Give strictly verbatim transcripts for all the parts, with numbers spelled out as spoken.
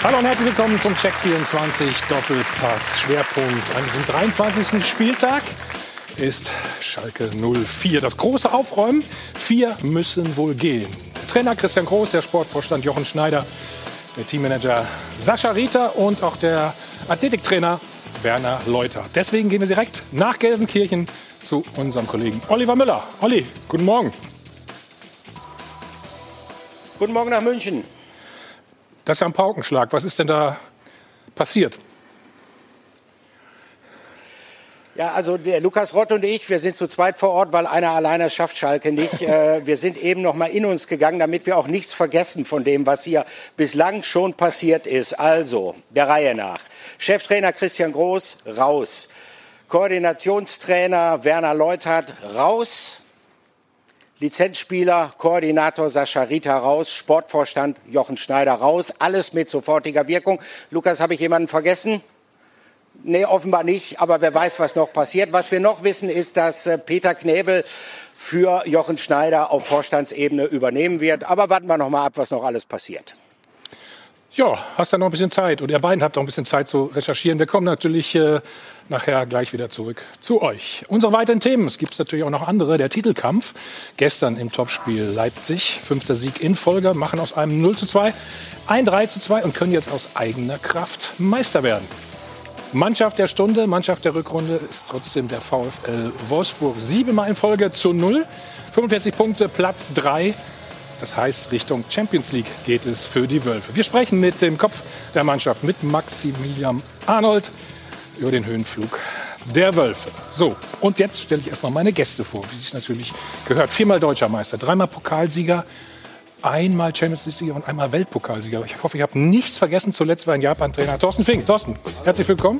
Hallo und herzlich willkommen zum Check vierundzwanzig Doppelpass. Schwerpunkt an diesem dreiundzwanzigsten Spieltag ist Schalke null vier. Das große Aufräumen. Vier müssen wohl gehen. Der Trainer Christian Groß, der Sportvorstand Jochen Schneider, der Teammanager Sascha Rieter und auch der Athletiktrainer Werner Leuter. Deswegen gehen wir direkt nach Gelsenkirchen zu unserem Kollegen Oliver Müller. Olli, guten Morgen. Guten Morgen nach München. Das ist ja ein Paukenschlag. Was ist denn da passiert? Ja, also der Lukas Rott und ich, wir sind zu zweit vor Ort, weil einer alleine schafft Schalke nicht. äh, wir sind eben noch mal in uns gegangen, damit wir auch nichts vergessen von dem, was hier bislang schon passiert ist. Also, der Reihe nach. Cheftrainer Christian Groß, raus. Koordinationstrainer Werner Leutert, raus. Lizenzspieler, Koordinator Sascha Rieter raus, Sportvorstand Jochen Schneider raus, alles mit sofortiger Wirkung. Lukas, habe ich jemanden vergessen? Nee, offenbar nicht, aber wer weiß, was noch passiert. Was wir noch wissen, ist, dass Peter Knebel für Jochen Schneider auf Vorstandsebene übernehmen wird. Aber warten wir noch mal ab, was noch alles passiert. Ja, hast ja noch ein bisschen Zeit und ihr beiden habt auch ein bisschen Zeit zu recherchieren. Wir kommen natürlich äh, nachher gleich wieder zurück zu euch. Unsere weiteren Themen, es gibt natürlich auch noch andere. Der Titelkampf, gestern im Topspiel Leipzig, fünfter Sieg in Folge, machen aus einem null zu zwei ein drei zu zwei und können jetzt aus eigener Kraft Meister werden. Mannschaft der Stunde, Mannschaft der Rückrunde ist trotzdem der VfL Wolfsburg. Siebenmal in Folge zu null, fünfundvierzig Punkte, Platz drei. Das heißt, Richtung Champions League geht es für die Wölfe. Wir sprechen mit dem Kopf der Mannschaft, mit Maximilian Arnold, über den Höhenflug der Wölfe. So, und jetzt stelle ich erstmal meine Gäste vor, wie es natürlich gehört. Viermal Deutscher Meister, dreimal Pokalsieger, einmal Champions League-Sieger und einmal Weltpokalsieger. Ich hoffe, ich habe nichts vergessen. Zuletzt war ein Japan-Trainer Thorsten Fink. Thorsten, herzlich willkommen.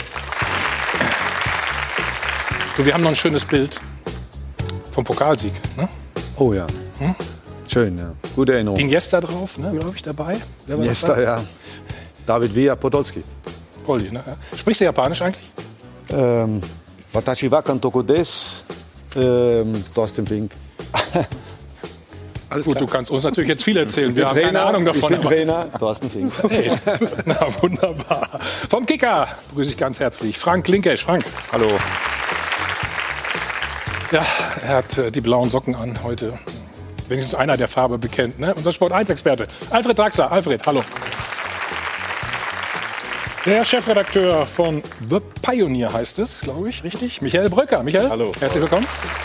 So, wir haben noch ein schönes Bild vom Pokalsieg. Ne? Oh ja. Hm? Schön, ja. Gute Erinnerung. Iniesta drauf, ne, glaube ich, dabei. Iniesta, ja. David Villa, Podolski. Polly, ne? Sprichst du Japanisch eigentlich? Ähm, Watashi wa kantoku desu. Ähm, Thorsten Fink. Alles Gut, klar. Du kannst uns natürlich jetzt viel erzählen. Wir haben Trainer, keine Ahnung davon. Ich bin Trainer, Thorsten Fink. Hey, na wunderbar. Vom Kicker grüße ich ganz herzlich Frank Linkesch. Frank. Hallo. Ja, er hat äh, die blauen Socken an heute. Wenigstens einer der Farbe bekennt. Ne? Unser Sport eins Experte Alfred Draxler. Alfred, hallo. Der Chefredakteur von The Pioneer heißt es, glaube ich, richtig? Michael Bröcker. Michael, hallo. Herzlich willkommen.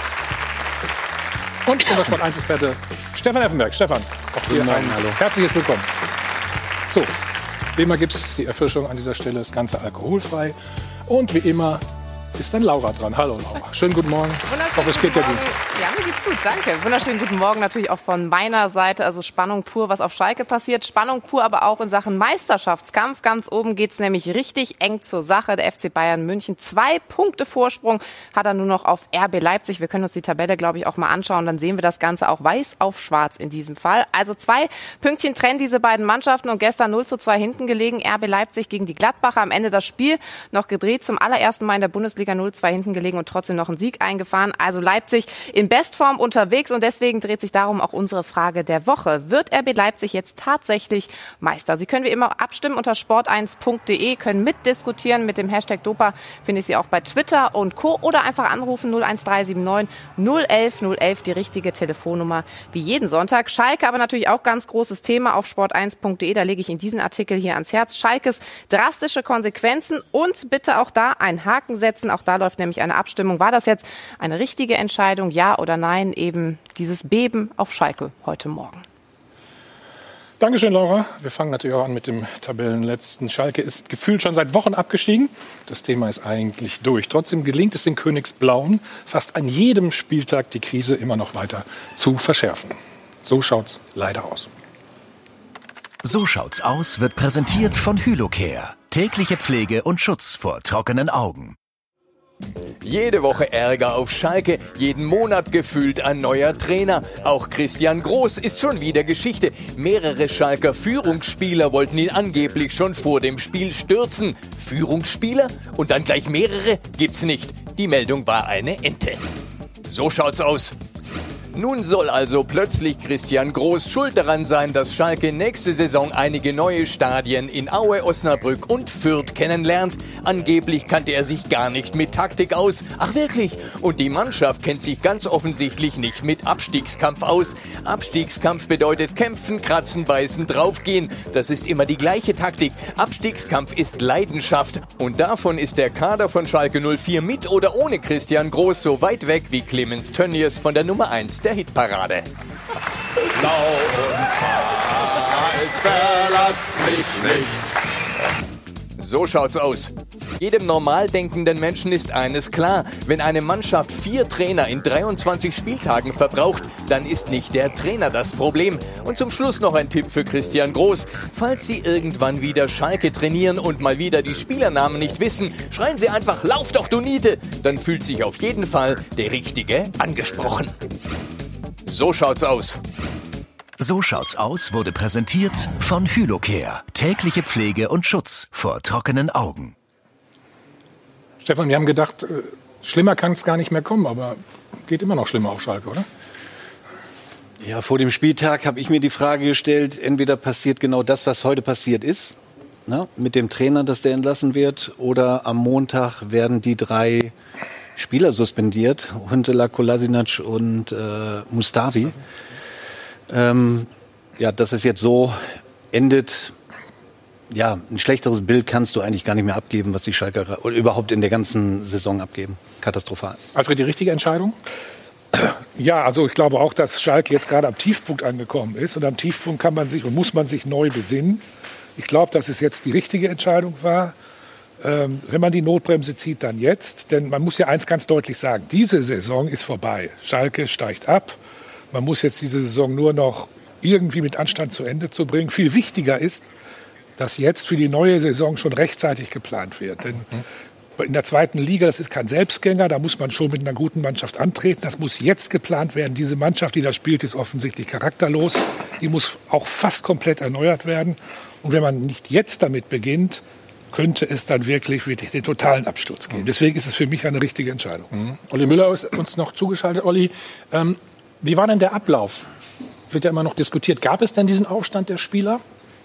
Und unser Sport eins Experte Stefan Effenberg. Stefan, auch hier ein hallo. herzliches Willkommen. So, wie immer gibt es die Erfrischung an dieser Stelle, das Ganze alkoholfrei. Und wie immer ist dann Laura dran. Hallo Laura. Schönen guten Morgen. Ich hoffe, es geht dir gut. Ja, mir geht's gut, danke. Wunderschönen guten Morgen natürlich auch von meiner Seite. Also Spannung pur, was auf Schalke passiert. Spannung pur aber auch in Sachen Meisterschaftskampf. Ganz oben geht's nämlich richtig eng zur Sache. Der F C Bayern München, zwei Punkte Vorsprung hat er nur noch auf R B Leipzig. Wir können uns die Tabelle, glaube ich, auch mal anschauen. Dann sehen wir das Ganze auch weiß auf schwarz in diesem Fall. Also zwei Pünktchen trennen diese beiden Mannschaften und gestern null zu zwei hinten gelegen. R B Leipzig gegen die Gladbacher. Am Ende das Spiel noch gedreht. Zum allerersten Mal in der Bundesliga null zwei hinten gelegen und trotzdem noch einen Sieg eingefahren. Also Leipzig in Bestform unterwegs und deswegen dreht sich darum auch unsere Frage der Woche. Wird R B Leipzig jetzt tatsächlich Meister? Sie können wie immer abstimmen unter sport eins punkt de, können mitdiskutieren mit dem Hashtag Dopa, finde ich Sie auch bei Twitter und Co. Oder einfach anrufen null eins drei sieben neun null elf null elf, die richtige Telefonnummer wie jeden Sonntag. Schalke aber natürlich auch ganz großes Thema auf sport eins punkt de, da lege ich Ihnen diesen Artikel hier ans Herz. Schalkes drastische Konsequenzen und bitte auch da einen Haken setzen. Auch da läuft nämlich eine Abstimmung. War das jetzt eine richtige Entscheidung, ja oder nein? Eben dieses Beben auf Schalke heute Morgen. Dankeschön, Laura. Wir fangen natürlich auch an mit dem Tabellenletzten. Schalke ist gefühlt schon seit Wochen abgestiegen. Das Thema ist eigentlich durch. Trotzdem gelingt es den Königsblauen, fast an jedem Spieltag die Krise immer noch weiter zu verschärfen. So schaut's leider aus. So schaut's aus wird präsentiert von Hylocare. Tägliche Pflege und Schutz vor trockenen Augen. Jede Woche Ärger auf Schalke, jeden Monat gefühlt ein neuer Trainer. Auch Christian Groß ist schon wieder Geschichte. Mehrere Schalker Führungsspieler wollten ihn angeblich schon vor dem Spiel stürzen. Führungsspieler? Und dann gleich mehrere? Gibt's nicht. Die Meldung war eine Ente. So schaut's aus. Nun soll also plötzlich Christian Groß schuld daran sein, dass Schalke nächste Saison einige neue Stadien in Aue, Osnabrück und Fürth kennenlernt. Angeblich kannte er sich gar nicht mit Taktik aus. Ach wirklich? Und die Mannschaft kennt sich ganz offensichtlich nicht mit Abstiegskampf aus. Abstiegskampf bedeutet kämpfen, kratzen, beißen, draufgehen. Das ist immer die gleiche Taktik. Abstiegskampf ist Leidenschaft. Und davon ist der Kader von Schalke null vier mit oder ohne Christian Groß so weit weg wie Clemens Tönnies von der Nummer eins der Hitparade. Blau und weiß, verlass mich nicht. So schaut's aus. Jedem normal denkenden Menschen ist eines klar: Wenn eine Mannschaft vier Trainer in dreiundzwanzig Spieltagen verbraucht, dann ist nicht der Trainer das Problem. Und zum Schluss noch ein Tipp für Christian Groß. Falls Sie irgendwann wieder Schalke trainieren und mal wieder die Spielernamen nicht wissen, schreien Sie einfach: Lauf doch, du Niete! Dann fühlt sich auf jeden Fall der Richtige angesprochen. So schaut's aus. So schaut's aus wurde präsentiert von Hylocare. Tägliche Pflege und Schutz vor trockenen Augen. Stefan, wir haben gedacht, äh, schlimmer kann es gar nicht mehr kommen, aber geht immer noch schlimmer auf Schalke, oder? Ja, vor dem Spieltag habe ich mir die Frage gestellt, entweder passiert genau das, was heute passiert ist, ne, mit dem Trainer, dass der entlassen wird, oder am Montag werden die drei Spieler suspendiert, Huntelaar, Kolasinac und äh, Mustafi. Ähm, ja, dass es jetzt so endet, ja, ein schlechteres Bild kannst du eigentlich gar nicht mehr abgeben, was die Schalker oder überhaupt in der ganzen Saison abgeben. Katastrophal. Alfred, die richtige Entscheidung? Ja, also ich glaube auch, dass Schalke jetzt gerade am Tiefpunkt angekommen ist. Und am Tiefpunkt kann man sich und muss man sich neu besinnen. Ich glaube, dass es jetzt die richtige Entscheidung war. Ähm, wenn man die Notbremse zieht, dann jetzt. Denn man muss ja eins ganz deutlich sagen: Diese Saison ist vorbei. Schalke steigt ab. Man muss jetzt diese Saison nur noch irgendwie mit Anstand zu Ende zu bringen. Viel wichtiger ist, dass jetzt für die neue Saison schon rechtzeitig geplant wird. Denn in der zweiten Liga, das ist kein Selbstgänger, da muss man schon mit einer guten Mannschaft antreten. Das muss jetzt geplant werden. Diese Mannschaft, die da spielt, ist offensichtlich charakterlos. Die muss auch fast komplett erneuert werden. Und wenn man nicht jetzt damit beginnt, könnte es dann wirklich, wirklich den totalen Absturz geben. Deswegen ist es für mich eine richtige Entscheidung. Mhm. Olli Müller ist uns noch zugeschaltet. Olli, ähm, wie war denn der Ablauf? Wird ja immer noch diskutiert. Gab es denn diesen Aufstand der Spieler?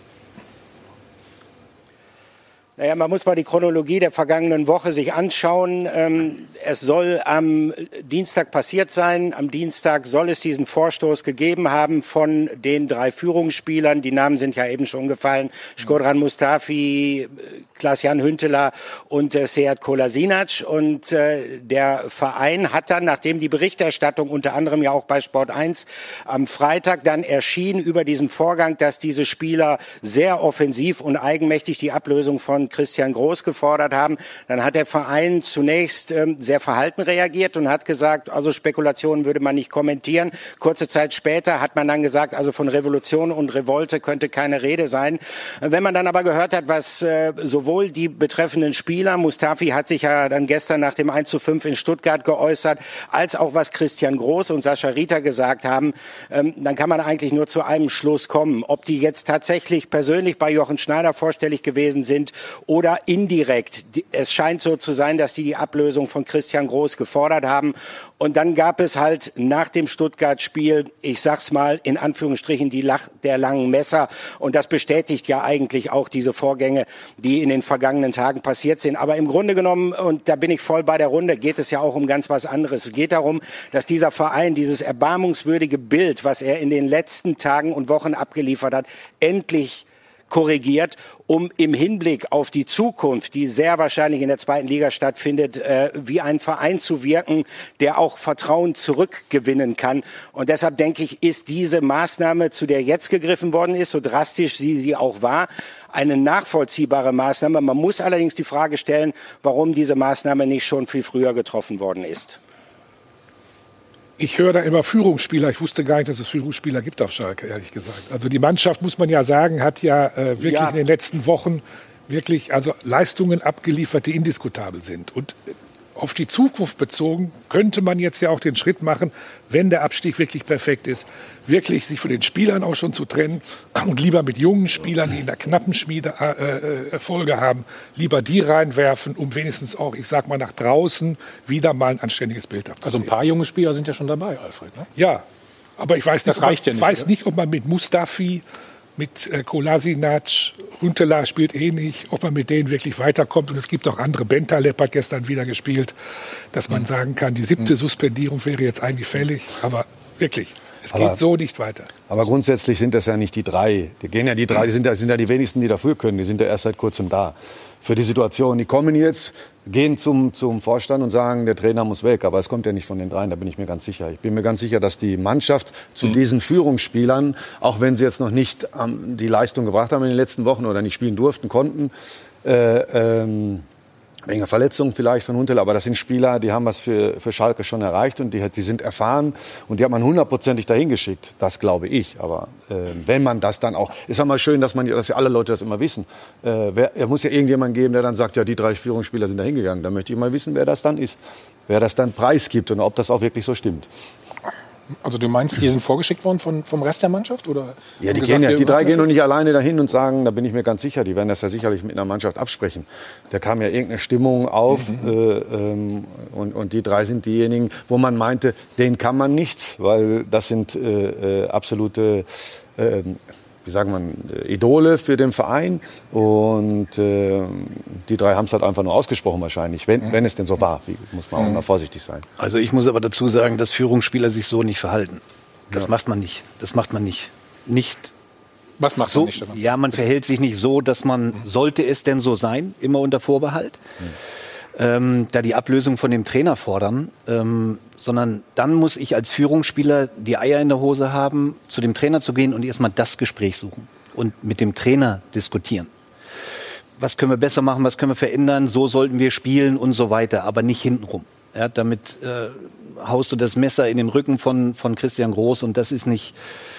Naja, man muss mal die Chronologie der vergangenen Woche sich anschauen. Ähm, es soll am Dienstag passiert sein. Am Dienstag soll es diesen Vorstoß gegeben haben von den drei Führungsspielern. Die Namen sind ja eben schon gefallen. Shkodran Mustafi, Klaas-Jan Huntelaar und äh, Sead Kolasinac. Und äh, der Verein hat dann, nachdem die Berichterstattung unter anderem ja auch bei Sport eins am Freitag dann erschien über diesen Vorgang, dass diese Spieler sehr offensiv und eigenmächtig die Ablösung von Christian Groß gefordert haben, dann hat der Verein zunächst ähm, sehr verhalten reagiert und hat gesagt, also Spekulationen würde man nicht kommentieren. Kurze Zeit später hat man dann gesagt, also von Revolution und Revolte könnte keine Rede sein. Wenn man dann aber gehört hat, was äh, sowohl die betreffenden Spieler, Mustafi hat sich ja dann gestern nach dem eins zu fünf in Stuttgart geäußert, als auch was Christian Groß und Sascha Rieter gesagt haben, ähm, dann kann man eigentlich nur zu einem Schluss kommen. Ob die jetzt tatsächlich persönlich bei Jochen Schneider vorstellig gewesen sind oder indirekt. Es scheint so zu sein, dass die die Ablösung von Christian Groß gefordert haben. Und dann gab es halt nach dem Stuttgart-Spiel, ich sag's mal in Anführungsstrichen, die Lach der langen Messer. Und das bestätigt ja eigentlich auch diese Vorgänge, die in den vergangenen Tagen passiert sind. Aber im Grunde genommen, und da bin ich voll bei der Runde, geht es ja auch um ganz was anderes. Es geht darum, dass dieser Verein dieses erbarmungswürdige Bild, was er in den letzten Tagen und Wochen abgeliefert hat, endlich korrigiert, um im Hinblick auf die Zukunft, die sehr wahrscheinlich in der zweiten Liga stattfindet, äh, wie ein Verein zu wirken, der auch Vertrauen zurückgewinnen kann. Und deshalb denke ich, ist diese Maßnahme, zu der jetzt gegriffen worden ist, so drastisch sie, sie auch war, eine nachvollziehbare Maßnahme. Man muss allerdings die Frage stellen, warum diese Maßnahme nicht schon viel früher getroffen worden ist. Ich höre da immer Führungsspieler. Ich wusste gar nicht, dass es Führungsspieler gibt auf Schalke, ehrlich gesagt. Also die Mannschaft, muss man ja sagen, hat ja äh, wirklich ja. in den letzten Wochen wirklich also Leistungen abgeliefert, die indiskutabel sind. Und auf die Zukunft bezogen könnte man jetzt ja auch den Schritt machen, wenn der Abstieg wirklich perfekt ist, wirklich sich von den Spielern auch schon zu trennen und lieber mit jungen Spielern, die in der knappen Schmiede äh, Erfolge haben, lieber die reinwerfen, um wenigstens auch, ich sag mal, nach draußen wieder mal ein anständiges Bild abzugeben. Also ein paar junge Spieler sind ja schon dabei, Alfred, ne? Ja, Aber ich weiß nicht, Das reicht ob, man, ja nicht, weiß oder? nicht, ob man mit Mustafi, mit äh, Kolasinac, Huntelaar spielt eh nicht, ob man mit denen wirklich weiterkommt. Und es gibt auch andere. Bentaleb hat gestern wieder gespielt, dass man sagen kann, die siebte Suspendierung wäre jetzt eigentlich fällig. Aber wirklich, es Aber- geht so nicht weiter. Aber grundsätzlich sind das ja nicht die drei. Die gehen ja die drei, die sind ja, sind ja die wenigsten, die dafür können. Die sind ja erst seit kurzem da. Für die Situation. Die kommen jetzt, gehen zum, zum Vorstand und sagen, der Trainer muss weg. Aber es kommt ja nicht von den dreien, da bin ich mir ganz sicher. Ich bin mir ganz sicher, dass die Mannschaft zu Mhm. diesen Führungsspielern, auch wenn sie jetzt noch nicht ähm, die Leistung gebracht haben in den letzten Wochen oder nicht spielen durften, konnten, äh, ähm, wegen der Verletzung vielleicht von Huntelaar, aber das sind Spieler, die haben was für, für Schalke schon erreicht und die, die sind erfahren und die hat man hundertprozentig dahin geschickt. Das glaube ich. Aber äh, wenn man das dann auch, ist ja mal schön, dass man, dass ja alle Leute das immer wissen. Äh, wer, es muss ja irgendjemand geben, der dann sagt, ja, die drei Führungsspieler sind da hingegangen. Da möchte ich mal wissen, wer das dann ist, wer das dann preisgibt und ob das auch wirklich so stimmt. Also du meinst, die sind vorgeschickt worden von, vom Rest der Mannschaft? Oder Ja, die, haben gehen gesagt, ja, wir die drei machen das gehen doch jetzt? nicht alleine dahin und sagen, da bin ich mir ganz sicher, die werden das ja sicherlich mit einer Mannschaft absprechen. Da kam ja irgendeine Stimmung auf Mhm. äh, ähm, und, und die drei sind diejenigen, wo man meinte, denen kann man nichts, weil das sind äh, äh, absolute, äh, wie sagt man, äh, Idole für den Verein und äh, die drei haben es halt einfach nur ausgesprochen wahrscheinlich, wenn, wenn es denn so war. Wie, muss man auch immer vorsichtig sein. Also ich muss aber dazu sagen, dass Führungsspieler sich so nicht verhalten. Das Ja. macht man nicht. Das macht man nicht. Nicht Was macht so. man nicht, Stefan? Ja, man verhält sich nicht so, dass man, sollte es denn so sein, immer unter Vorbehalt, ähm, da die Ablösung von dem Trainer fordern, ähm, sondern dann muss ich als Führungsspieler die Eier in der Hose haben, zu dem Trainer zu gehen und erstmal das Gespräch suchen und mit dem Trainer diskutieren. Was können wir besser machen, was können wir verändern, so sollten wir spielen und so weiter, aber nicht hintenrum. Ja, damit äh, haust du das Messer in den Rücken von, von Christian Groß und das ist nicht,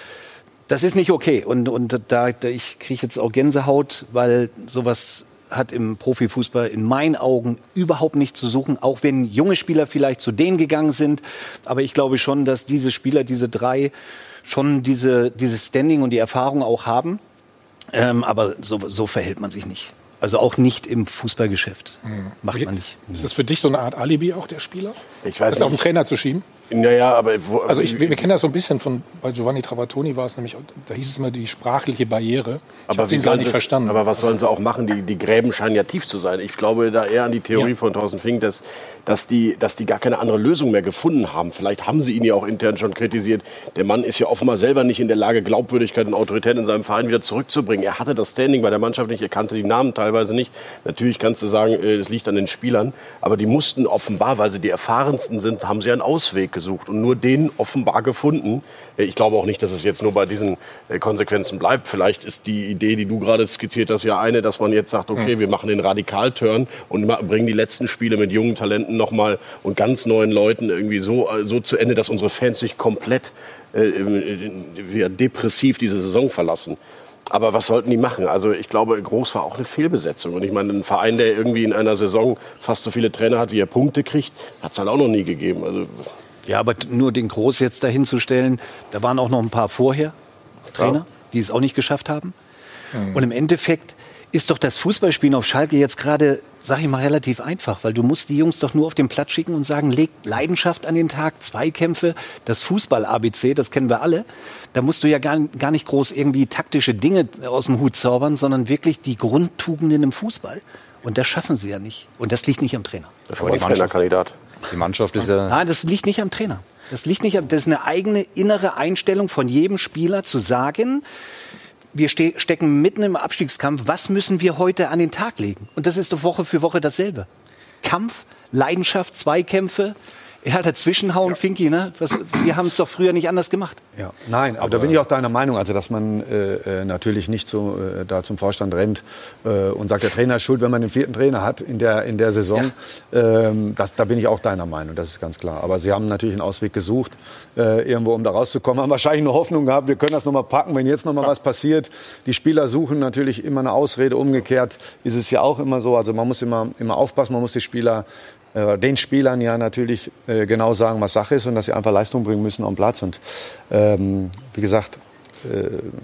das ist nicht okay. Und, und da, da ich kriege jetzt auch Gänsehaut, weil sowas hat im Profifußball in meinen Augen überhaupt nichts zu suchen, auch wenn junge Spieler vielleicht zu denen gegangen sind. Aber ich glaube schon, dass diese Spieler, diese drei, schon diese, dieses Standing und die Erfahrung auch haben. Ähm, aber so, so verhält man sich nicht. Also auch nicht im Fußballgeschäft. Macht man nicht. Ist das für dich so eine Art Alibi auch der Spieler? Ich weiß das auf den nicht. Trainer zu schieben? Naja, aber wo, Also ich, wir wir kennen das so ein bisschen von, bei Giovanni Trapattoni war es nämlich, da hieß es immer die sprachliche Barriere. Ich aber habe wie den gar sollen nicht sie es- verstanden. Aber was sollen sie auch machen? Die, die Gräben scheinen ja tief zu sein. Ich glaube da eher an die Theorie Ja. von Thorsten Fink, dass, dass, die, dass die gar keine andere Lösung mehr gefunden haben. Vielleicht haben sie ihn ja auch intern schon kritisiert. Der Mann ist ja offenbar selber nicht in der Lage, Glaubwürdigkeit und Autorität in seinem Verein wieder zurückzubringen. Er hatte das Standing bei der Mannschaft nicht, er kannte die Namen teilweise nicht. Natürlich kannst du sagen, es liegt an den Spielern. Aber die mussten offenbar, weil sie die erfahrensten sind, haben sie einen Ausweg gesucht. Und nur den offenbar gefunden. Ich glaube auch nicht, dass es jetzt nur bei diesen Konsequenzen bleibt. Vielleicht ist die Idee, die du gerade skizziert hast, ja eine, dass man jetzt sagt, okay, wir machen den Radikalturn und bringen die letzten Spiele mit jungen Talenten nochmal und ganz neuen Leuten irgendwie so, so zu Ende, dass unsere Fans sich komplett äh, wieder depressiv diese Saison verlassen. Aber was sollten die machen? Also ich glaube, Groß war auch eine Fehlbesetzung. Und ich meine, ein Verein, der irgendwie in einer Saison fast so viele Trainer hat, wie er Punkte kriegt, hat es halt auch noch nie gegeben. Also Ja, aber nur den Groß jetzt dahin zu stellen, da waren auch noch ein paar vorher Trainer, Ja. die es auch nicht geschafft haben. Und im Endeffekt ist doch das Fußballspielen auf Schalke jetzt gerade, sag ich mal, relativ einfach, weil du musst die Jungs doch nur auf den Platz schicken und sagen, legt Leidenschaft an den Tag, Zweikämpfe, das Fußball-A B C, das kennen wir alle. Da musst du ja gar, gar nicht groß irgendwie taktische Dinge aus dem Hut zaubern, sondern wirklich die Grundtugenden im Fußball. Und das schaffen sie ja nicht. Und das liegt nicht am Trainer. das ist schon mal ein Trainerkandidat. Die Mannschaft ist ja... Nein, das liegt nicht am Trainer. Das liegt nicht am, das ist eine eigene innere Einstellung von jedem Spieler zu sagen, wir ste stecken mitten im Abstiegskampf, was müssen wir heute an den Tag legen? Und das ist doch Woche für Woche dasselbe. Kampf, Leidenschaft, Zweikämpfe. Ja, dazwischenhauen, ja. Finki, ne? Was, wir haben es doch früher nicht anders gemacht. Ja, nein, aber, aber da bin ich auch deiner Meinung, also dass man äh, natürlich nicht so äh, da zum Vorstand rennt äh, und sagt, der Trainer ist schuld, wenn man den vierten Trainer hat in der in der Saison. Ja. Ähm, das, da bin ich auch deiner Meinung, das ist ganz klar. Aber sie haben natürlich einen Ausweg gesucht, äh, irgendwo um da rauszukommen. Haben wahrscheinlich eine Hoffnung gehabt, wir können das noch mal packen, wenn jetzt noch mal ja. was passiert. Die Spieler suchen natürlich immer eine Ausrede. Umgekehrt ist es ja auch immer so. Also man muss immer immer aufpassen, man muss die Spieler den Spielern ja natürlich äh, genau sagen, was Sache ist und dass sie einfach Leistung bringen müssen am Platz. Und ähm, wie gesagt, äh,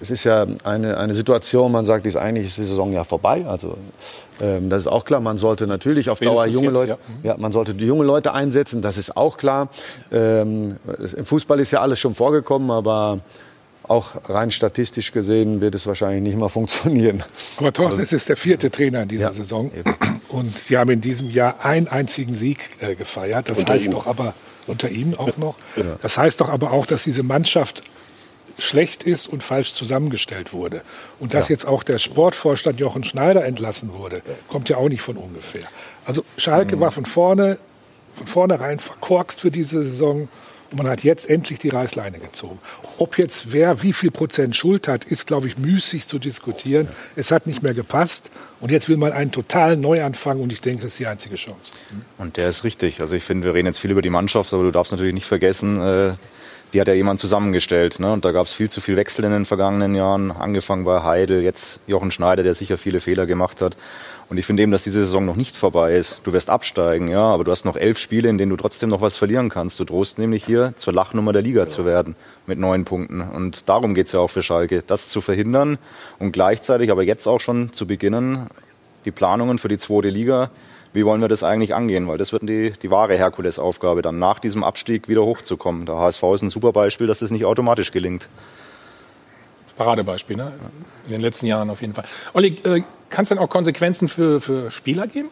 es ist ja eine, eine Situation, man sagt, ist eigentlich ist die Saison ja vorbei. Also ähm, das ist auch klar. Man sollte natürlich auf Dauer junge jetzt, Leute, ja. ja, man sollte die junge Leute einsetzen. Das ist auch klar. Ähm, Im Fußball ist ja alles schon vorgekommen, aber auch rein statistisch gesehen wird es wahrscheinlich nicht mal funktionieren. Aber Thorsten, es ist der vierte Trainer in dieser ja. Saison. Und Sie haben in diesem Jahr einen einzigen Sieg äh, gefeiert. Das unter heißt ihm. doch aber, unter ihm auch noch. Ja. Das heißt doch aber auch, dass diese Mannschaft schlecht ist und falsch zusammengestellt wurde. Und dass ja. jetzt auch der Sportvorstand Jochen Schneider entlassen wurde, kommt ja auch nicht von ungefähr. Also Schalke mhm. war von vorne, von vornherein verkorkst für diese Saison. Und man hat jetzt endlich die Reißleine gezogen. Ob jetzt wer wie viel Prozent Schuld hat, ist, glaube ich, müßig zu diskutieren. Ja. Es hat nicht mehr gepasst. Und jetzt will man einen totalen Neuanfang. Und ich denke, das ist die einzige Chance. Und der ist richtig. Also ich finde, wir reden jetzt viel über die Mannschaft, aber du darfst natürlich nicht vergessen, äh, die hat ja jemand zusammengestellt. Ne? Und da gab es viel zu viel Wechsel in den vergangenen Jahren. Angefangen bei Heidel, jetzt Jochen Schneider, der sicher viele Fehler gemacht hat. Und ich finde eben, dass diese Saison noch nicht vorbei ist. Du wirst absteigen, ja, aber du hast noch elf Spiele, in denen du trotzdem noch was verlieren kannst. Du drohst nämlich hier zur Lachnummer der Liga zu werden mit neun Punkten. Und darum geht's ja auch für Schalke, das zu verhindern und gleichzeitig aber jetzt auch schon zu beginnen, die Planungen für die zweite Liga. Wie wollen wir das eigentlich angehen? Weil das wird die, die wahre Herkulesaufgabe, dann nach diesem Abstieg wieder hochzukommen. Der H S V ist ein super Beispiel, dass das nicht automatisch gelingt. Paradebeispiel, ne? In den letzten Jahren auf jeden Fall. Olli, äh, kann es denn auch Konsequenzen für, für Spieler geben?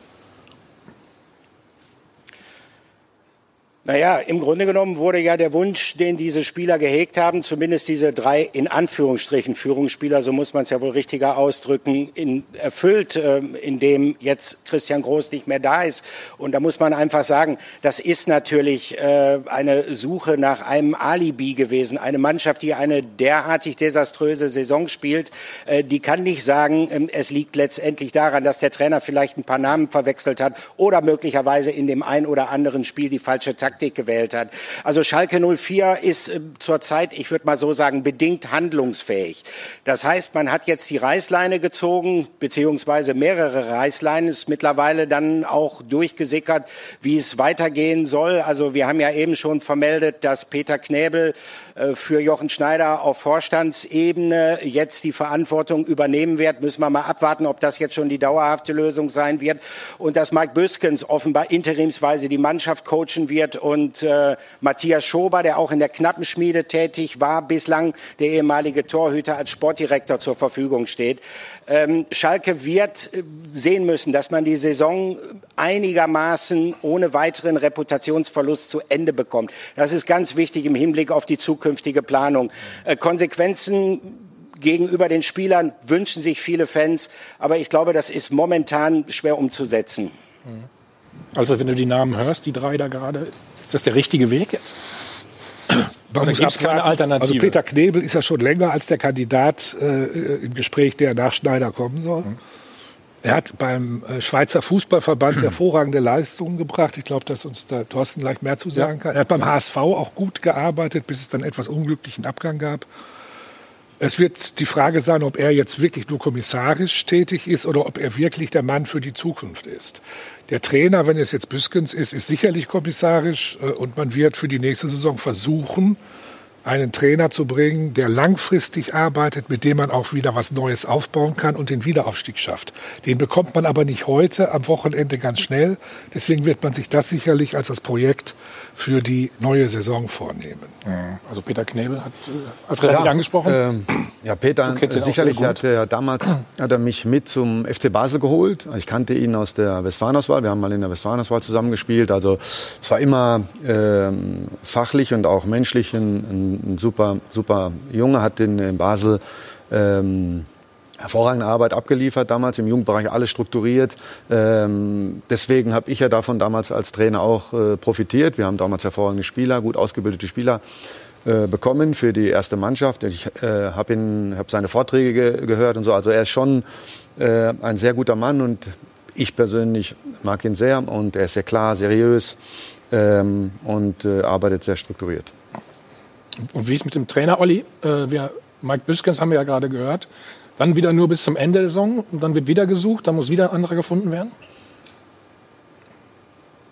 Naja, im Grunde genommen wurde ja der Wunsch, den diese Spieler gehegt haben, zumindest diese drei in Anführungsstrichen Führungsspieler, so muss man es ja wohl richtiger ausdrücken, in, erfüllt, äh, indem jetzt Christian Groß nicht mehr da ist. Und da muss man einfach sagen, das ist natürlich äh, eine Suche nach einem Alibi gewesen. Eine Mannschaft, die eine derartig desaströse Saison spielt, äh, die kann nicht sagen, äh, es liegt letztendlich daran, dass der Trainer vielleicht ein paar Namen verwechselt hat oder möglicherweise in dem ein oder anderen Spiel die falsche Taktik gewählt hat. Also Schalke null vier ist äh, zurzeit, ich würde mal so sagen, bedingt handlungsfähig. Das heißt, man hat jetzt die Reißleine gezogen, beziehungsweise mehrere Reißleinen, ist mittlerweile dann auch durchgesickert, wie es weitergehen soll. Also wir haben ja eben schon vermeldet, dass Peter Knäbel äh, für Jochen Schneider auf Vorstandsebene jetzt die Verantwortung übernehmen wird. Müssen wir mal abwarten, ob das jetzt schon die dauerhafte Lösung sein wird. Und dass Mike Büskens offenbar interimsweise die Mannschaft coachen wird. Und äh, Matthias Schober, der auch in der Knappenschmiede tätig war, bislang der ehemalige Torhüter als Sportdirektor zur Verfügung steht. Ähm, Schalke wird äh, sehen müssen, dass man die Saison einigermaßen ohne weiteren Reputationsverlust zu Ende bekommt. Das ist ganz wichtig im Hinblick auf die zukünftige Planung. Äh, Konsequenzen gegenüber den Spielern wünschen sich viele Fans, aber ich glaube, das ist momentan schwer umzusetzen. Also wenn du die Namen hörst, die drei da gerade, ist das der richtige Weg jetzt? Man muss abwarten. Keine Alternative. Also Peter Knebel ist ja schon länger als der Kandidat äh, im Gespräch, der nach Schneider kommen soll. Mhm. Er hat beim äh, Schweizer Fußballverband hervorragende Leistungen gebracht. Ich glaube, dass uns da Thorsten gleich mehr zu sagen kann. Er hat beim H S V auch gut gearbeitet, bis es dann etwas unglücklichen Abgang gab. Es wird die Frage sein, ob er jetzt wirklich nur kommissarisch tätig ist oder ob er wirklich der Mann für die Zukunft ist. Der Trainer, wenn es jetzt Büskens ist, ist sicherlich kommissarisch und man wird für die nächste Saison versuchen, einen Trainer zu bringen, der langfristig arbeitet, mit dem man auch wieder was Neues aufbauen kann und den Wiederaufstieg schafft. Den bekommt man aber nicht heute, am Wochenende ganz schnell. Deswegen wird man sich das sicherlich als das Projekt für die neue Saison vornehmen. Also Peter Knebel hat äh, Alfred ja, angesprochen. Ähm, ja, Peter, äh, sicherlich hat er damals hat er mich mit zum F C Basel geholt. Ich kannte ihn aus der Westfalenauswahl. Wir haben mal in der Westfalenauswahl zusammengespielt. Also es war immer ähm, fachlich und auch menschlich ein, ein, ein super, super Junge. Hat in, in Basel ähm, hervorragende Arbeit abgeliefert damals, im Jugendbereich alles strukturiert. Ähm, deswegen habe ich ja davon damals als Trainer auch äh, profitiert. Wir haben damals hervorragende Spieler, gut ausgebildete Spieler äh, bekommen für die erste Mannschaft. Ich äh, habe hab seine Vorträge ge gehört und so. Also er ist schon äh, ein sehr guter Mann und ich persönlich mag ihn sehr. Und er ist sehr klar, seriös ähm, und äh, arbeitet sehr strukturiert. Und wie ist mit dem Trainer, Olli? Äh, wir, Mike Büskens haben wir ja gerade gehört. Dann wieder nur bis zum Ende der Saison und dann wird wieder gesucht, dann muss wieder ein anderer gefunden werden?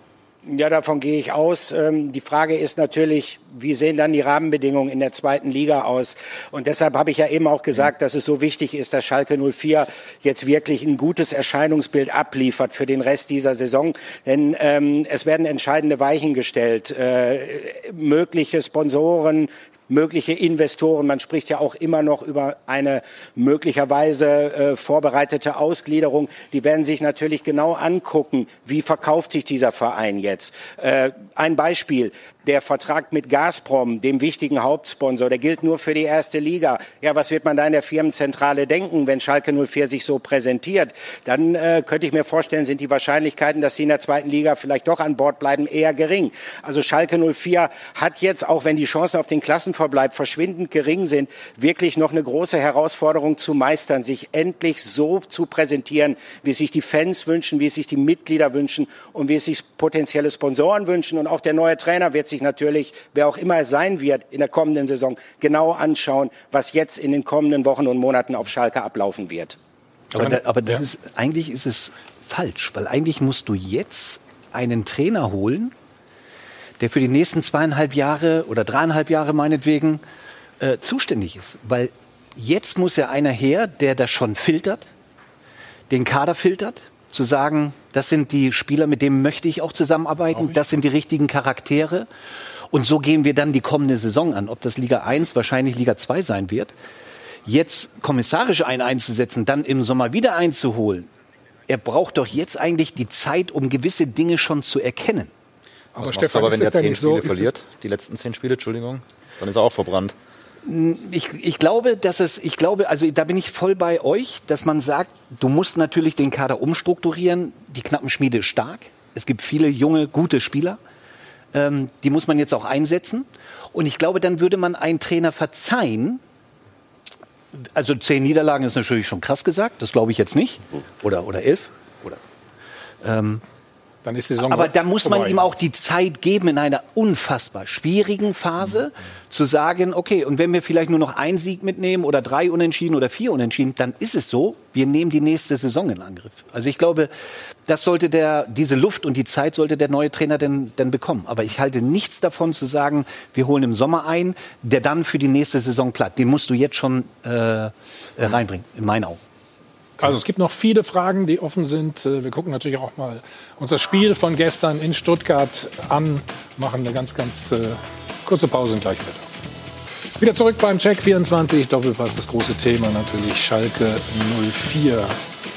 Ja, davon gehe ich aus. Ähm, die Frage ist natürlich, wie sehen dann die Rahmenbedingungen in der zweiten Liga aus? Und deshalb habe ich ja eben auch gesagt, dass es so wichtig ist, dass Schalke null vier jetzt wirklich ein gutes Erscheinungsbild abliefert für den Rest dieser Saison. Denn ähm, es werden entscheidende Weichen gestellt. Äh, mögliche Sponsoren, mögliche Investoren, man spricht ja auch immer noch über eine möglicherweise äh, vorbereitete Ausgliederung, die werden sich natürlich genau angucken, wie verkauft sich dieser Verein jetzt. Äh, ein Beispiel, der Vertrag mit Gazprom, dem wichtigen Hauptsponsor, der gilt nur für die erste Liga. Ja, was wird man da in der Firmenzentrale denken, wenn Schalke null vier sich so präsentiert? Dann äh, könnte ich mir vorstellen, sind die Wahrscheinlichkeiten, dass sie in der zweiten Liga vielleicht doch an Bord bleiben, eher gering. Also Schalke null vier hat jetzt, auch wenn die Chancen auf den Klassenverbleib verschwindend gering sind, wirklich noch eine große Herausforderung zu meistern, sich endlich so zu präsentieren, wie es sich die Fans wünschen, wie es sich die Mitglieder wünschen und wie es sich potenzielle Sponsoren wünschen. Und auch der neue Trainer wird sich natürlich, wer auch immer es sein wird, in der kommenden Saison genau anschauen, was jetzt in den kommenden Wochen und Monaten auf Schalke ablaufen wird. Aber, da, aber das ist, eigentlich ist es falsch, weil eigentlich musst du jetzt einen Trainer holen, der für die nächsten zweieinhalb Jahre oder dreieinhalb Jahre meinetwegen äh, zuständig ist. Weil jetzt muss ja einer her, der das schon filtert, den Kader filtert, zu sagen, das sind die Spieler, mit denen möchte ich auch zusammenarbeiten, das sind die richtigen Charaktere. Und so gehen wir dann die kommende Saison an. Ob das Liga eins, wahrscheinlich Liga zwei sein wird. Jetzt kommissarisch einen einzusetzen, dann im Sommer wieder einzuholen. Er braucht doch jetzt eigentlich die Zeit, um gewisse Dinge schon zu erkennen. Aber Stefan, aber wenn der zehn Spiele verliert, die letzten zehn Spiele, Entschuldigung, dann ist er auch verbrannt. Ich, ich glaube, dass es, ich glaube, also da bin ich voll bei euch, dass man sagt, du musst natürlich den Kader umstrukturieren. Die Knappenschmiede ist stark. Es gibt viele junge, gute Spieler. Ähm, die muss man jetzt auch einsetzen. Und ich glaube, dann würde man einen Trainer verzeihen. Also zehn Niederlagen ist natürlich schon krass gesagt. Das glaube ich jetzt nicht. Oder, oder elf. Oder, ähm, Dann ist die Saison aber da muss man vorbei. ihm auch die Zeit geben, in einer unfassbar schwierigen Phase mhm. zu sagen, okay, und wenn wir vielleicht nur noch einen Sieg mitnehmen oder drei Unentschieden oder vier Unentschieden, dann ist es so, wir nehmen die nächste Saison in Angriff. Also ich glaube, das sollte der, diese Luft und die Zeit sollte der neue Trainer denn, denn bekommen. Aber ich halte nichts davon zu sagen, wir holen im Sommer ein, der dann für die nächste Saison platt. Den musst du jetzt schon äh, reinbringen, in meinen Augen. Also es gibt noch viele Fragen, die offen sind. Wir gucken natürlich auch mal unser Spiel von gestern in Stuttgart an, machen eine ganz, ganz äh, kurze Pause und gleich wieder da. Wieder zurück beim Check vierundzwanzig, Doppelpass, das große Thema natürlich Schalke null vier.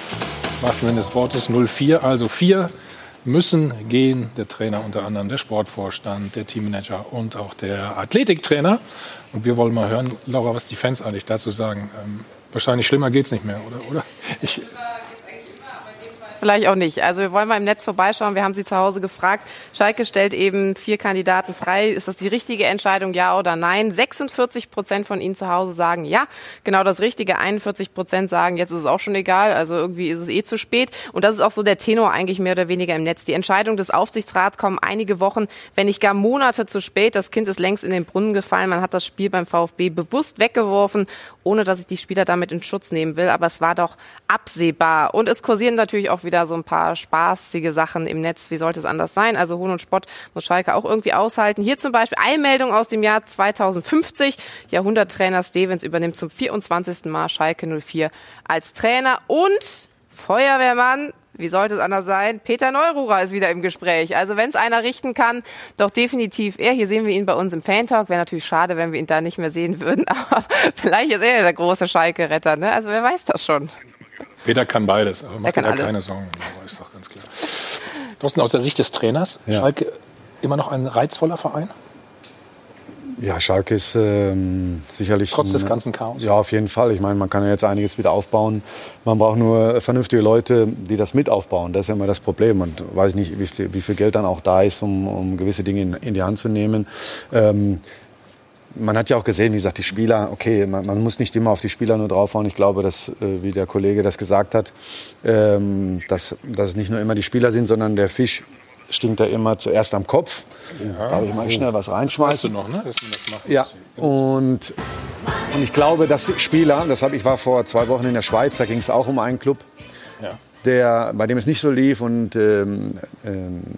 Was denn des Wortes null vier, also vier müssen gehen, der Trainer unter anderem, der Sportvorstand, der Teammanager und auch der Athletiktrainer. Und wir wollen mal hören, Laura, was die Fans eigentlich dazu sagen. Ähm, Wahrscheinlich schlimmer geht's nicht mehr, oder? oder? Ich Vielleicht auch nicht. Also wir wollen mal im Netz vorbeischauen. Wir haben Sie zu Hause gefragt. Schalke stellt eben vier Kandidaten frei. Ist das die richtige Entscheidung, ja oder nein? sechsundvierzig Prozent von Ihnen zu Hause sagen ja. Genau das Richtige. einundvierzig Prozent sagen, jetzt ist es auch schon egal. Also irgendwie ist es eh zu spät. Und das ist auch so der Tenor eigentlich mehr oder weniger im Netz. Die Entscheidung des Aufsichtsrats kommen einige Wochen, wenn nicht gar Monate zu spät. Das Kind ist längst in den Brunnen gefallen. Man hat das Spiel beim VfB bewusst weggeworfen, ohne dass ich die Spieler damit in Schutz nehmen will. Aber es war doch absehbar. Und es kursieren natürlich auch wieder so ein paar spaßige Sachen im Netz. Wie sollte es anders sein? Also Hohn und Spott muss Schalke auch irgendwie aushalten. Hier zum Beispiel Eilmeldung aus dem Jahr zweitausendfünfzig. Jahrhunderttrainer Stevens übernimmt zum vierundzwanzigsten Mal Schalke null vier als Trainer. Und Feuerwehrmann, wie sollte es anders sein? Peter Neururer ist wieder im Gespräch. Also wenn es einer richten kann, doch definitiv er. Hier sehen wir ihn bei uns im Fan-Talk. Wäre natürlich schade, wenn wir ihn da nicht mehr sehen würden. Aber vielleicht ist er der große Schalke-Retter. Ne? Also wer weiß das schon. Peter kann beides, aber macht er da alles. keine Sorgen. Das ist doch ganz klar. Thorsten, aus der Sicht des Trainers, Ja. Schalke immer noch ein reizvoller Verein? Ja, Schalke ist ähm, sicherlich... Trotz ein, des ganzen Chaos? Ja, auf jeden Fall. Ich meine, man kann ja jetzt einiges wieder aufbauen. Man braucht nur vernünftige Leute, die das mit aufbauen. Das ist ja immer das Problem. Und weiß nicht, wie viel, wie viel Geld dann auch da ist, um, um gewisse Dinge in, in die Hand zu nehmen. Ähm, Man hat ja auch gesehen, wie gesagt, die Spieler, okay, man, man muss nicht immer auf die Spieler nur draufhauen. Ich glaube, dass, äh, wie der Kollege das gesagt hat, ähm, dass, dass es nicht nur immer die Spieler sind, sondern der Fisch stinkt ja immer zuerst am Kopf. Ja. Darf ich mal schnell was reinschmeißen? Weißt du noch, ne? dass man das macht? Ja, und, und ich glaube, dass Spieler, das hab, ich war vor zwei Wochen in der Schweiz, da ging es auch um einen Club, Ja. der, bei dem es nicht so lief und ähm, ähm,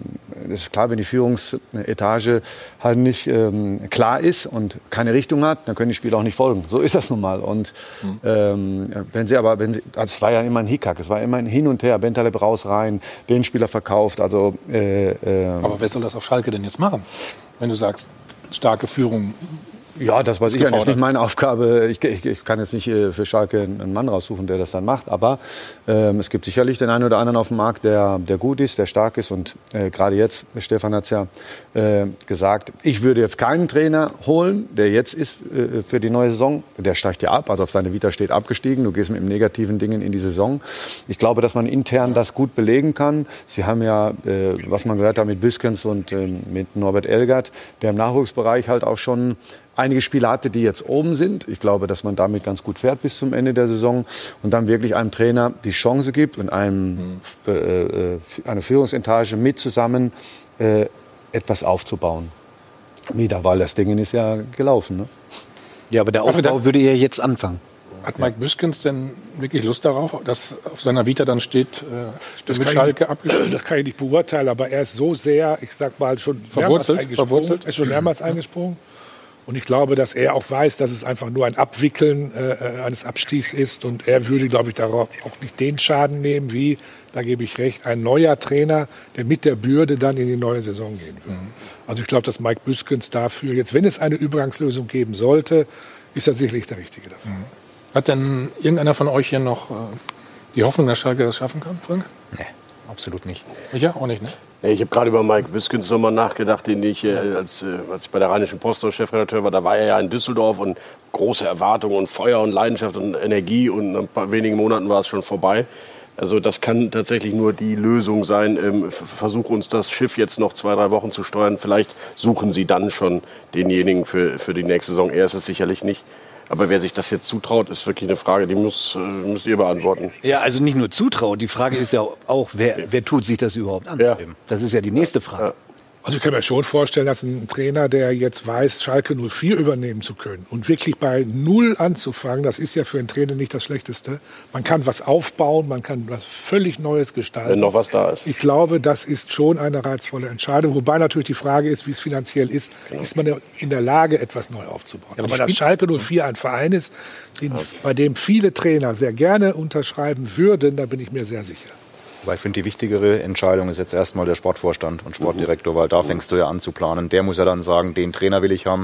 es ist klar, wenn die Führungsetage halt nicht ähm, klar ist und keine Richtung hat, dann können die Spieler auch nicht folgen. So ist das nun mal. Und mhm. ähm, wenn sie aber, wenn sie, also es war ja immer ein Hickhack, es war immer ein Hin und Her, Bentaleb raus, rein, den Spieler verkauft. Also, äh, äh, aber wer soll das auf Schalke denn jetzt machen, wenn du sagst, starke Führung? Ja, das weiß ich ja, das ist nicht meine Aufgabe. Ich, ich, ich kann jetzt nicht äh, für Schalke einen Mann raussuchen, der das dann macht. Aber ähm, es gibt sicherlich den einen oder anderen auf dem Markt, der, der gut ist, der stark ist. Und äh, gerade jetzt, Stefan hat es ja äh, gesagt, ich würde jetzt keinen Trainer holen, der jetzt ist äh, für die neue Saison. Der steigt ja ab, also auf seine Vita steht abgestiegen. Du gehst mit negativen Dingen in die Saison. Ich glaube, dass man intern das gut belegen kann. Sie haben ja, äh, was man gehört hat mit Büskens und äh, mit Norbert Elgert, der im Nachwuchsbereich halt auch schon einige Spieler hatte, die jetzt oben sind. Ich glaube, dass man damit ganz gut fährt bis zum Ende der Saison und dann wirklich einem Trainer die Chance gibt und einem äh, äh, eine Führungsetage mit zusammen äh, etwas aufzubauen. Wieder, weil das Ding ist ja gelaufen. Ne? Ja, aber der Aufbau aber würde ja jetzt anfangen. Hat Mike Büskens denn wirklich Lust darauf, dass auf seiner Vita dann steht, äh, das mit Schalke abgeschlossen? Das kann ich nicht beurteilen, aber er ist so sehr, ich sag mal, schon verwurzelt, mehrmals eingesprungen. verwurzelt. Er ist schon mehrmals eingesprungen. Und ich glaube, dass er auch weiß, dass es einfach nur ein Abwickeln äh, eines Abstiegs ist. Und er würde, glaube ich, darauf auch nicht den Schaden nehmen, wie, da gebe ich recht, ein neuer Trainer, der mit der Bürde dann in die neue Saison gehen würde. Mhm. Also ich glaube, dass Mike Büskens dafür, jetzt wenn es eine Übergangslösung geben sollte, ist er sicherlich der Richtige dafür. Mhm. Hat denn irgendeiner von euch hier noch äh, die Hoffnung, dass Schalke das schaffen kann, Frank? Nee, absolut nicht. Ja, auch nicht, ne? Nee, ich habe gerade über Mike Büskens nochmal nachgedacht, den ich, äh, als, äh, als ich bei der Rheinischen Post Chefredakteur war, da war er ja in Düsseldorf und große Erwartungen und Feuer und Leidenschaft und Energie und nach ein paar wenigen Monaten war es schon vorbei. Also das kann tatsächlich nur die Lösung sein. Ähm, versuch uns das Schiff jetzt noch zwei, drei Wochen zu steuern. Vielleicht suchen sie dann schon denjenigen für, für die nächste Saison. Er ist es sicherlich nicht. Aber wer sich das jetzt zutraut, ist wirklich eine Frage, die muss, müsst ihr beantworten. Ja, also nicht nur zutrauen. Die Frage ist ja auch, wer, wer tut sich das überhaupt an? Ja. Das ist ja die nächste Frage. Ja. Also ich kann mir schon vorstellen, dass ein Trainer, der jetzt weiß, Schalke null vier übernehmen zu können und wirklich bei Null anzufangen, das ist ja für einen Trainer nicht das Schlechteste. Man kann was aufbauen, man kann was völlig Neues gestalten. Wenn noch was da ist. Ich glaube, das ist schon eine reizvolle Entscheidung. Wobei natürlich die Frage ist, wie es finanziell ist. Genau. Ist man in der Lage, etwas neu aufzubauen? Ja, aber dass Schalke null vier ein Verein ist, den, bei dem viele Trainer sehr gerne unterschreiben würden, da bin ich mir sehr sicher. Weil ich finde, die wichtigere Entscheidung ist jetzt erstmal der Sportvorstand und Sportdirektor, weil da fängst du ja an zu planen. Der muss ja dann sagen, den Trainer will ich haben.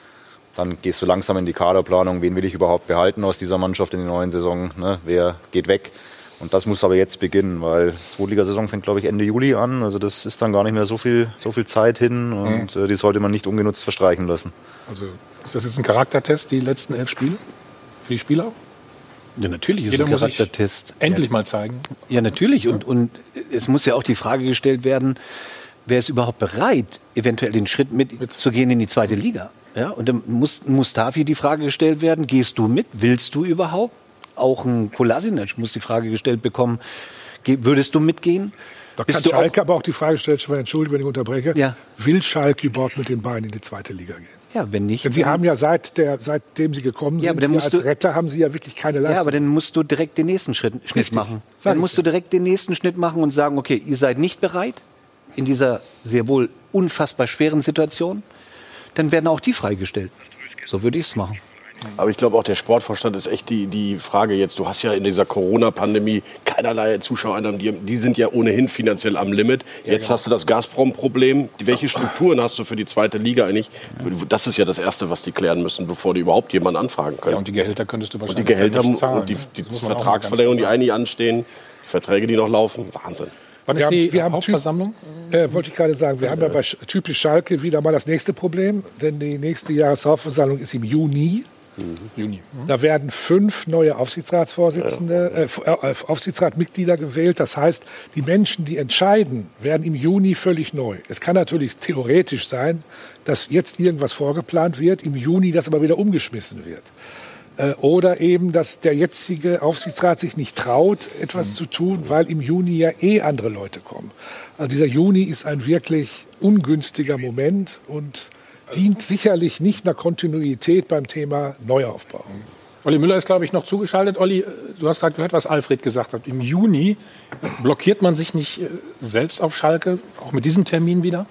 Dann gehst du langsam in die Kaderplanung, wen will ich überhaupt behalten aus dieser Mannschaft in der neuen Saison, ne? Wer geht weg. Und das muss aber jetzt beginnen, weil die Zweitligasaison fängt, glaube ich, Ende Juli an. Also das ist dann gar nicht mehr so viel, so viel Zeit hin und mhm. äh, die sollte man nicht ungenutzt verstreichen lassen. Also ist das jetzt ein Charaktertest, die letzten elf Spiele für die Spieler? Ja, natürlich ist Jeder es ein Charaktertest. Endlich mal zeigen. Ja, natürlich. Und, und es muss ja auch die Frage gestellt werden, wer ist überhaupt bereit, eventuell den Schritt mitzugehen in die zweite Liga? Ja, und dann muss Mustafi die Frage gestellt werden, gehst du mit? Willst du überhaupt? Auch ein Kolasinac muss die Frage gestellt bekommen, würdest du mitgehen? Da kann Schalke aber auch die Frage stellen, Entschuldigung, wenn ich unterbreche, ja. Will Schalke überhaupt mit den Beinen in die zweite Liga gehen? Ja, wenn nicht. Denn Sie haben ja seit der, seitdem Sie gekommen sind, ja, aber dann musst als du, Retter haben Sie ja wirklich keine Leistung. Ja, aber dann musst du direkt den nächsten Schritt, Schnitt machen. Dann musst du direkt den nächsten Schnitt machen und sagen, okay, ihr seid nicht bereit in dieser sehr wohl unfassbar schweren Situation, dann werden auch die freigestellt. So würde ich es machen. Aber ich glaube auch, der Sportvorstand ist echt die, die Frage jetzt. Du hast ja in dieser Corona-Pandemie keinerlei Zuschauereinnahmen. Die, die sind ja ohnehin finanziell am Limit. Jetzt ja, genau. hast du das Gazprom-Problem. Welche Strukturen hast du für die zweite Liga eigentlich? Das ist ja das Erste, was die klären müssen, bevor die überhaupt jemanden anfragen können. Ja, und die Gehälter könntest du wahrscheinlich und die Gehälter nicht zahlen. Und die, die, die Vertragsverlängerungen, die eigentlich anstehen, die Verträge, die noch laufen. Wahnsinn. Wann ist die wir haben Hauptversammlung? Äh, wollte ich gerade sagen. Wir haben ja bei typisch Schalke wieder mal das nächste Problem. Denn die nächste Jahreshauptversammlung ist im Juni. Mhm. Juni. Mhm. Da werden fünf neue Aufsichtsratsvorsitzende, äh, Aufsichtsratmitglieder gewählt. Das heißt, die Menschen, die entscheiden, werden im Juni völlig neu. Es kann natürlich theoretisch sein, dass jetzt irgendwas vorgeplant wird, im Juni das aber wieder umgeschmissen wird. Äh, oder eben, dass der jetzige Aufsichtsrat sich nicht traut, etwas mhm. zu tun, weil im Juni ja eh andere Leute kommen. Also dieser Juni ist ein wirklich ungünstiger Moment und dient sicherlich nicht einer Kontinuität beim Thema Neuaufbau. Olli Müller ist, glaube ich, noch zugeschaltet. Olli, du hast gerade gehört, was Alfred gesagt hat. Im Juni blockiert man sich nicht selbst auf Schalke, auch mit diesem Termin wieder?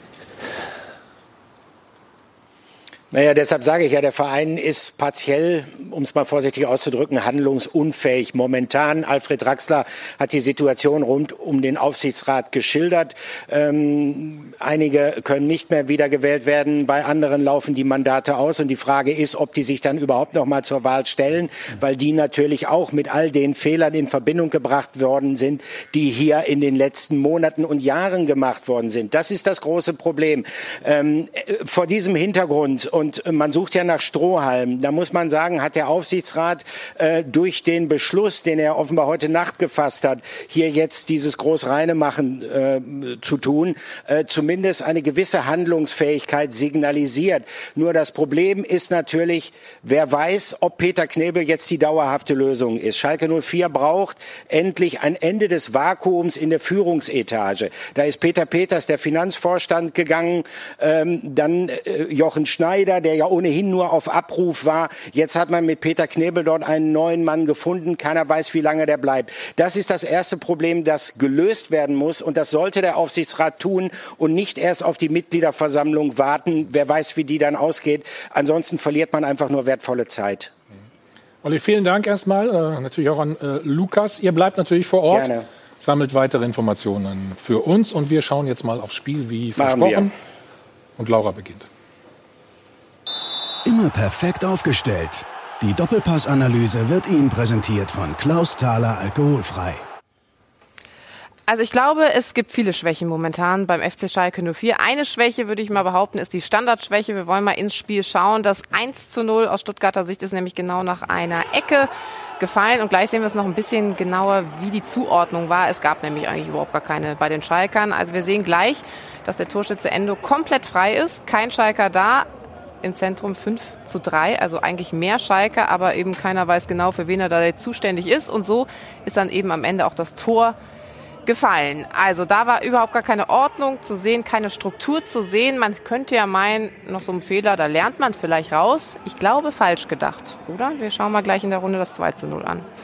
Naja, deshalb sage ich ja, der Verein ist partiell, um es mal vorsichtig auszudrücken, handlungsunfähig. Momentan, Alfred Draxler hat die Situation rund um den Aufsichtsrat geschildert. Ähm, einige können nicht mehr wiedergewählt werden, bei anderen laufen die Mandate aus. Und die Frage ist, ob die sich dann überhaupt noch mal zur Wahl stellen, weil die natürlich auch mit all den Fehlern in Verbindung gebracht worden sind, die hier in den letzten Monaten und Jahren gemacht worden sind. Das ist das große Problem. Ähm, vor diesem Hintergrund, und man sucht ja nach Strohhalmen. Da muss man sagen, hat der Aufsichtsrat äh, durch den Beschluss, den er offenbar heute Nacht gefasst hat, hier jetzt dieses Großreinemachen äh, zu tun, äh, zumindest eine gewisse Handlungsfähigkeit signalisiert. Nur das Problem ist natürlich, wer weiß, ob Peter Knebel jetzt die dauerhafte Lösung ist. Schalke null vier braucht endlich ein Ende des Vakuums in der Führungsetage. Da ist Peter Peters, der Finanzvorstand, gegangen, ähm, dann äh, Jochen Schneider, der ja ohnehin nur auf Abruf war. Jetzt hat man mit Peter Knebel dort einen neuen Mann gefunden. Keiner weiß, wie lange der bleibt. Das ist das erste Problem, das gelöst werden muss. Und das sollte der Aufsichtsrat tun und nicht erst auf die Mitgliederversammlung warten. Wer weiß, wie die dann ausgeht. Ansonsten verliert man einfach nur wertvolle Zeit. Olli, vielen Dank erstmal. Äh, natürlich auch an äh, Lukas. Ihr bleibt natürlich vor Ort. Gerne. Sammelt weitere Informationen für uns. Und wir schauen jetzt mal aufs Spiel, wie versprochen. Und Laura beginnt. Immer perfekt aufgestellt. Die Doppelpass-Analyse wird Ihnen präsentiert von Klaus Thaler Alkoholfrei. Also ich glaube, es gibt viele Schwächen momentan beim F C Schalke null vier. Eine Schwäche, würde ich mal behaupten, ist die Standardschwäche. Wir wollen mal ins Spiel schauen. Das eins zu null aus Stuttgarter Sicht ist nämlich genau nach einer Ecke gefallen. Und gleich sehen wir es noch ein bisschen genauer, wie die Zuordnung war. Es gab nämlich eigentlich überhaupt gar keine bei den Schalkern. Also wir sehen gleich, dass der Torschütze Endo komplett frei ist. Kein Schalker da. Im Zentrum fünf zu drei, also eigentlich mehr Schalke, aber eben keiner weiß genau, für wen er da jetzt zuständig ist. Und so ist dann eben am Ende auch das Tor gefallen. Also da war überhaupt gar keine Ordnung zu sehen, keine Struktur zu sehen. Man könnte ja meinen, noch so ein Fehler, da lernt man vielleicht raus. Ich glaube, falsch gedacht, oder? Wir schauen mal gleich in der Runde das zwei zu null an.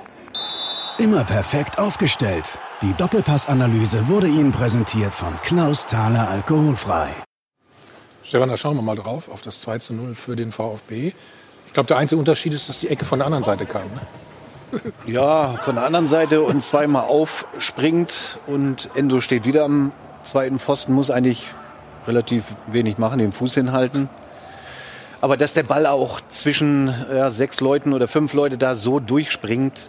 Immer perfekt aufgestellt. Die Doppelpass-Analyse wurde Ihnen präsentiert von Klaus Thaler Alkoholfrei. Stefan, da schauen wir mal drauf, auf das zwei zu null für den VfB. Ich glaube, der einzige Unterschied ist, dass die Ecke von der anderen Seite kam. Ne? Ja, von der anderen Seite und zweimal aufspringt und Endo steht wieder am zweiten Pfosten, muss eigentlich relativ wenig machen, den Fuß hinhalten. Aber dass der Ball auch zwischen ja, sechs Leuten oder fünf Leute da so durchspringt,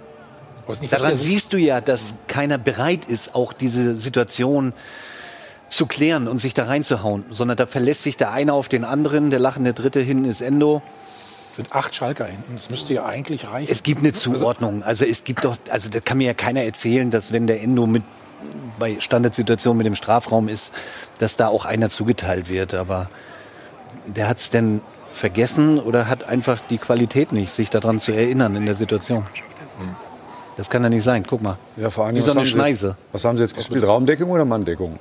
daran siehst du ja, dass keiner bereit ist, auch diese Situation zu klären und sich da reinzuhauen, sondern da verlässt sich der eine auf den anderen, der lachende Dritte, hinten ist Endo. Es sind acht Schalker hinten, das müsste ja eigentlich reichen. Es gibt eine Zuordnung, also es gibt doch, also da kann mir ja keiner erzählen, dass wenn der Endo mit bei Standardsituation mit dem Strafraum ist, dass da auch einer zugeteilt wird, aber der hat es denn vergessen oder hat einfach die Qualität nicht, sich daran zu erinnern in der Situation. Hm. Das kann ja nicht sein. Guck mal. Ja, vor allem, wie so eine was Schneise. Haben Sie, was haben Sie jetzt gespielt? Raumdeckung oder Manndeckung?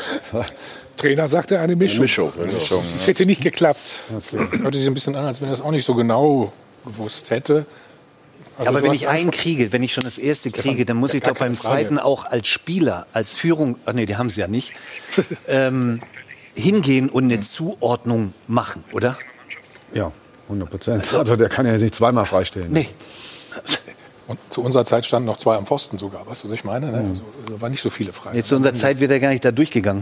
Trainer sagte eine Mischung. Mischung. Mischung. Das hätte nicht geklappt. Okay. Hört sich ein bisschen an, als wenn er das auch nicht so genau gewusst hätte. Also aber wenn ich einen kriege, wenn ich schon das erste kriege, dann muss ich doch beim zweiten auch als Spieler, als Führung, ach nee, die haben sie ja nicht, ähm, hingehen und eine Zuordnung machen, oder? Ja, hundert Prozent. Also der kann ja nicht zweimal freistellen. Nee. Und zu unserer Zeit standen noch zwei am Pfosten sogar, weißt du, was ich meine? Ne? Also, da waren nicht so viele frei. Jetzt zu unserer Zeit wird er gar nicht da durchgegangen.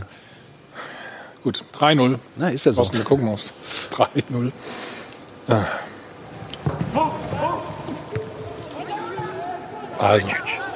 Gut, drei null. Na, ist ja so. Wir gucken aufs drei null. Ah. Also.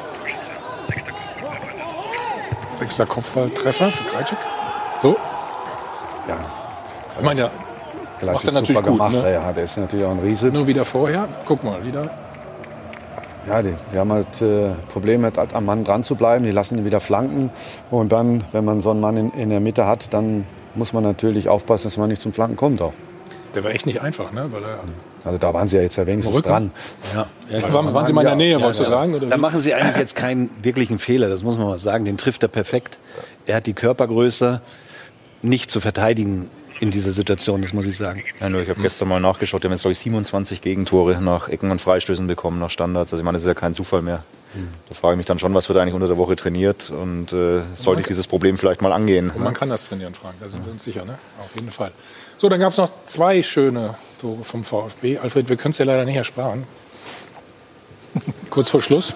Sechster Kopfballtreffer für Krajcik. So. Ja. Ich meine, ja, macht er natürlich gut. Gemacht, Ne? Ja, der ist natürlich auch ein Riese. Nur wieder vorher. Guck mal, wieder. Ja, die, die haben halt äh, Probleme, halt am Mann dran zu bleiben. Die lassen ihn wieder flanken. Und dann, wenn man so einen Mann in, in der Mitte hat, dann muss man natürlich aufpassen, dass man nicht zum Flanken kommt auch. Der war echt nicht einfach, ne? Weil er also da waren sie ja jetzt ja wenigstens Rücken. dran. Ja. Ja, also waren, waren Sie mal in der Nähe, ja, wolltest ja. du sagen? Oder da wie? machen Sie eigentlich jetzt keinen wirklichen Fehler, das muss man mal sagen. Den trifft er perfekt. Er hat die Körpergröße, nicht zu verteidigen in dieser Situation, das muss ich sagen. Ja, nur ich habe gestern mal nachgeschaut, die haben jetzt, glaube ich, siebenundzwanzig Gegentore nach Ecken und Freistößen bekommen, nach Standards. Also ich meine, das ist ja kein Zufall mehr. Mhm. Da frage ich mich dann schon, was wird eigentlich unter der Woche trainiert und äh, sollte ich dieses Problem vielleicht mal angehen. Und man kann das trainieren, Frank, da sind wir uns sicher, ne? Auf jeden Fall. So, dann gab es noch zwei schöne Tore vom VfB. Alfred, wir können es ja leider nicht ersparen. Kurz vor Schluss.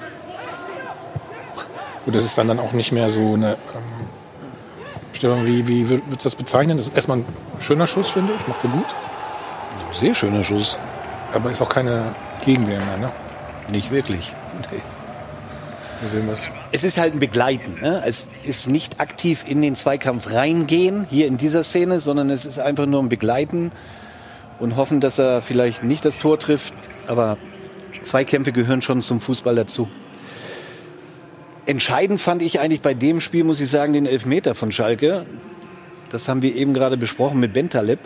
Und das ist dann, dann auch nicht mehr so eine... Ähm, Stefan, wie, wie würdest du das bezeichnen? Das ist erstmal ein schöner Schuss, finde ich. Macht er gut. Sehr schöner Schuss. Aber ist auch keine Gegenwehr mehr, ne? Nicht wirklich. Nee. Wir sehen das. Es ist halt ein Begleiten. Ne? Es ist nicht aktiv in den Zweikampf reingehen, hier in dieser Szene, sondern es ist einfach nur ein Begleiten und hoffen, dass er vielleicht nicht das Tor trifft. Aber Zweikämpfe gehören schon zum Fußball dazu. Entscheidend fand ich eigentlich bei dem Spiel, muss ich sagen, den Elfmeter von Schalke. Das haben wir eben gerade besprochen mit Bentaleb.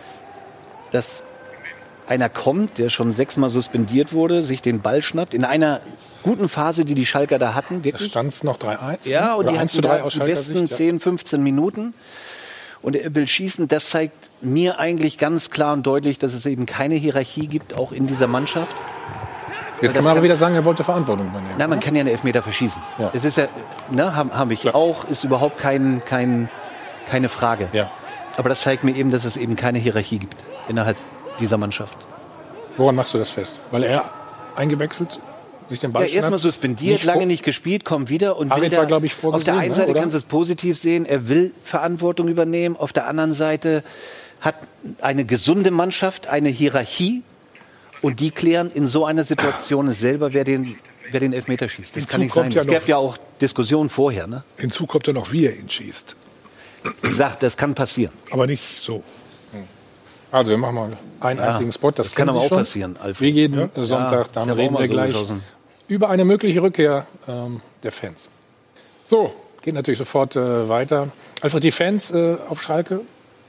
Dass einer kommt, der schon sechsmal suspendiert wurde, sich den Ball schnappt. In einer guten Phase, die die Schalker da hatten. Wirklich. Da stand es noch drei eins. Ja, und Oder die hatten da die besten Sicht, ja. zehn, fünfzehn Minuten. Und er will schießen. Das zeigt mir eigentlich ganz klar und deutlich, dass es eben keine Hierarchie gibt, auch in dieser Mannschaft. Jetzt kann man aber wieder sagen, er wollte Verantwortung übernehmen. Nein, man kann ja einen Elfmeter verschießen. Ja. Es ist ja, ne, habe hab ich ja. auch, ist überhaupt kein, kein, keine Frage. Ja. Aber das zeigt mir eben, dass es eben keine Hierarchie gibt innerhalb dieser Mannschaft. Woran machst du das fest? Weil er eingewechselt, sich den Ball ja, erstmal suspendiert, nicht lange nicht gespielt, kommt wieder und will war, glaube ich, vorgesehen, auf der einen Seite ne, kannst du es positiv sehen, er will Verantwortung übernehmen, auf der anderen Seite hat eine gesunde Mannschaft eine Hierarchie. Und die klären in so einer Situation selber, wer den, wer den Elfmeter schießt. Das kann nicht sein. Es gab ja auch Diskussionen vorher. Ne? Hinzu kommt ja noch, wie er ihn schießt. Wie gesagt, das kann passieren. Aber nicht so. Also wir machen mal einen ja, einzigen Spot. Das, das kann aber auch schon. passieren, Alfred. Wie jeden ja? Sonntag, dann ja, reden wir so gleich geschossen. über eine mögliche Rückkehr ähm, der Fans. So, geht natürlich sofort äh, weiter. Alfred, die Fans äh, auf Schalke,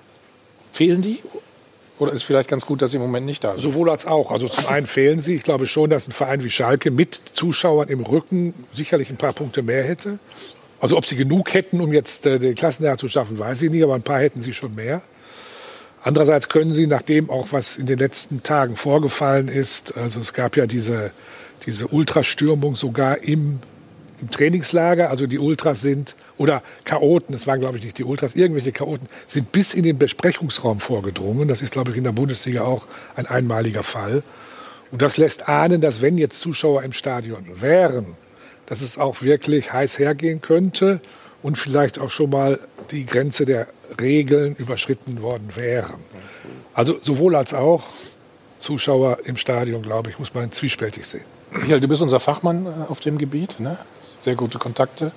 fehlen die? Oder ist vielleicht ganz gut, dass sie im Moment nicht da sind? Sowohl als auch. Also zum einen fehlen sie. Ich glaube schon, dass ein Verein wie Schalke mit Zuschauern im Rücken sicherlich ein paar Punkte mehr hätte. Also ob sie genug hätten, um jetzt äh, den Klassenerhalt zu schaffen, weiß ich nicht. Aber ein paar hätten sie schon mehr. Andererseits können sie, nachdem auch was in den letzten Tagen vorgefallen ist, also es gab ja diese, diese Ultrastürmung sogar im, im Trainingslager, also die Ultras sind, oder Chaoten, das waren glaube ich nicht die Ultras, irgendwelche Chaoten, sind bis in den Besprechungsraum vorgedrungen. Das ist glaube ich in der Bundesliga auch ein einmaliger Fall. Und das lässt ahnen, dass wenn jetzt Zuschauer im Stadion wären, dass es auch wirklich heiß hergehen könnte und vielleicht auch schon mal die Grenze der Regeln überschritten worden wären. Also sowohl als auch Zuschauer im Stadion, glaube ich, muss man zwiespältig sehen. Michael, du bist unser Fachmann auf dem Gebiet, ne? Sehr gute Kontakte.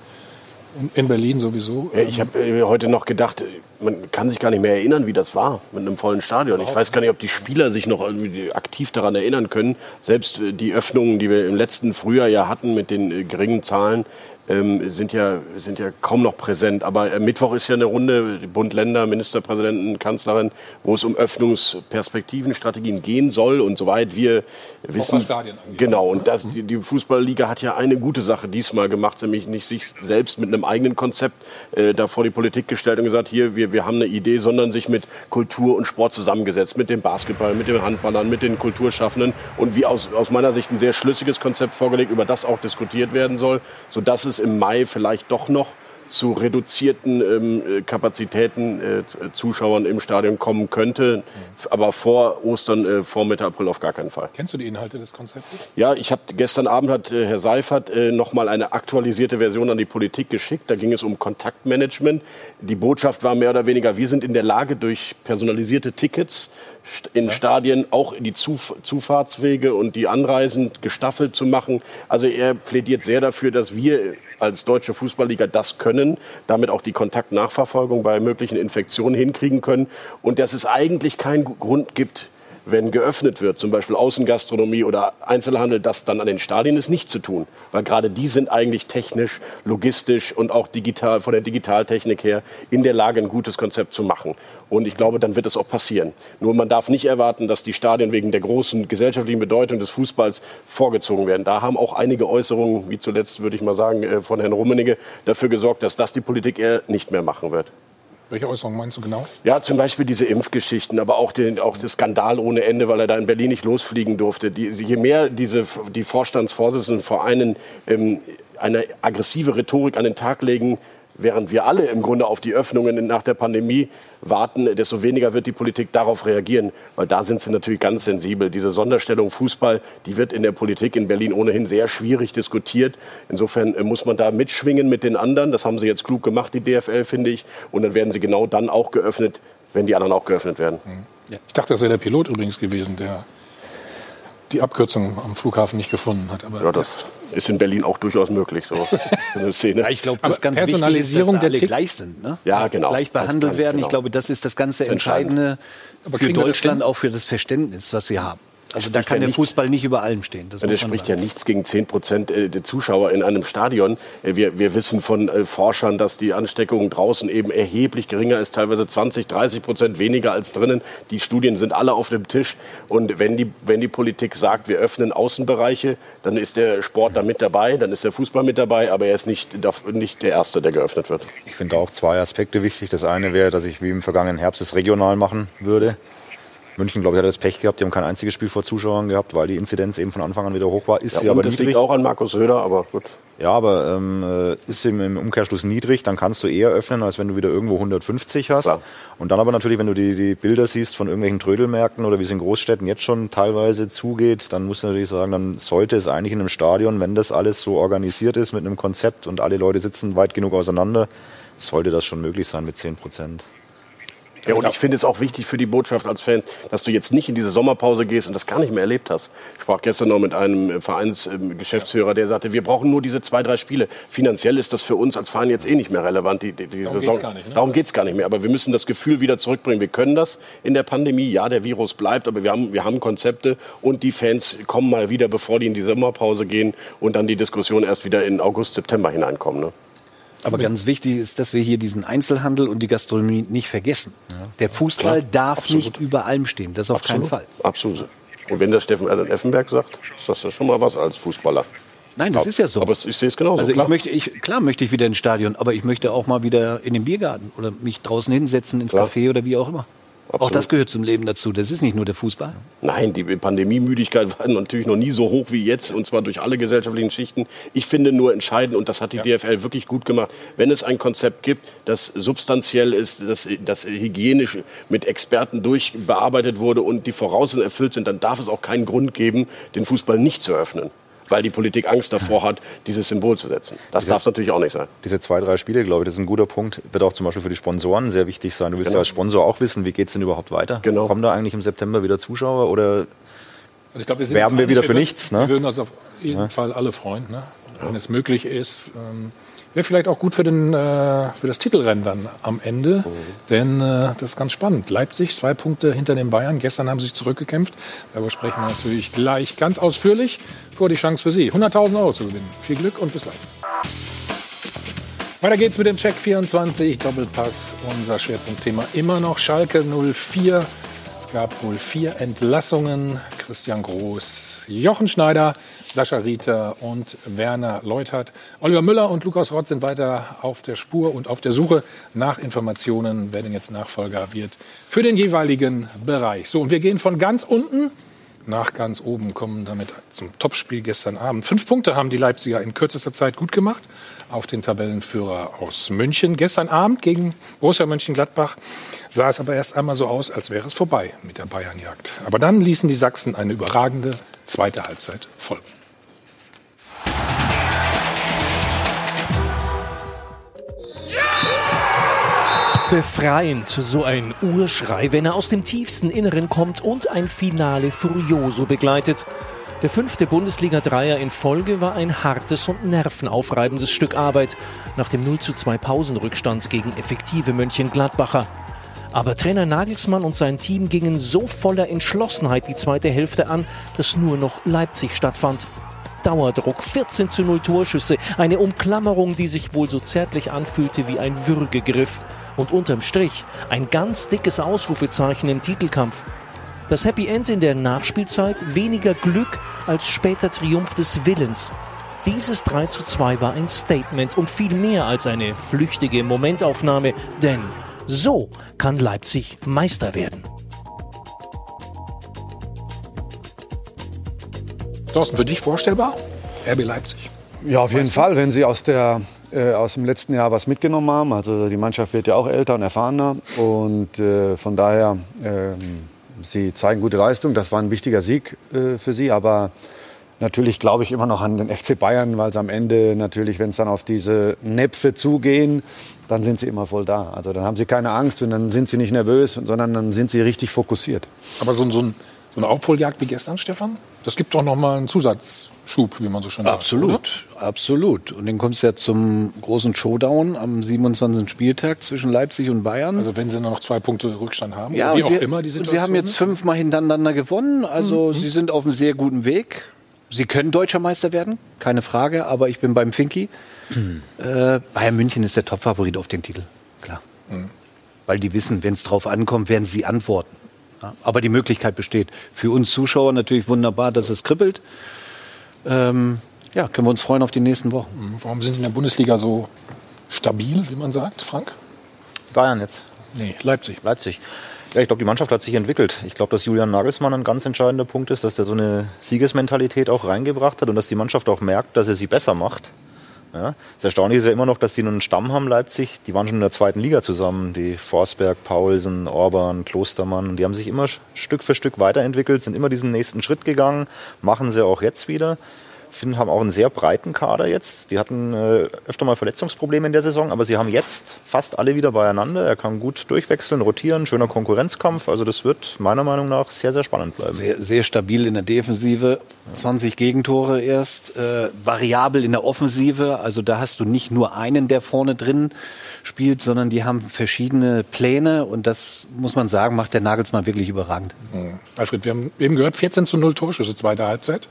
In Berlin sowieso. Ja, ich habe äh, heute noch gedacht, man kann sich gar nicht mehr erinnern, wie das war mit einem vollen Stadion. Ich weiß gar nicht, ob die Spieler sich noch irgendwie aktiv daran erinnern können. Selbst äh, die Öffnungen, die wir im letzten Frühjahr ja hatten mit den äh, geringen Zahlen, ähm, sind, ja, sind ja kaum noch präsent. Aber äh, Mittwoch ist ja eine Runde, Bund, Länder, Ministerpräsidenten, Kanzlerin, wo es um Öffnungsperspektiven, Strategien gehen soll. Und soweit wir wissen, genau, und das, die, die Fußballliga hat ja eine gute Sache diesmal gemacht, nämlich nicht sich selbst mit einem eigenen Konzept äh, da vor die Politik gestellt und gesagt, hier, wir, wir haben eine Idee, sondern sich mit Kultur und Sport zusammengesetzt, mit dem Basketball, mit den Handballern, mit den Kulturschaffenden und wie aus, aus meiner Sicht ein sehr schlüssiges Konzept vorgelegt, über das auch diskutiert werden soll, sodass es im Mai vielleicht doch noch zu reduzierten ähm, Kapazitäten äh, Zuschauern im Stadion kommen könnte. Aber vor Ostern, äh, vor Mitte April auf gar keinen Fall. Kennst du die Inhalte des Konzeptes? Ja, ich habe gestern Abend hat äh, Herr Seifert äh, noch mal eine aktualisierte Version an die Politik geschickt. Da ging es um Kontaktmanagement. Die Botschaft war mehr oder weniger, wir sind in der Lage, durch personalisierte Tickets in Stadien auch die Zuf- Zufahrtswege und die Anreisen gestaffelt zu machen. Also er plädiert sehr dafür, dass wir als Deutsche Fußballliga das können, damit auch die Kontaktnachverfolgung bei möglichen Infektionen hinkriegen können und dass es eigentlich keinen Grund gibt, wenn geöffnet wird, zum Beispiel Außengastronomie oder Einzelhandel, das dann an den Stadien ist, nicht zu tun. Weil gerade die sind eigentlich technisch, logistisch und auch digital, von der Digitaltechnik her in der Lage, ein gutes Konzept zu machen. Und ich glaube, dann wird es auch passieren. Nur man darf nicht erwarten, dass die Stadien wegen der großen gesellschaftlichen Bedeutung des Fußballs vorgezogen werden. Da haben auch einige Äußerungen, wie zuletzt würde ich mal sagen, von Herrn Rummenigge, dafür gesorgt, dass das die Politik eher nicht mehr machen wird. Welche Äußerungen meinst du genau? Ja, zum Beispiel diese Impfgeschichten, aber auch, den, auch der Skandal ohne Ende, weil er da in Berlin nicht losfliegen durfte. Die, je mehr diese, die Vorstandsvorsitzenden vor einen ähm, eine aggressive Rhetorik an den Tag legen, während wir alle im Grunde auf die Öffnungen nach der Pandemie warten, desto weniger wird die Politik darauf reagieren. Weil da sind sie natürlich ganz sensibel. Diese Sonderstellung Fußball, die wird in der Politik in Berlin ohnehin sehr schwierig diskutiert. Insofern muss man da mitschwingen mit den anderen. Das haben sie jetzt klug gemacht, die D F L, finde ich. Und dann werden sie genau dann auch geöffnet, wenn die anderen auch geöffnet werden. Ich dachte, das wäre der Pilot übrigens gewesen, der die Abkürzung am Flughafen nicht gefunden hat. Aber ja, das ist in Berlin auch durchaus möglich, so eine Szene. Ja, ich glaube, das ganz wichtig ist, dass da alle gleich sind. Ne? Ja, genau. Gleich behandelt werden. Genau. Ich glaube, das ist das ganze Entscheidende für Deutschland, auch für das Verständnis, was wir haben. Also da kann ja der nichts, Fußball nicht über allem stehen. Das, das spricht sagen. ja nichts gegen zehn Prozent der Zuschauer in einem Stadion. Wir, wir wissen von äh, Forschern, dass die Ansteckung draußen eben erheblich geringer ist, teilweise zwanzig, dreißig Prozent weniger als drinnen. Die Studien sind alle auf dem Tisch. Und wenn die, wenn die Politik sagt, wir öffnen Außenbereiche, dann ist der Sport da mit dabei, dann ist der Fußball mit dabei, aber er ist nicht, nicht der Erste, der geöffnet wird. Ich finde auch zwei Aspekte wichtig. Das eine wäre, dass ich wie im vergangenen Herbst es regional machen würde. München, glaube ich, hat das Pech gehabt. Die haben kein einziges Spiel vor Zuschauern gehabt, weil die Inzidenz eben von Anfang an wieder hoch war. Ist ja, sie aber das niedrig. liegt auch an Markus Söder, aber gut. Ja, aber ähm, ist sie im Umkehrschluss niedrig, dann kannst du eher öffnen, als wenn du wieder irgendwo hundertfünfzig hast. Klar. Und dann aber natürlich, wenn du die, die Bilder siehst von irgendwelchen Trödelmärkten oder wie es in Großstädten jetzt schon teilweise zugeht, dann musst du natürlich sagen, dann sollte es eigentlich in einem Stadion, wenn das alles so organisiert ist mit einem Konzept und alle Leute sitzen weit genug auseinander, sollte das schon möglich sein mit zehn Prozent. Ja, und ich finde es auch wichtig für die Botschaft als Fans, dass du jetzt nicht in diese Sommerpause gehst und das gar nicht mehr erlebt hast. Ich sprach gestern noch mit einem Vereinsgeschäftsführer, der sagte, wir brauchen nur diese zwei, drei Spiele. Finanziell ist das für uns als Verein jetzt eh nicht mehr relevant, die, die, die Darum Saison. Geht's gar nicht, ne? Darum geht es gar nicht mehr. Aber wir müssen das Gefühl wieder zurückbringen. Wir können das in der Pandemie. Ja, der Virus bleibt, aber wir haben, wir haben Konzepte und die Fans kommen mal wieder, bevor die in die Sommerpause gehen und dann die Diskussion erst wieder in August, September hineinkommen. Ne? Aber ganz wichtig ist, dass wir hier diesen Einzelhandel und die Gastronomie nicht vergessen. Ja. Der Fußball Klar, darf absolut. nicht über allem stehen, das auf absolut. keinen Fall. Absolut. Und wenn das Steffen Effenberg sagt, ist das ja schon mal was als Fußballer. Nein, das aber, ist ja so. Aber ich sehe es genauso. Also klar. ich möchte, ich, klar möchte ich wieder ins Stadion, aber ich möchte auch mal wieder in den Biergarten oder mich draußen hinsetzen ins klar. Café oder wie auch immer. Absolut. Auch das gehört zum Leben dazu. Das ist nicht nur der Fußball. Nein, die Pandemiemüdigkeit war natürlich noch nie so hoch wie jetzt, und zwar durch alle gesellschaftlichen Schichten. Ich finde nur entscheidend, und das hat die ja. D F L wirklich gut gemacht, wenn es ein Konzept gibt, das substanziell ist, das, das hygienisch mit Experten durchbearbeitet wurde und die Voraussetzungen erfüllt sind, dann darf es auch keinen Grund geben, den Fußball nicht zu öffnen. Weil die Politik Angst davor hat, dieses Symbol zu setzen. Das darf es natürlich auch nicht sein. Diese zwei, drei Spiele, glaube ich, das ist ein guter Punkt. Wird auch zum Beispiel für die Sponsoren sehr wichtig sein. Du willst genau. ja als Sponsor auch wissen, wie geht es denn überhaupt weiter? Genau. Kommen da eigentlich im September wieder Zuschauer oder also ich glaub, wir sind werben wir wieder für wir nichts? Ne? Wir würden uns auf jeden ja. Fall alle freuen, ne? wenn ja. es möglich ist. Ähm, Wäre vielleicht auch gut für, den, äh, für das Titelrennen dann am Ende, mhm. denn äh, das ist ganz spannend. Leipzig, zwei Punkte hinter den Bayern. Gestern haben sie sich zurückgekämpft. Darüber sprechen wir natürlich gleich ganz ausführlich. Vor die Chance für Sie, hunderttausend Euro zu gewinnen. Viel Glück und bis gleich. Weiter geht's mit dem Check vierundzwanzig, Doppelpass. Unser Schwerpunktthema immer noch Schalke null vier. Es gab null vier Entlassungen. Christian Groß, Jochen Schneider, Sascha Rieter und Werner Leutert. Oliver Müller und Lukas Rott sind weiter auf der Spur und auf der Suche nach Informationen, wer denn jetzt Nachfolger wird für den jeweiligen Bereich. So, und wir gehen von ganz unten nach ganz oben, kommen damit zum Topspiel gestern Abend. Fünf Punkte haben die Leipziger in kürzester Zeit gut gemacht auf den Tabellenführer aus München. Gestern Abend gegen Borussia Mönchengladbach sah es aber erst einmal so aus, als wäre es vorbei mit der Bayernjagd. Aber dann ließen die Sachsen eine überragende zweite Halbzeit folgen. Befreiend, so ein Urschrei, wenn er aus dem tiefsten Inneren kommt und ein Finale Furioso begleitet. Der fünfte Bundesliga-Dreier in Folge war ein hartes und nervenaufreibendes Stück Arbeit nach dem null zu zwei Pausenrückstand gegen effektive Mönchengladbacher. Aber Trainer Nagelsmann und sein Team gingen so voller Entschlossenheit die zweite Hälfte an, dass nur noch Leipzig stattfand. Dauerdruck, vierzehn zu null Torschüsse, eine Umklammerung, die sich wohl so zärtlich anfühlte wie ein Würgegriff. Und unterm Strich ein ganz dickes Ausrufezeichen im Titelkampf. Das Happy End in der Nachspielzeit, weniger Glück als später Triumph des Willens. Dieses drei zu zwei war ein Statement und viel mehr als eine flüchtige Momentaufnahme, denn So kann Leipzig Meister werden. Thorsten, für dich vorstellbar? R B Leipzig. Ja, auf jeden Fall, wenn sie aus, der, äh, aus dem letzten Jahr was mitgenommen haben. Also die Mannschaft wird ja auch älter und erfahrener. Und äh, von daher, äh, sie zeigen gute Leistung. Das war ein wichtiger Sieg äh, für sie. Aber natürlich glaube ich immer noch an den F C Bayern, weil es am Ende natürlich, wenn es dann auf diese Näpfe zugehen, dann sind sie immer voll da. Also dann haben sie keine Angst und dann sind sie nicht nervös, sondern dann sind sie richtig fokussiert. Aber so, so, ein, so eine Aufholjagd wie gestern, Stefan, das gibt doch noch mal einen Zusatzschub, wie man so schön sagt. Absolut, oder? Absolut. Und dann kommt es ja zum großen Showdown am siebenundzwanzigsten Spieltag zwischen Leipzig und Bayern. Also wenn sie noch zwei Punkte Rückstand haben, ja, oder wie auch sie, immer die Situation Sie haben jetzt ist. fünfmal hintereinander gewonnen, also Mhm. sie sind auf einem sehr guten Weg. Sie können Deutscher Meister werden, keine Frage, aber ich bin beim Finki. Mhm. Äh, Bayern München ist der Topfavorit auf den Titel, klar. Mhm. Weil die wissen, wenn es drauf ankommt, werden sie antworten. Ja, aber die Möglichkeit besteht. Für uns Zuschauer natürlich wunderbar, dass es kribbelt. Ähm, ja, können wir uns freuen auf die nächsten Wochen. Warum sind die in der Bundesliga so stabil, wie man sagt, Frank? Bayern jetzt. Nee, Leipzig. Leipzig. Ja, ich glaube, die Mannschaft hat sich entwickelt. Ich glaube, dass Julian Nagelsmann ein ganz entscheidender Punkt ist, dass der so eine Siegesmentalität auch reingebracht hat und dass die Mannschaft auch merkt, dass er sie besser macht. Ja. Das Erstaunliche ist ja immer noch, dass die nun einen Stamm haben, Leipzig. Die waren schon in der zweiten Liga zusammen. Die Forsberg, Paulsen, Orban, Klostermann. Die haben sich immer Stück für Stück weiterentwickelt, sind immer diesen nächsten Schritt gegangen, machen sie auch jetzt wieder. Finden, haben auch einen sehr breiten Kader jetzt. Die hatten äh, öfter mal Verletzungsprobleme in der Saison, aber sie haben jetzt fast alle wieder beieinander. Er kann gut durchwechseln, rotieren, schöner Konkurrenzkampf. Also das wird meiner Meinung nach sehr, sehr spannend bleiben. Sehr, sehr stabil in der Defensive, zwanzig Gegentore erst, äh, variabel in der Offensive. Also da hast du nicht nur einen, der vorne drin spielt, sondern die haben verschiedene Pläne und das, muss man sagen, macht der Nagelsmann wirklich überragend. Mhm. Alfred, wir haben eben gehört, vierzehn zu null Torschüsse, zweite Halbzeit.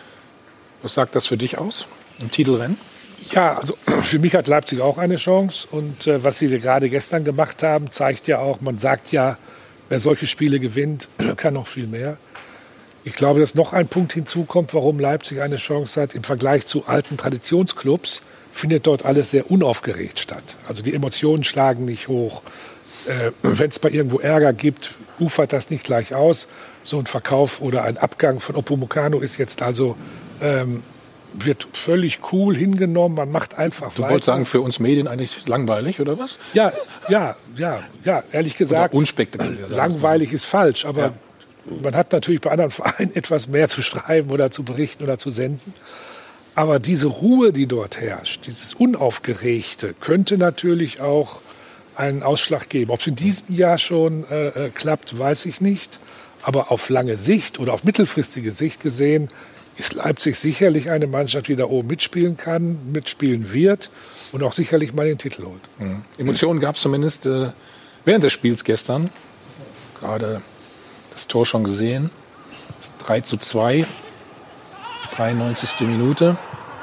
Was sagt das für dich aus im Titelrennen? Ja, also für mich hat Leipzig auch eine Chance. Und äh, was sie gerade gestern gemacht haben, zeigt ja auch, man sagt ja, wer solche Spiele gewinnt, kann noch viel mehr. Ich glaube, dass noch ein Punkt hinzukommt, warum Leipzig eine Chance hat. Im Vergleich zu alten Traditionsclubs findet dort alles sehr unaufgeregt statt. Also die Emotionen schlagen nicht hoch. Äh, wenn es bei irgendwo Ärger gibt, ufert das nicht gleich aus. So ein Verkauf oder ein Abgang von Upamecano ist jetzt also Ähm, wird völlig cool hingenommen, man macht einfach Du weiter. wolltest sagen, für uns Medien eigentlich langweilig, oder was? Ja, ja, ja, ja, ehrlich gesagt, Oder unspektakulär. langweilig ist falsch, aber ja. Man hat natürlich bei anderen Vereinen etwas mehr zu schreiben oder zu berichten oder zu senden. Aber diese Ruhe, die dort herrscht, dieses Unaufgeregte, könnte natürlich auch einen Ausschlag geben. Ob es in diesem Jahr schon äh, klappt, weiß ich nicht. Aber auf lange Sicht oder auf mittelfristige Sicht gesehen, ist Leipzig sicherlich eine Mannschaft, die da oben mitspielen kann, mitspielen wird und auch sicherlich mal den Titel holt. Mhm. Emotionen gab es zumindest äh, während des Spiels gestern. Gerade das Tor schon gesehen. drei zu zwei, dreiundneunzigste Minute.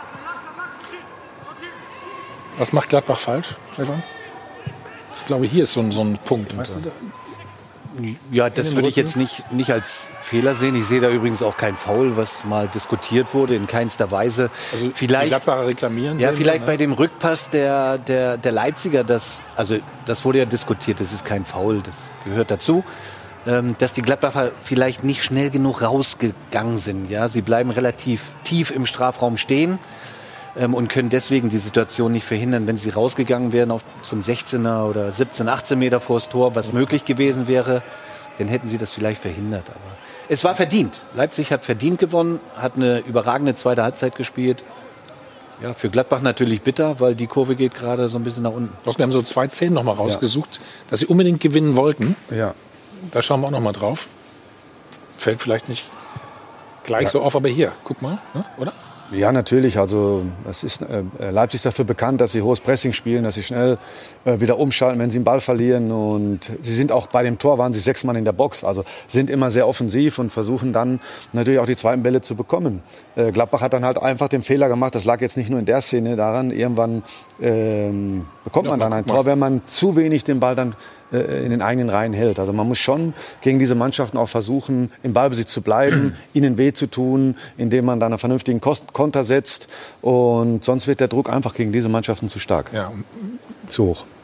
Was macht Gladbach falsch, Stefan? Ich glaube, hier ist so ein, so ein Punkt. Weißt du, da Ja, das würde ich jetzt nicht, nicht als Fehler sehen. Ich sehe da übrigens auch kein Foul, was mal diskutiert wurde, in keinster Weise. Also vielleicht, die Gladbacher reklamieren. ja, sehen, vielleicht ne? bei dem Rückpass der, der, der Leipziger, das, also das wurde ja diskutiert, das ist kein Foul, das gehört dazu. Ähm, dass die Gladbacher vielleicht nicht schnell genug rausgegangen sind. Ja, sie bleiben relativ tief im Strafraum stehen. Und können deswegen die Situation nicht verhindern. Wenn sie rausgegangen wären auf zum sechzehner oder siebzehn, achtzehn Meter vors Tor, was möglich gewesen wäre, dann hätten sie das vielleicht verhindert. Aber es war verdient. Leipzig hat verdient gewonnen, hat eine überragende zweite Halbzeit gespielt. Ja, für Gladbach natürlich bitter, weil die Kurve geht gerade so ein bisschen nach unten. Wir haben so zwei Szenen noch mal rausgesucht, ja. dass sie unbedingt gewinnen wollten. Ja. Da schauen wir auch noch mal drauf. Fällt vielleicht nicht gleich ja. so auf, aber hier, guck mal, ne? Oder? Ja, natürlich. Also es ist, äh, Leipzig ist dafür bekannt, dass sie hohes Pressing spielen, dass sie schnell äh, wieder umschalten, wenn sie den Ball verlieren. Und sie sind auch bei dem Tor, waren sie sechs Mann in der Box. Also sind immer sehr offensiv und versuchen dann natürlich auch die zweiten Bälle zu bekommen. Äh, Gladbach hat dann halt einfach den Fehler gemacht. Das lag jetzt nicht nur in der Szene daran. Irgendwann ähm, bekommt ja, man dann ein Tor, wenn man zu wenig den Ball dann in den eigenen Reihen hält. Also man muss schon gegen diese Mannschaften auch versuchen, im Ballbesitz zu bleiben, ihnen weh zu tun, indem man dann einen vernünftigen Konter setzt. Und sonst wird der Druck einfach gegen diese Mannschaften zu stark. Ja. Zu hoch.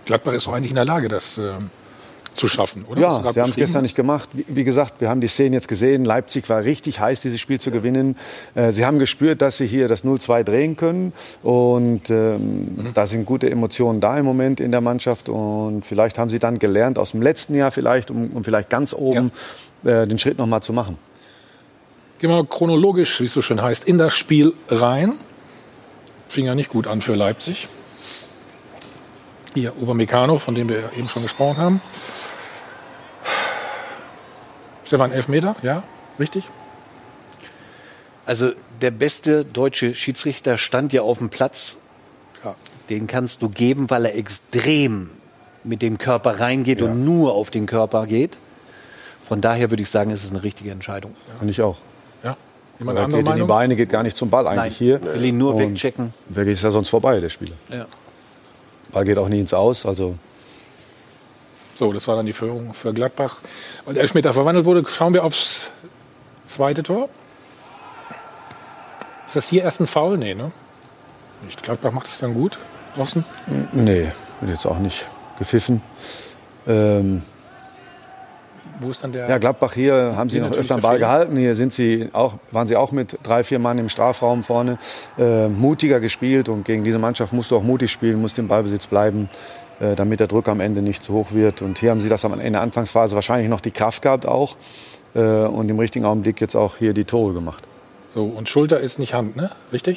Gladbach ist doch eigentlich in der Lage, das äh, zu schaffen, oder? Ja, sie haben es gestern nicht gemacht. Wie, wie gesagt, wir haben die Szenen jetzt gesehen. Leipzig war richtig heiß, dieses Spiel zu gewinnen. Äh, sie haben gespürt, dass sie hier das null zwei drehen können. Und ähm, mhm. da sind gute Emotionen da im Moment in der Mannschaft. Und vielleicht haben sie dann gelernt aus dem letzten Jahr vielleicht, um, um vielleicht ganz oben ja. äh, den Schritt noch mal zu machen. Gehen wir chronologisch, wie es so schön heißt, in das Spiel rein. Fing ja nicht gut an für Leipzig. Hier Upamecano, von dem wir eben schon gesprochen haben. Stefan, Elfmeter, ja, richtig? Also der beste deutsche Schiedsrichter stand ja auf dem Platz. Ja. Den kannst du geben, weil er extrem mit dem Körper reingeht ja. und nur auf den Körper geht. Von daher würde ich sagen, ist es eine richtige Entscheidung. Ja. Finde ich auch. Ja. Jemand andere geht Meinung? In die Beine, geht gar nicht zum Ball eigentlich Nein. hier. Will ihn nur und wegchecken. Wer ist ja sonst vorbei, der Spieler? Ja. Ball geht auch nie ins Aus, also... So, das war dann die Führung für Gladbach. Und Elfmeter verwandelt wurde, schauen wir aufs zweite Tor. Ist das hier erst ein Foul? Nee, ne? Nicht. Gladbach macht es dann gut. Draußen? Nee, wird jetzt auch nicht gepfiffen. Ähm, Wo ist dann der? Ja, Gladbach hier haben sie noch öfter den Ball gehalten. Hier sind sie auch, waren sie auch mit drei, vier Mann im Strafraum vorne. Äh, mutiger gespielt und gegen diese Mannschaft musst du auch mutig spielen, musst im Ballbesitz bleiben, äh, damit der Druck am Ende nicht zu hoch wird. Und hier haben sie das in der Anfangsphase wahrscheinlich noch die Kraft gehabt auch äh, und im richtigen Augenblick jetzt auch hier die Tore gemacht. So, und Schulter ist nicht Hand, ne? Richtig?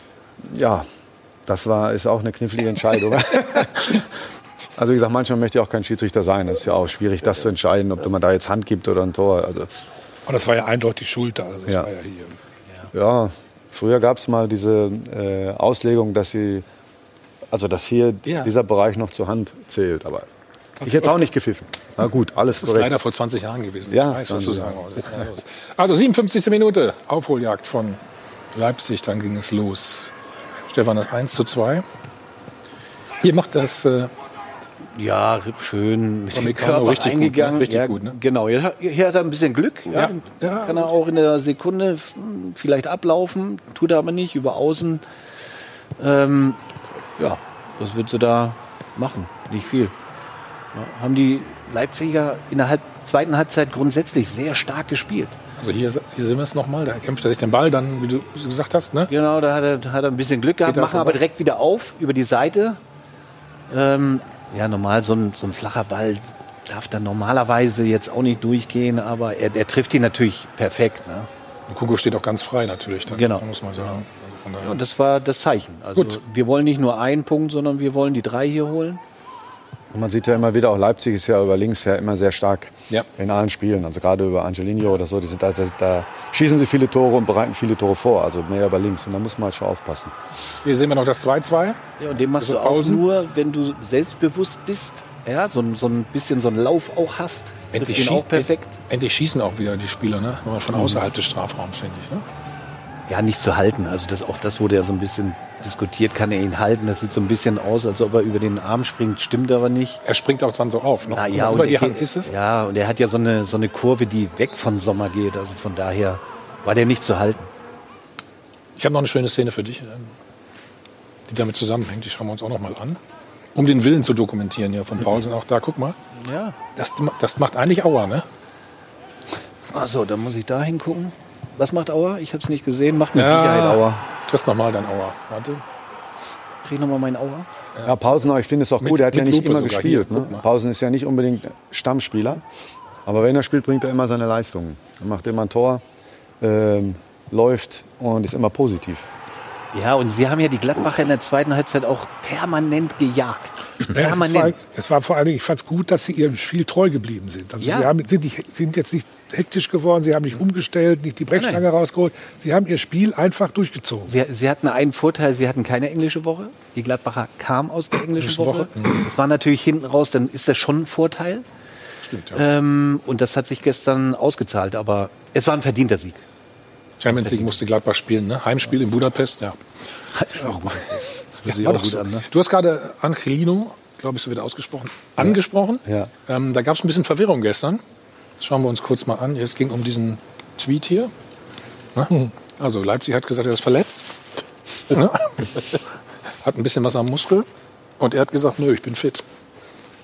Ja, das war, ist auch eine knifflige Entscheidung. Also wie gesagt, manchmal möchte ich auch kein Schiedsrichter sein. Das ist ja auch schwierig, das zu entscheiden, ob man da jetzt Hand gibt oder ein Tor. Also, aber das war ja eindeutig Schulter. Also das ja. war ja, hier. ja, früher gab es mal diese äh, Auslegung, dass sie, also dass hier ja. dieser Bereich noch zur Hand zählt. Aber ich hätte es auch nicht gepfiffen. Na gut, alles Das korrekt. ist leider vor zwanzig Jahren gewesen. Ja, ich weiß, was du sagen wolltest. Also siebenundfünfzigste Minute, Aufholjagd von Leipzig, dann ging es los. Stefan, das eins zu zwei. Hier macht das... Äh, Ja, schön mit dem Körper richtig eingegangen. Gut, ne? Richtig ja, gut, ne? Genau, hier, hier hat er ein bisschen Glück. Ja. Ja. Ja, kann er auch in der Sekunde vielleicht ablaufen, tut er aber nicht, über außen. Ähm, ja, was wird sie da machen? Nicht viel. Ja, haben die Leipziger in der Halb zweiten Halbzeit grundsätzlich sehr stark gespielt. Also hier, hier sehen wir es nochmal, da kämpft er sich den Ball, dann, wie du gesagt hast, ne? Genau, da hat er, hat er ein bisschen Glück gehabt, machen aber direkt wieder auf, über die Seite. Ähm, ja, normal, so ein, so ein flacher Ball darf dann normalerweise jetzt auch nicht durchgehen, aber er, er trifft ihn natürlich perfekt. Ne? Und Kugo steht auch ganz frei natürlich, dann, genau. muss man sagen. Also von daher. Ja, und das war das Zeichen. Also Gut. Wir wollen nicht nur einen Punkt, sondern wir wollen die drei hier holen. Und man sieht ja immer wieder, auch Leipzig ist ja über links ja immer sehr stark ja. in allen Spielen. Also gerade über Angelino oder so, die sind da, da schießen sie viele Tore und bereiten viele Tore vor. Also mehr über links. Und da muss man halt schon aufpassen. Hier sehen wir noch das zwei zwei. Ja, und den machst du auch nur, wenn du selbstbewusst bist. Ja, so, so ein bisschen so einen Lauf auch hast. Endlich, ihn auch perfekt. Endlich schießen auch wieder die Spieler, ne? Von außerhalb des Strafraums, finde ich. Ne? Ja, nicht zu halten. Also das, auch das wurde ja so ein bisschen diskutiert. Kann er ihn halten? Das sieht so ein bisschen aus, als ob er über den Arm springt. Stimmt aber nicht. Er springt auch dann so auf. Noch Na, ja, über und die er, Hand, siehst du es? Ja, und er hat ja so eine, so eine Kurve, die weg von Sommer geht. Also von daher war der nicht zu halten. Ich habe noch eine schöne Szene für dich, die damit zusammenhängt. Die schauen wir uns auch noch mal an. Um den Willen zu dokumentieren hier von Paulsen. Auch da, guck mal. Ja. Das, das macht eigentlich Auer, ne? Achso, dann muss ich da hingucken. Was macht Auer? Ich habe es nicht gesehen. Macht mit ja, Sicherheit Auer. Kriegst nochmal dein Auer. Warte. Krieg ich nochmal meinen Auer? Ja, ja Pausen, ich finde es auch mit, gut. Er hat ja nicht Lupe immer gespielt. Hier, ne? Pausen ist ja nicht unbedingt Stammspieler. Aber wenn er spielt, bringt er immer seine Leistungen. Er macht immer ein Tor, ähm, läuft und ist immer positiv. Ja, und sie haben ja die Gladbacher in der zweiten Halbzeit auch permanent gejagt. Permanent. Ja, es, war, es war vor allen Dingen, ich fand es gut, dass sie ihrem Spiel treu geblieben sind. Also ja. sie haben, sind, nicht, sind jetzt nicht hektisch geworden, sie haben nicht umgestellt, nicht die Brechstange nein, nein. rausgeholt. Sie haben ihr Spiel einfach durchgezogen. Sie, sie hatten einen Vorteil, sie hatten keine englische Woche. Die Gladbacher kamen aus der englischen Woche. Woche. Das war natürlich hinten raus, dann ist das schon ein Vorteil. Stimmt, ja. Ähm, und das hat sich gestern ausgezahlt, aber es war ein verdienter Sieg. Champions League musste Gladbach spielen, ne? Heimspiel in Budapest, ja. Auch mal. Das ja, auch gut so. an, ne? Du hast gerade Angelino, glaube ich, so wird ausgesprochen, ja. angesprochen. Ja. Ähm, da gab es ein bisschen Verwirrung gestern. Das schauen wir uns kurz mal an. Es ging um diesen Tweet hier. Ne? Also Leipzig hat gesagt, er ist verletzt. Ne? Hat ein bisschen was am Muskel. Und er hat gesagt, nö, ich bin fit.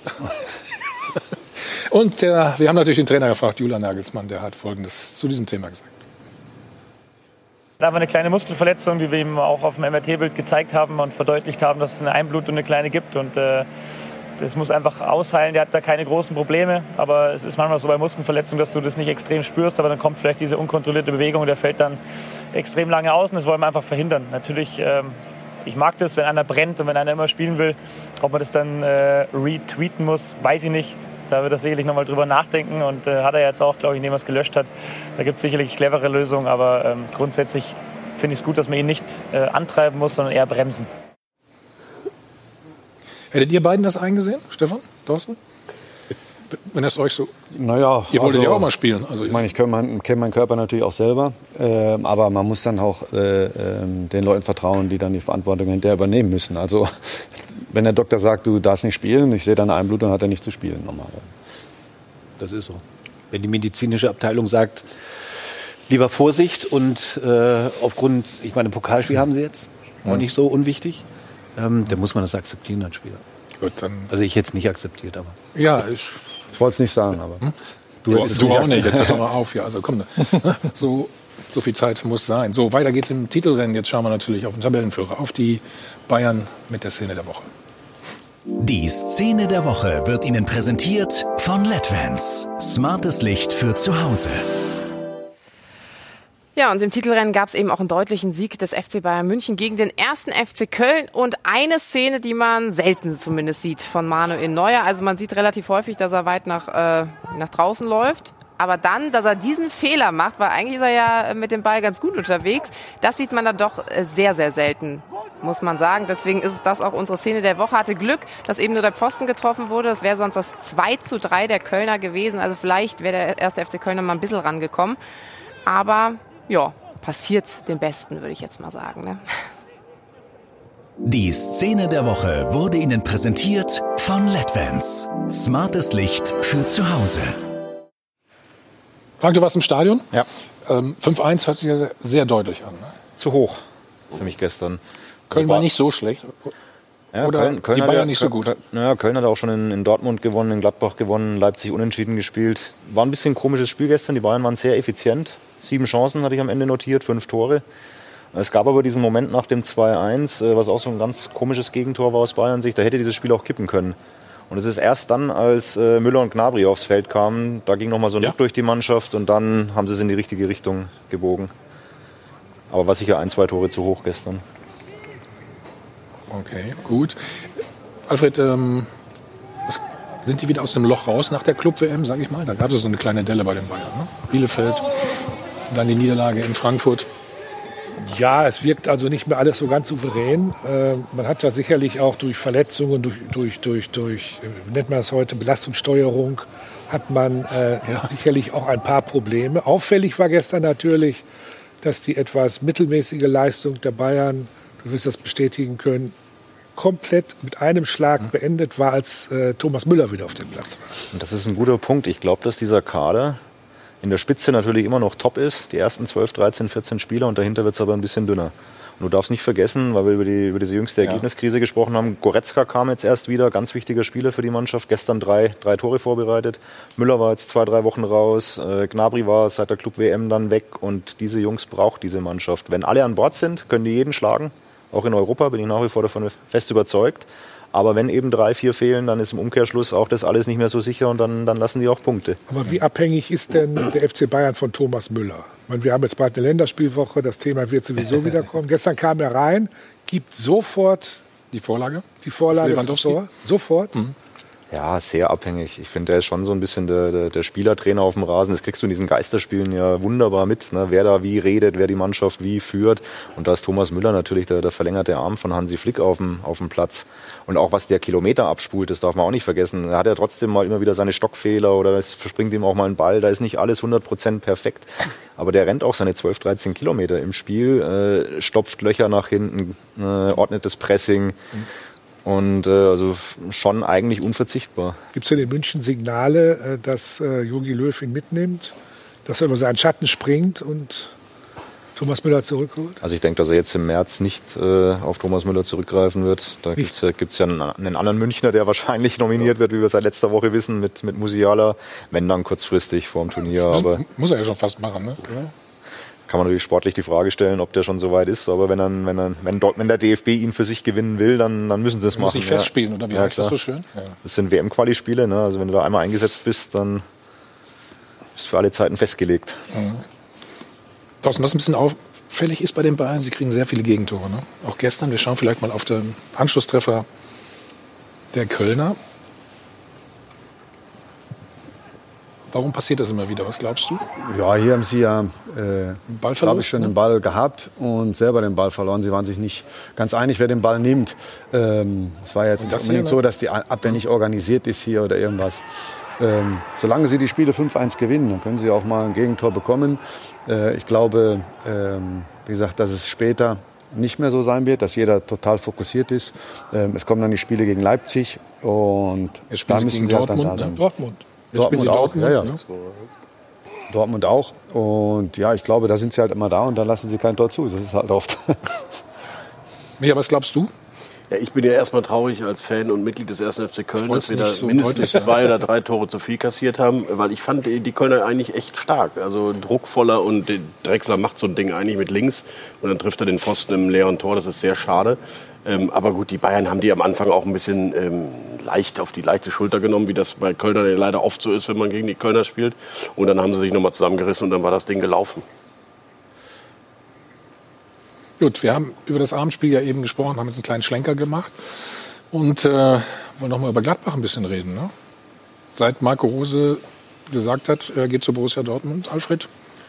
Und äh, wir haben natürlich den Trainer gefragt, Julian Nagelsmann, der hat Folgendes zu diesem Thema gesagt. Da haben wir eine kleine Muskelverletzung, die wir ihm auch auf dem M R T-Bild gezeigt haben und verdeutlicht haben, dass es eine Einblutung, eine kleine gibt. Und äh, das muss einfach ausheilen. Der hat da keine großen Probleme. Aber es ist manchmal so bei Muskelverletzungen, dass du das nicht extrem spürst. Aber dann kommt vielleicht diese unkontrollierte Bewegung und der fällt dann extrem lange aus. Und das wollen wir einfach verhindern. Natürlich, ähm, ich mag das, wenn einer brennt und wenn einer immer spielen will. Ob man das dann äh, retweeten muss, weiß ich nicht. Da wird er sicherlich noch mal drüber nachdenken und äh, hat er jetzt auch, glaube ich, indem er es gelöscht hat. Da gibt es sicherlich clevere Lösungen, aber ähm, grundsätzlich finde ich es gut, dass man ihn nicht äh, antreiben muss, sondern eher bremsen. Hättet ihr beiden das eingesehen, Stefan, Thorsten? Wenn das euch so... Naja, ihr wolltet also, ja auch mal spielen. Also ich meine, ich kenne meinen, kenn meinen Körper natürlich auch selber. Äh, aber man muss dann auch äh, äh, den Leuten vertrauen, die dann die Verantwortung hinterher übernehmen müssen. Also wenn der Doktor sagt, du darfst nicht spielen, ich sehe da eine Einblutung, hat er nicht zu spielen normalerweise. Das ist so. Wenn die medizinische Abteilung sagt, lieber Vorsicht und äh, aufgrund, ich meine, Pokalspiel haben sie jetzt, auch Ja. nicht so unwichtig, ähm, dann muss man das akzeptieren als Spieler. Gut, dann also ich hätte es nicht akzeptiert, aber... Ja, ich... Ich wollte es nicht sagen, aber... Hm? Du, du, du auch nicht, jetzt hör doch mal auf. Ja, also komm, so, so viel Zeit muss sein. So, weiter geht's im Titelrennen. Jetzt schauen wir natürlich auf den Tabellenführer, auf die Bayern mit der Szene der Woche. Die Szene der Woche wird Ihnen präsentiert von LEDvans. Smartes Licht für zu Hause. Ja, und im Titelrennen gab es eben auch einen deutlichen Sieg des F C Bayern München gegen den ersten F C Köln und eine Szene, die man selten zumindest sieht von Manuel Neuer. Also man sieht relativ häufig, dass er weit nach, äh, nach draußen läuft. Aber dann, dass er diesen Fehler macht, weil eigentlich ist er ja mit dem Ball ganz gut unterwegs, das sieht man dann doch sehr, sehr selten, muss man sagen. Deswegen ist es das auch unsere Szene der Woche. Hatte Glück, dass eben nur der Pfosten getroffen wurde. Das wäre sonst das zwei zu drei der Kölner gewesen. Also vielleicht wäre der erste F C Köln noch mal ein bisschen rangekommen. Aber ja, passiert dem Besten, würde ich jetzt mal sagen. Ne? Die Szene der Woche wurde Ihnen präsentiert von LEDvans. Smartes Licht für zu Hause. Frank, du warst im Stadion? Ja. Ähm, fünf eins hört sich ja sehr deutlich an. Ne? Zu hoch für mich gestern. Köln war nicht so schlecht. Ja, Oder Köln, Köln die hat Bayern ja, nicht so gut? Köln, ja, Köln hat auch schon in, in Dortmund gewonnen, in Gladbach gewonnen, Leipzig unentschieden gespielt. War ein bisschen ein komisches Spiel gestern. Die Bayern waren sehr effizient. Sieben Chancen hatte ich am Ende notiert, fünf Tore. Es gab aber diesen Moment nach dem zwei eins, was auch so ein ganz komisches Gegentor war aus Bayern-Sicht. Da hätte dieses Spiel auch kippen können. Und es ist erst dann, als äh, Müller und Gnabry aufs Feld kamen, da ging nochmal so ein Ja. Druck durch die Mannschaft und dann haben sie es in die richtige Richtung gebogen. Aber war sicher ein, zwei Tore zu hoch gestern. Okay, gut. Alfred, ähm, was, sind die wieder aus dem Loch raus nach der Club-W M, sage ich mal? Da gab es so eine kleine Delle bei den Bayern. Ne? Bielefeld, dann die Niederlage in Frankfurt. Ja, es wirkt also nicht mehr alles so ganz souverän. Äh, man hat ja sicherlich auch durch Verletzungen, durch, durch, durch, durch äh, wie nennt man das heute, Belastungssteuerung, hat man äh, ja. sicherlich auch ein paar Probleme. Auffällig war gestern natürlich, dass die etwas mittelmäßige Leistung der Bayern, du wirst das bestätigen können, komplett mit einem Schlag beendet war, als äh, Thomas Müller wieder auf dem Platz war. Und das ist ein guter Punkt. Ich glaube, dass dieser Kader in der Spitze natürlich immer noch top ist. Die ersten zwölf, dreizehn, vierzehn Spieler und dahinter wird es aber ein bisschen dünner. Und du darfst nicht vergessen, weil wir über, die, über diese jüngste Ergebniskrise ja. gesprochen haben, Goretzka kam jetzt erst wieder, ganz wichtiger Spieler für die Mannschaft, gestern drei, drei Tore vorbereitet. Müller war jetzt zwei, drei Wochen raus, äh, Gnabry war seit der Club-W M dann weg und diese Jungs braucht diese Mannschaft. Wenn alle an Bord sind, können die jeden schlagen, auch in Europa, bin ich nach wie vor davon fest überzeugt. Aber wenn eben drei, vier fehlen, dann ist im Umkehrschluss auch das alles nicht mehr so sicher und dann, dann lassen die auch Punkte. Aber wie abhängig ist denn der F C Bayern von Thomas Müller? Ich meine, wir haben jetzt bald eine Länderspielwoche, das Thema wird sowieso wieder kommen. Gestern kam er rein, gibt sofort die Vorlage, die Vorlage zum Tor. Sofort. Mhm. Ja, sehr abhängig. Ich finde, der ist schon so ein bisschen der, der, der Spielertrainer auf dem Rasen. Das kriegst du in diesen Geisterspielen ja wunderbar mit, ne? Wer da wie redet, wer die Mannschaft wie führt. Und da ist Thomas Müller natürlich der, der verlängerte Arm von Hansi Flick auf dem, auf dem Platz. Und auch was der Kilometer abspult, das darf man auch nicht vergessen. Er hat ja trotzdem mal immer wieder seine Stockfehler oder es verspringt ihm auch mal ein Ball. Da ist nicht alles hundert Prozent perfekt. Aber der rennt auch seine zwölf, dreizehn Kilometer im Spiel, äh, stopft Löcher nach hinten, äh, ordnet das Pressing. Mhm. Und äh, also schon eigentlich unverzichtbar. Gibt es denn in München Signale, dass äh, Jogi Löw ihn mitnimmt, dass er über seinen Schatten springt? Und Thomas Müller zurückholt? Also ich denke, dass er jetzt im März nicht äh, auf Thomas Müller zurückgreifen wird. Da gibt es ja einen, einen anderen Münchner, der wahrscheinlich nominiert wird, wie wir seit letzter Woche wissen, mit, mit Musiala. Wenn dann kurzfristig vor dem Turnier. Das aber muss er ja schon fast machen, ne? Oder? Kann man natürlich sportlich die Frage stellen, ob der schon so weit ist. Aber wenn, dann, wenn, dann, wenn, dort, wenn der D F B ihn für sich gewinnen will, dann, dann müssen sie es machen. Muss sich festspielen, oder wie ja, heißt das so schön? Ja. Das sind W M-Quali-Spiele. Ne? Also wenn du da einmal eingesetzt bist, dann ist für alle Zeiten festgelegt. Mhm. Thorsten, was ein bisschen auffällig ist bei den Bayern, sie kriegen sehr viele Gegentore. Ne? Auch gestern, wir schauen vielleicht mal auf den Anschlusstreffer der Kölner. Warum passiert das immer wieder? Was glaubst du? Ja, hier haben sie ja, äh, glaube ich, schon ne? den Ball gehabt und selber den Ball verloren. Sie waren sich nicht ganz einig, wer den Ball nimmt. Ähm, es war jetzt nicht unbedingt so, dass die Abwehr nicht organisiert ist hier oder irgendwas. Ähm, solange sie die Spiele fünf eins gewinnen, dann können sie auch mal ein Gegentor bekommen. Äh, ich glaube, ähm, wie gesagt, dass es später nicht mehr so sein wird, dass jeder total fokussiert ist. Ähm, es kommen dann die Spiele gegen Leipzig und Jetzt da müssen sie halt dann da sein. Dortmund. Jetzt Dortmund spielen sie auch, Dortmund, ja, ja. ne? Dortmund auch. Und ja, ich glaube, da sind sie halt immer da und dann lassen sie kein Tor zu. Das ist halt oft. Micha, was glaubst du? Ja, ich bin ja erstmal traurig als Fan und Mitglied des ersten F C Köln, dass wir da so mindestens deutlich, zwei oder drei Tore zu viel kassiert haben, weil ich fand die Kölner eigentlich echt stark. Also druckvoller und Drexler macht so ein Ding eigentlich mit links und dann trifft er den Pfosten im leeren Tor, das ist sehr schade. Ähm, aber gut, die Bayern haben die am Anfang auch ein bisschen ähm, leicht auf die leichte Schulter genommen, wie das bei Kölnern ja leider oft so ist, wenn man gegen die Kölner spielt. Und dann haben sie sich nochmal zusammengerissen und dann war das Ding gelaufen. Gut, wir haben über das Abendspiel ja eben gesprochen, haben jetzt einen kleinen Schlenker gemacht und äh, wollen noch mal über Gladbach ein bisschen reden. Ne? Seit Marco Rose gesagt hat, er geht zu Borussia Dortmund, Alfred,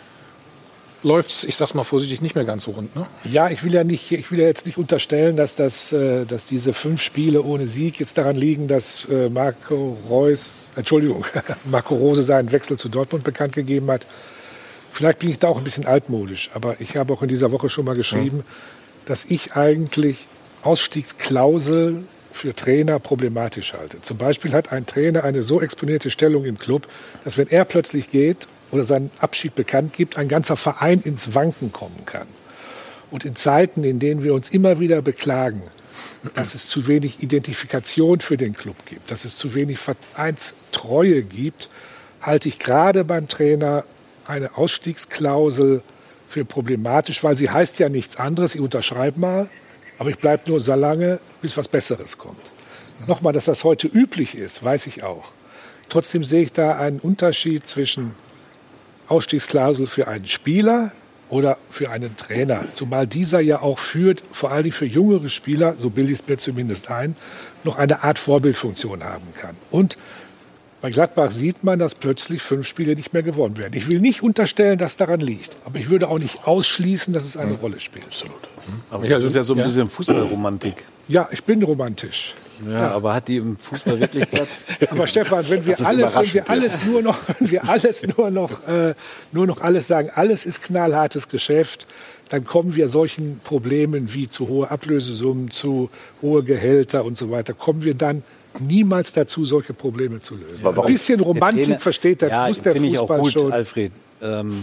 läuft's, ich sag's mal vorsichtig, nicht mehr ganz so rund. Ne? Ja, ich will ja nicht, ich will ja jetzt nicht unterstellen, dass das, äh, dass diese fünf Spiele ohne Sieg jetzt daran liegen, dass äh, Marco Reus, Entschuldigung, Marco Rose seinen Wechsel zu Dortmund bekannt gegeben hat. Vielleicht bin ich da auch ein bisschen altmodisch, aber ich habe auch in dieser Woche schon mal geschrieben, ja. dass ich eigentlich Ausstiegsklausel für Trainer problematisch halte. Zum Beispiel hat ein Trainer eine so exponierte Stellung im Club, dass wenn er plötzlich geht oder seinen Abschied bekannt gibt, ein ganzer Verein ins Wanken kommen kann. Und in Zeiten, in denen wir uns immer wieder beklagen, dass es zu wenig Identifikation für den Club gibt, dass es zu wenig Vereinstreue gibt, halte ich gerade beim Trainer eine Ausstiegsklausel für problematisch, weil sie heißt ja nichts anderes, ich unterschreibe mal, aber ich bleibe nur so lange, bis was Besseres kommt. Nochmal, dass das heute üblich ist, weiß ich auch. Trotzdem sehe ich da einen Unterschied zwischen Ausstiegsklausel für einen Spieler oder für einen Trainer. Zumal dieser ja auch führt, vor allem für jüngere Spieler, so bilde ich es mir zumindest ein, noch eine Art Vorbildfunktion haben kann. Und bei Gladbach sieht man, dass plötzlich fünf Spiele nicht mehr gewonnen werden. Ich will nicht unterstellen, dass daran liegt. Aber ich würde auch nicht ausschließen, dass es eine mhm. Rolle spielt. Absolut. Aber das ist ja so ein bisschen Fußballromantik. Ja, ich bin romantisch. Ja, ja, aber hat die im Fußball wirklich Platz? Aber Stefan, wenn wir alles, wenn wir alles nur noch, wenn wir alles nur noch, äh, nur noch alles sagen, alles ist knallhartes Geschäft, dann kommen wir solchen Problemen wie zu hohe Ablösesummen, zu hohe Gehälter und so weiter, kommen wir dann niemals dazu, solche Probleme zu lösen. Ja, ein bisschen Romantik der Trainer, versteht der, ja, muss der Fußball ich auch gut, schon. Alfred. Ähm,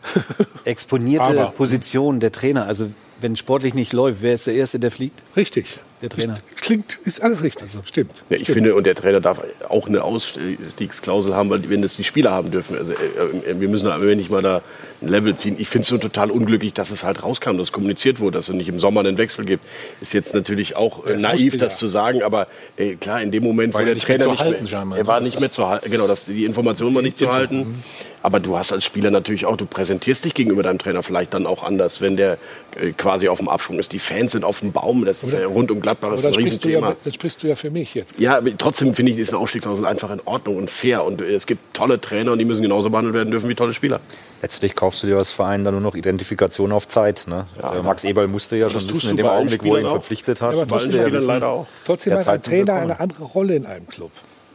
exponierte Aber, Position der Trainer. Also wenn sportlich nicht läuft, wer ist der Erste, der fliegt? Richtig. Der Trainer. Das klingt, ist alles richtig. Also, stimmt. Ja, ich stimmt. finde, und der Trainer darf auch eine Ausstiegsklausel haben, weil wenn das die Spieler haben dürfen. Also äh, wir müssen da nicht mal da ein Level ziehen. Ich finde es nur total unglücklich, dass es halt rauskam, dass kommuniziert wurde, dass es nicht im Sommer einen Wechsel gibt. Ist jetzt natürlich auch äh, naiv, das zu sagen, aber äh, klar, in dem Moment, wo der Trainer nicht mehr, nicht mehr er war nicht mehr zu halten, genau, dass die Information war nicht zu halten. Aber du hast als Spieler natürlich auch, du präsentierst dich gegenüber deinem Trainer vielleicht dann auch anders, wenn der äh, quasi auf dem Absprung ist. Die Fans sind auf dem Baum, das ist ja rund um Gladbach, das ist ein Riesenthema. Ja, das sprichst du ja für mich jetzt. Ja, aber trotzdem finde ich, ist eine Ausstiegsklausel einfach in Ordnung und fair. Und es gibt tolle Trainer und die müssen genauso behandelt werden dürfen wie tolle Spieler. Letztlich kaufst du dir als Verein dann nur noch Identifikation auf Zeit. Ne? Ja, der Max Eberl musste ja schon wissen, in dem Augenblick, wo er ihn auch. verpflichtet hat. Ja, aber trotzdem, ja wissen, leider auch. trotzdem hat ein Trainer eine andere Rolle in einem Club.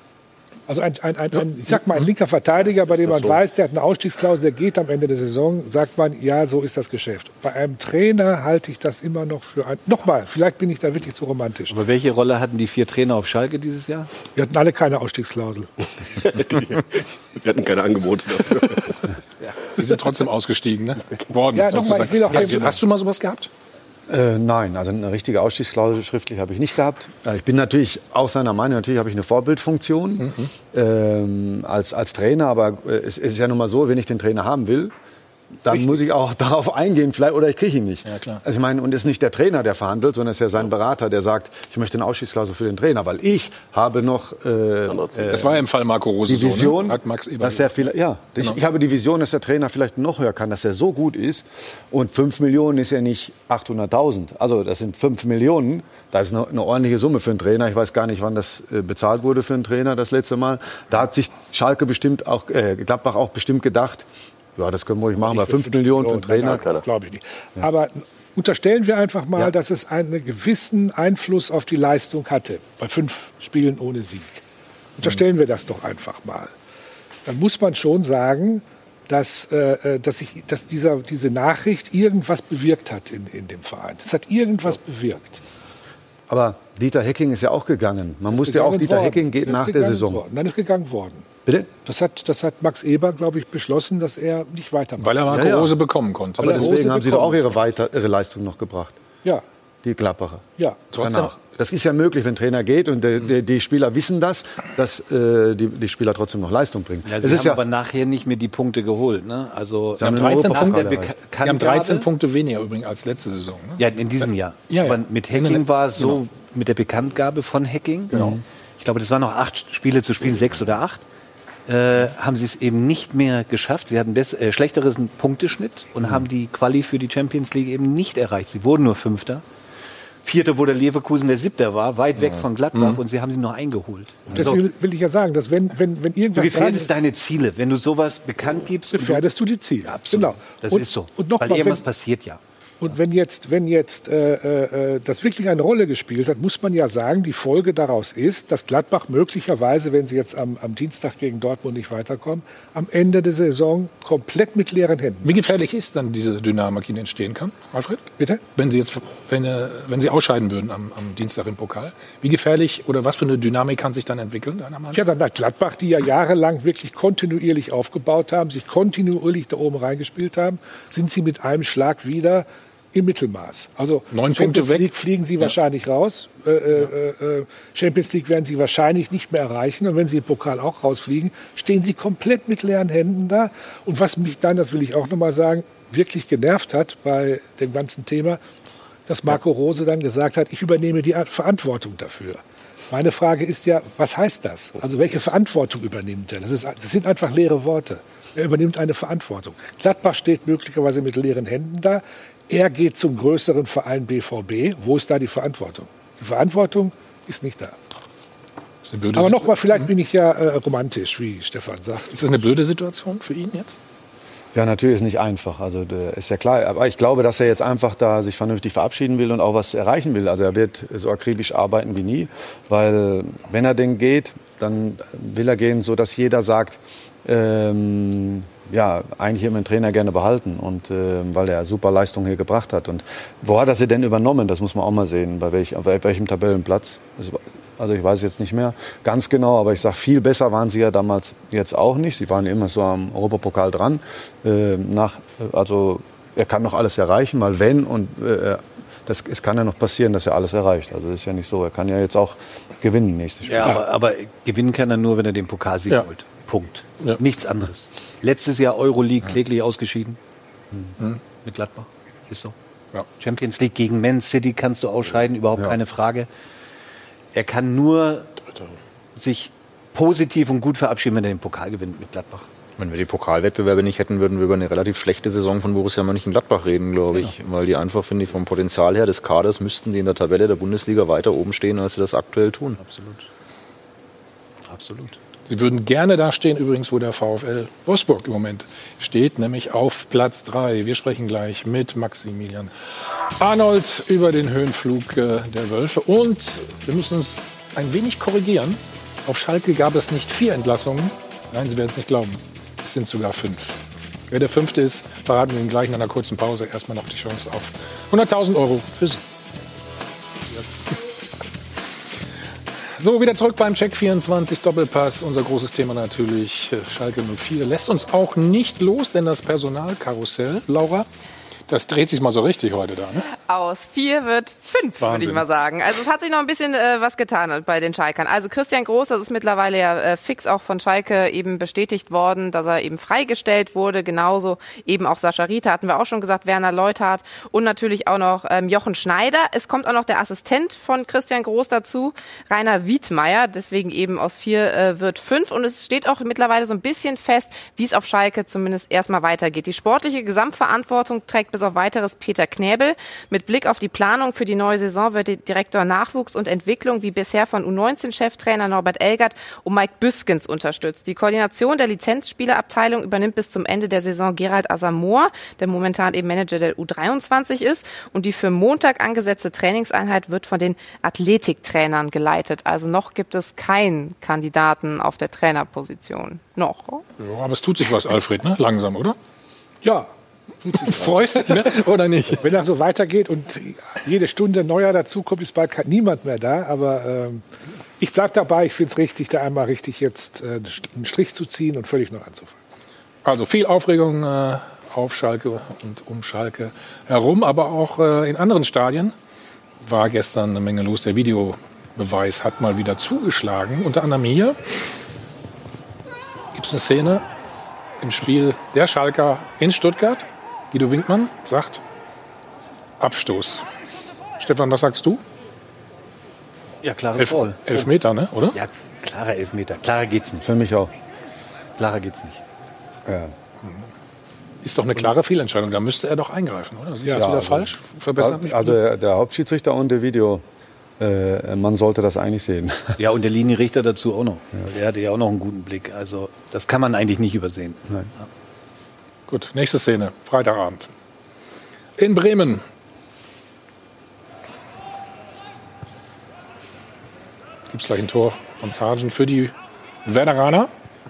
Also ein, ein, ein, ein, ich sag mal, ein linker Verteidiger, bei dem man so weiß, der hat eine Ausstiegsklausel, der geht am Ende der Saison, sagt man, ja, so ist das Geschäft. Bei einem Trainer halte ich das immer noch für ein... Nochmal, vielleicht bin ich da wirklich zu romantisch. Aber welche Rolle hatten die vier Trainer auf Schalke dieses Jahr? Wir hatten alle keine Ausstiegsklausel. Sie hatten keine Angebote dafür. Ja. Die sind trotzdem ausgestiegen, ne? Worden, Ja, nochmal, ich will auch hast, du, hast du mal sowas gehabt? Äh, nein, also eine richtige Ausstiegsklausel schriftlich habe ich nicht gehabt. Ich bin natürlich auch seiner Meinung, natürlich habe ich eine Vorbildfunktion mhm. ähm, als, als Trainer, aber es, es ist ja nun mal so, wenn ich den Trainer haben will, dann Richtig. muss ich auch darauf eingehen, vielleicht, oder ich kriege ihn nicht. Ja, klar. Also ich meine, und es ist nicht der Trainer, der verhandelt, sondern es ist ja sein Berater, der sagt, ich möchte eine Ausstiegsklausel für den Trainer, weil ich habe noch äh, das war ja im Fall Marco Rose die Vision, so, ne? Hat Max Eber dass er vielleicht, ja, genau. ich, ich habe die Vision, dass der Trainer vielleicht noch höher kann, dass er so gut ist. Und fünf Millionen ist ja nicht achthunderttausend, also das sind fünf Millionen. Das ist eine, eine ordentliche Summe für einen Trainer. Ich weiß gar nicht, wann das äh, bezahlt wurde für einen Trainer das letzte Mal. Da hat sich Schalke bestimmt auch, äh, Gladbach auch bestimmt gedacht. Ja, das können wir ruhig machen, bei fünf Millionen für einen Trainer. Das glaube ich nicht. Ja. Aber unterstellen wir einfach mal, ja. dass es einen gewissen Einfluss auf die Leistung hatte, bei fünf Spielen ohne Sieg. Unterstellen mhm. wir das doch einfach mal. Dann muss man schon sagen, dass, äh, dass, ich, dass dieser, diese Nachricht irgendwas bewirkt hat in, in dem Verein. Es hat irgendwas ja. bewirkt. Aber Dieter Hecking ist ja auch gegangen. Man wusste ja auch, Dieter worden. Hecking geht nach der Saison. Worden. Dann ist gegangen worden. Bitte? Das hat, das hat Max Eber, glaube ich, beschlossen, dass er nicht weitermacht. Weil er Marco ja, ja. Rose bekommen konnte. Aber deswegen Rose haben sie doch auch ihre, weiter, ihre Leistung noch gebracht. Ja. Die Gladbacher. Ja. Trotzdem. Das ist ja möglich, wenn ein Trainer geht und die, die, die Spieler wissen das, dass äh, die, die Spieler trotzdem noch Leistung bringen. Ja, sie es haben ist ja aber nachher nicht mehr die Punkte geholt. Ne? Also sie haben dreizehn, Punkte, sie haben dreizehn Punkte weniger übrigens als letzte Saison. Ne? Ja, in diesem Jahr. Ja, ja. Aber mit Hecking war es so, genau. mit der Bekanntgabe von Hecking, genau. ich glaube, das waren noch acht Spiele zu spielen, sechs oder acht, äh, haben sie es eben nicht mehr geschafft. Sie hatten bess- äh, schlechteren Punkteschnitt und mhm. haben die Quali für die Champions League eben nicht erreicht. Sie wurden nur Fünfter. Vierter, wo der Leverkusen der Siebter war, weit weg von Gladbach mhm. und sie haben sie noch eingeholt. Das will, will ich ja sagen, dass wenn, wenn, wenn irgendwas du gefährdest ist, deine Ziele, wenn du sowas bekannt gibst. Gefährdest du die Ziele. Absolut. Genau. Das und, ist so. Und noch Weil mal, irgendwas wenn, passiert ja. Und wenn jetzt, wenn jetzt äh, äh, das wirklich eine Rolle gespielt hat, muss man ja sagen, die Folge daraus ist, dass Gladbach möglicherweise, wenn sie jetzt am, am Dienstag gegen Dortmund nicht weiterkommen, am Ende der Saison komplett mit leeren Händen. Wie gefährlich ist dann diese Dynamik, die entstehen kann, Alfred? Bitte? Wenn Sie jetzt, wenn, äh, wenn Sie ausscheiden würden am, am Dienstag im Pokal, wie gefährlich oder was für eine Dynamik kann sich dann entwickeln? Deiner Meinung? Ja, dann hat Gladbach, die ja jahrelang wirklich kontinuierlich aufgebaut haben, sich kontinuierlich da oben reingespielt haben, sind sie mit einem Schlag wieder im Mittelmaß. Also Neun Champions Punkte League fliegen sie ja. wahrscheinlich raus. Äh, äh, äh, Champions League werden sie wahrscheinlich nicht mehr erreichen. Und wenn sie im Pokal auch rausfliegen, stehen sie komplett mit leeren Händen da. Und was mich dann, das will ich auch noch mal sagen, wirklich genervt hat bei dem ganzen Thema, dass Marco Rose dann gesagt hat, ich übernehme die Verantwortung dafür. Meine Frage ist ja, was heißt das? Also welche Verantwortung übernimmt er? Das, ist, das sind einfach leere Worte. Er übernimmt eine Verantwortung. Gladbach steht möglicherweise mit leeren Händen da. Er geht zum größeren Verein B V B. Wo ist da die Verantwortung? Die Verantwortung ist nicht da. Ist eine blöde Aber nochmal, vielleicht bin ich ja äh, romantisch, wie Stefan sagt. Ist das eine blöde Situation für ihn jetzt? Ja, natürlich ist nicht einfach. Also ist ja klar. Aber ich glaube, dass er jetzt einfach da sich vernünftig verabschieden will und auch was erreichen will. Also er wird so akribisch arbeiten wie nie, weil wenn er denn geht, dann will er gehen, so dass jeder sagt, ähm, ja, eigentlich immer den Trainer gerne behalten und äh, weil er super Leistung hier gebracht hat. Und wo hat er sie denn übernommen? Das muss man auch mal sehen, bei, welch, bei welchem Tabellenplatz. Also ich weiß jetzt nicht mehr ganz genau, aber ich sage, viel besser waren sie ja damals jetzt auch nicht. Sie waren immer so am Europapokal dran. Äh, nach, also er kann noch alles erreichen, weil wenn und äh, das, es kann ja noch passieren, dass er alles erreicht. Also das ist ja nicht so. Er kann ja jetzt auch gewinnen nächstes Spiel. Ja, aber, aber gewinnen kann er nur, wenn er den Pokalsieg ja. holt. Punkt. Ja. Nichts anderes. Letztes Jahr Euroleague kläglich ausgeschieden. Mhm. Mit Gladbach. Ist so. Ja. Champions League gegen Man City kannst du ausscheiden, überhaupt ja. keine Frage. Er kann nur sich positiv und gut verabschieden, wenn er den Pokal gewinnt mit Gladbach. Wenn wir die Pokalwettbewerbe nicht hätten, würden wir über eine relativ schlechte Saison von Borussia Mönchengladbach reden, glaube ich. Genau. Weil die einfach, finde ich, vom Potenzial her des Kaders müssten die in der Tabelle der Bundesliga weiter oben stehen, als sie das aktuell tun. Absolut. Absolut. Sie würden gerne da stehen, übrigens, wo der VfL Wolfsburg im Moment steht, nämlich auf Platz drei. Wir sprechen gleich mit Maximilian Arnold über den Höhenflug der Wölfe. Und wir müssen uns ein wenig korrigieren. Auf Schalke gab es nicht vier Entlassungen. Nein, Sie werden es nicht glauben. Es sind sogar fünf. Wer der fünfte ist, verraten wir Ihnen gleich nach einer kurzen Pause. Erstmal noch die Chance auf hunderttausend Euro für Sie. So, wieder zurück beim Check vierundzwanzig Doppelpass. Unser großes Thema natürlich Schalke null vier. Lässt uns auch nicht los, denn das Personalkarussell, Laura, das dreht sich mal so richtig heute da, ne? Aus vier wird fünf, würde ich mal sagen. Also es hat sich noch ein bisschen äh, was getan bei den Schalkern. Also Christian Groß, das ist mittlerweile ja äh, fix auch von Schalke eben bestätigt worden, dass er eben freigestellt wurde. Genauso eben auch Sascha Rita, hatten wir auch schon gesagt, Werner Leuthardt und natürlich auch noch ähm, Jochen Schneider. Es kommt auch noch der Assistent von Christian Groß dazu, Rainer Wiedmeier. Deswegen eben aus vier äh, wird fünf. Und es steht auch mittlerweile so ein bisschen fest, wie es auf Schalke zumindest erstmal weitergeht. Die sportliche Gesamtverantwortung trägt bis auf weiteres Peter Knäbel. Mit Blick auf die Planung für die neue Saison wird der Direktor Nachwuchs und Entwicklung wie bisher von U neunzehn-Cheftrainer Norbert Elgert und Mike Büskens unterstützt. Die Koordination der Lizenzspielerabteilung übernimmt bis zum Ende der Saison Gerald Asamoah, der momentan eben Manager der U dreiundzwanzig ist. Und die für Montag angesetzte Trainingseinheit wird von den Athletiktrainern geleitet. Also noch gibt es keinen Kandidaten auf der Trainerposition. Noch. Ja, aber es tut sich was, Alfred, ne? Langsam, oder? Ja. Freust du dich, ne? Oder nicht? Wenn das so weitergeht und jede Stunde neuer dazukommt, ist bald niemand mehr da. Aber ähm, ich bleibe dabei. Ich finde es richtig, da einmal richtig jetzt äh, einen Strich zu ziehen und völlig neu anzufangen. Also viel Aufregung äh, auf Schalke und um Schalke herum. Aber auch äh, in anderen Stadien war gestern eine Menge los. Der Videobeweis hat mal wieder zugeschlagen. Unter anderem hier gibt es eine Szene im Spiel der Schalker in Stuttgart. Guido Winkmann sagt Abstoß. Stefan, was sagst du? Ja, klares Elf, Foul. Elfmeter, ne? Oder? Ja, klarer Elfmeter. Klarer geht's nicht. Für mich auch. Klarer geht's nicht. Ja. Ist doch eine klare Fehlentscheidung. Da müsste er doch eingreifen, oder? Ist Ja, das wieder also, falsch? Verbessert mich also der, der Hauptschiedsrichter und der Video, äh, man sollte das eigentlich sehen. Ja, und der Linienrichter dazu auch noch. Ja. Der hatte ja auch noch einen guten Blick. Also das kann man eigentlich nicht übersehen. Nein. Ja. Gut, nächste Szene, Freitagabend. In Bremen. Gibt es gleich ein Tor von Sargent für die Werderaner.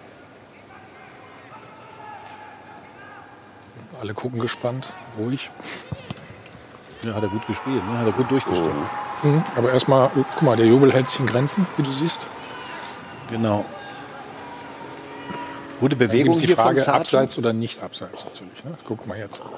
Alle gucken gespannt, ruhig. Ja, hat er gut gespielt, ne? Hat er gut durchgestellt. Oh. Mhm, aber erstmal, guck mal, der Jubel hält sich in Grenzen, wie du siehst. Genau. Gute Bewegung die hier Frage, von Sargent. abseits oder nicht abseits natürlich. Ne? Guck mal jetzt.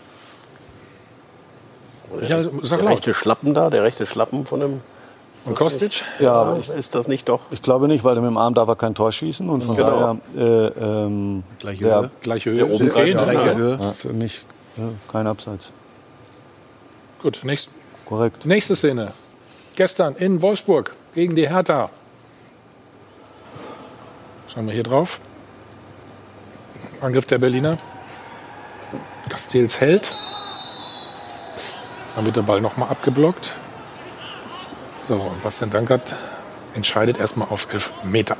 Nein. Ja, sag der laut. rechte Schlappen da, der rechte Schlappen von dem... Von Kostic? Ja, aber ich, ist das nicht doch? ich glaube nicht, weil mit dem Arm darf er kein Tor schießen. Und von Genau. daher, äh, ähm, Gleiche der, Höhe. Gleiche Der Höhe. oben Okay, gleich- ne? Gleiche Ja. Höhe. ja, für mich ja, kein Abseits. Gut, nächst, Korrekt. nächste Szene. Gestern in Wolfsburg gegen die Hertha. Schauen wir hier drauf. Angriff der Berliner. Castells hält. Dann wird der Ball nochmal abgeblockt. So, und Bastian Dankert entscheidet erstmal auf elf Meter.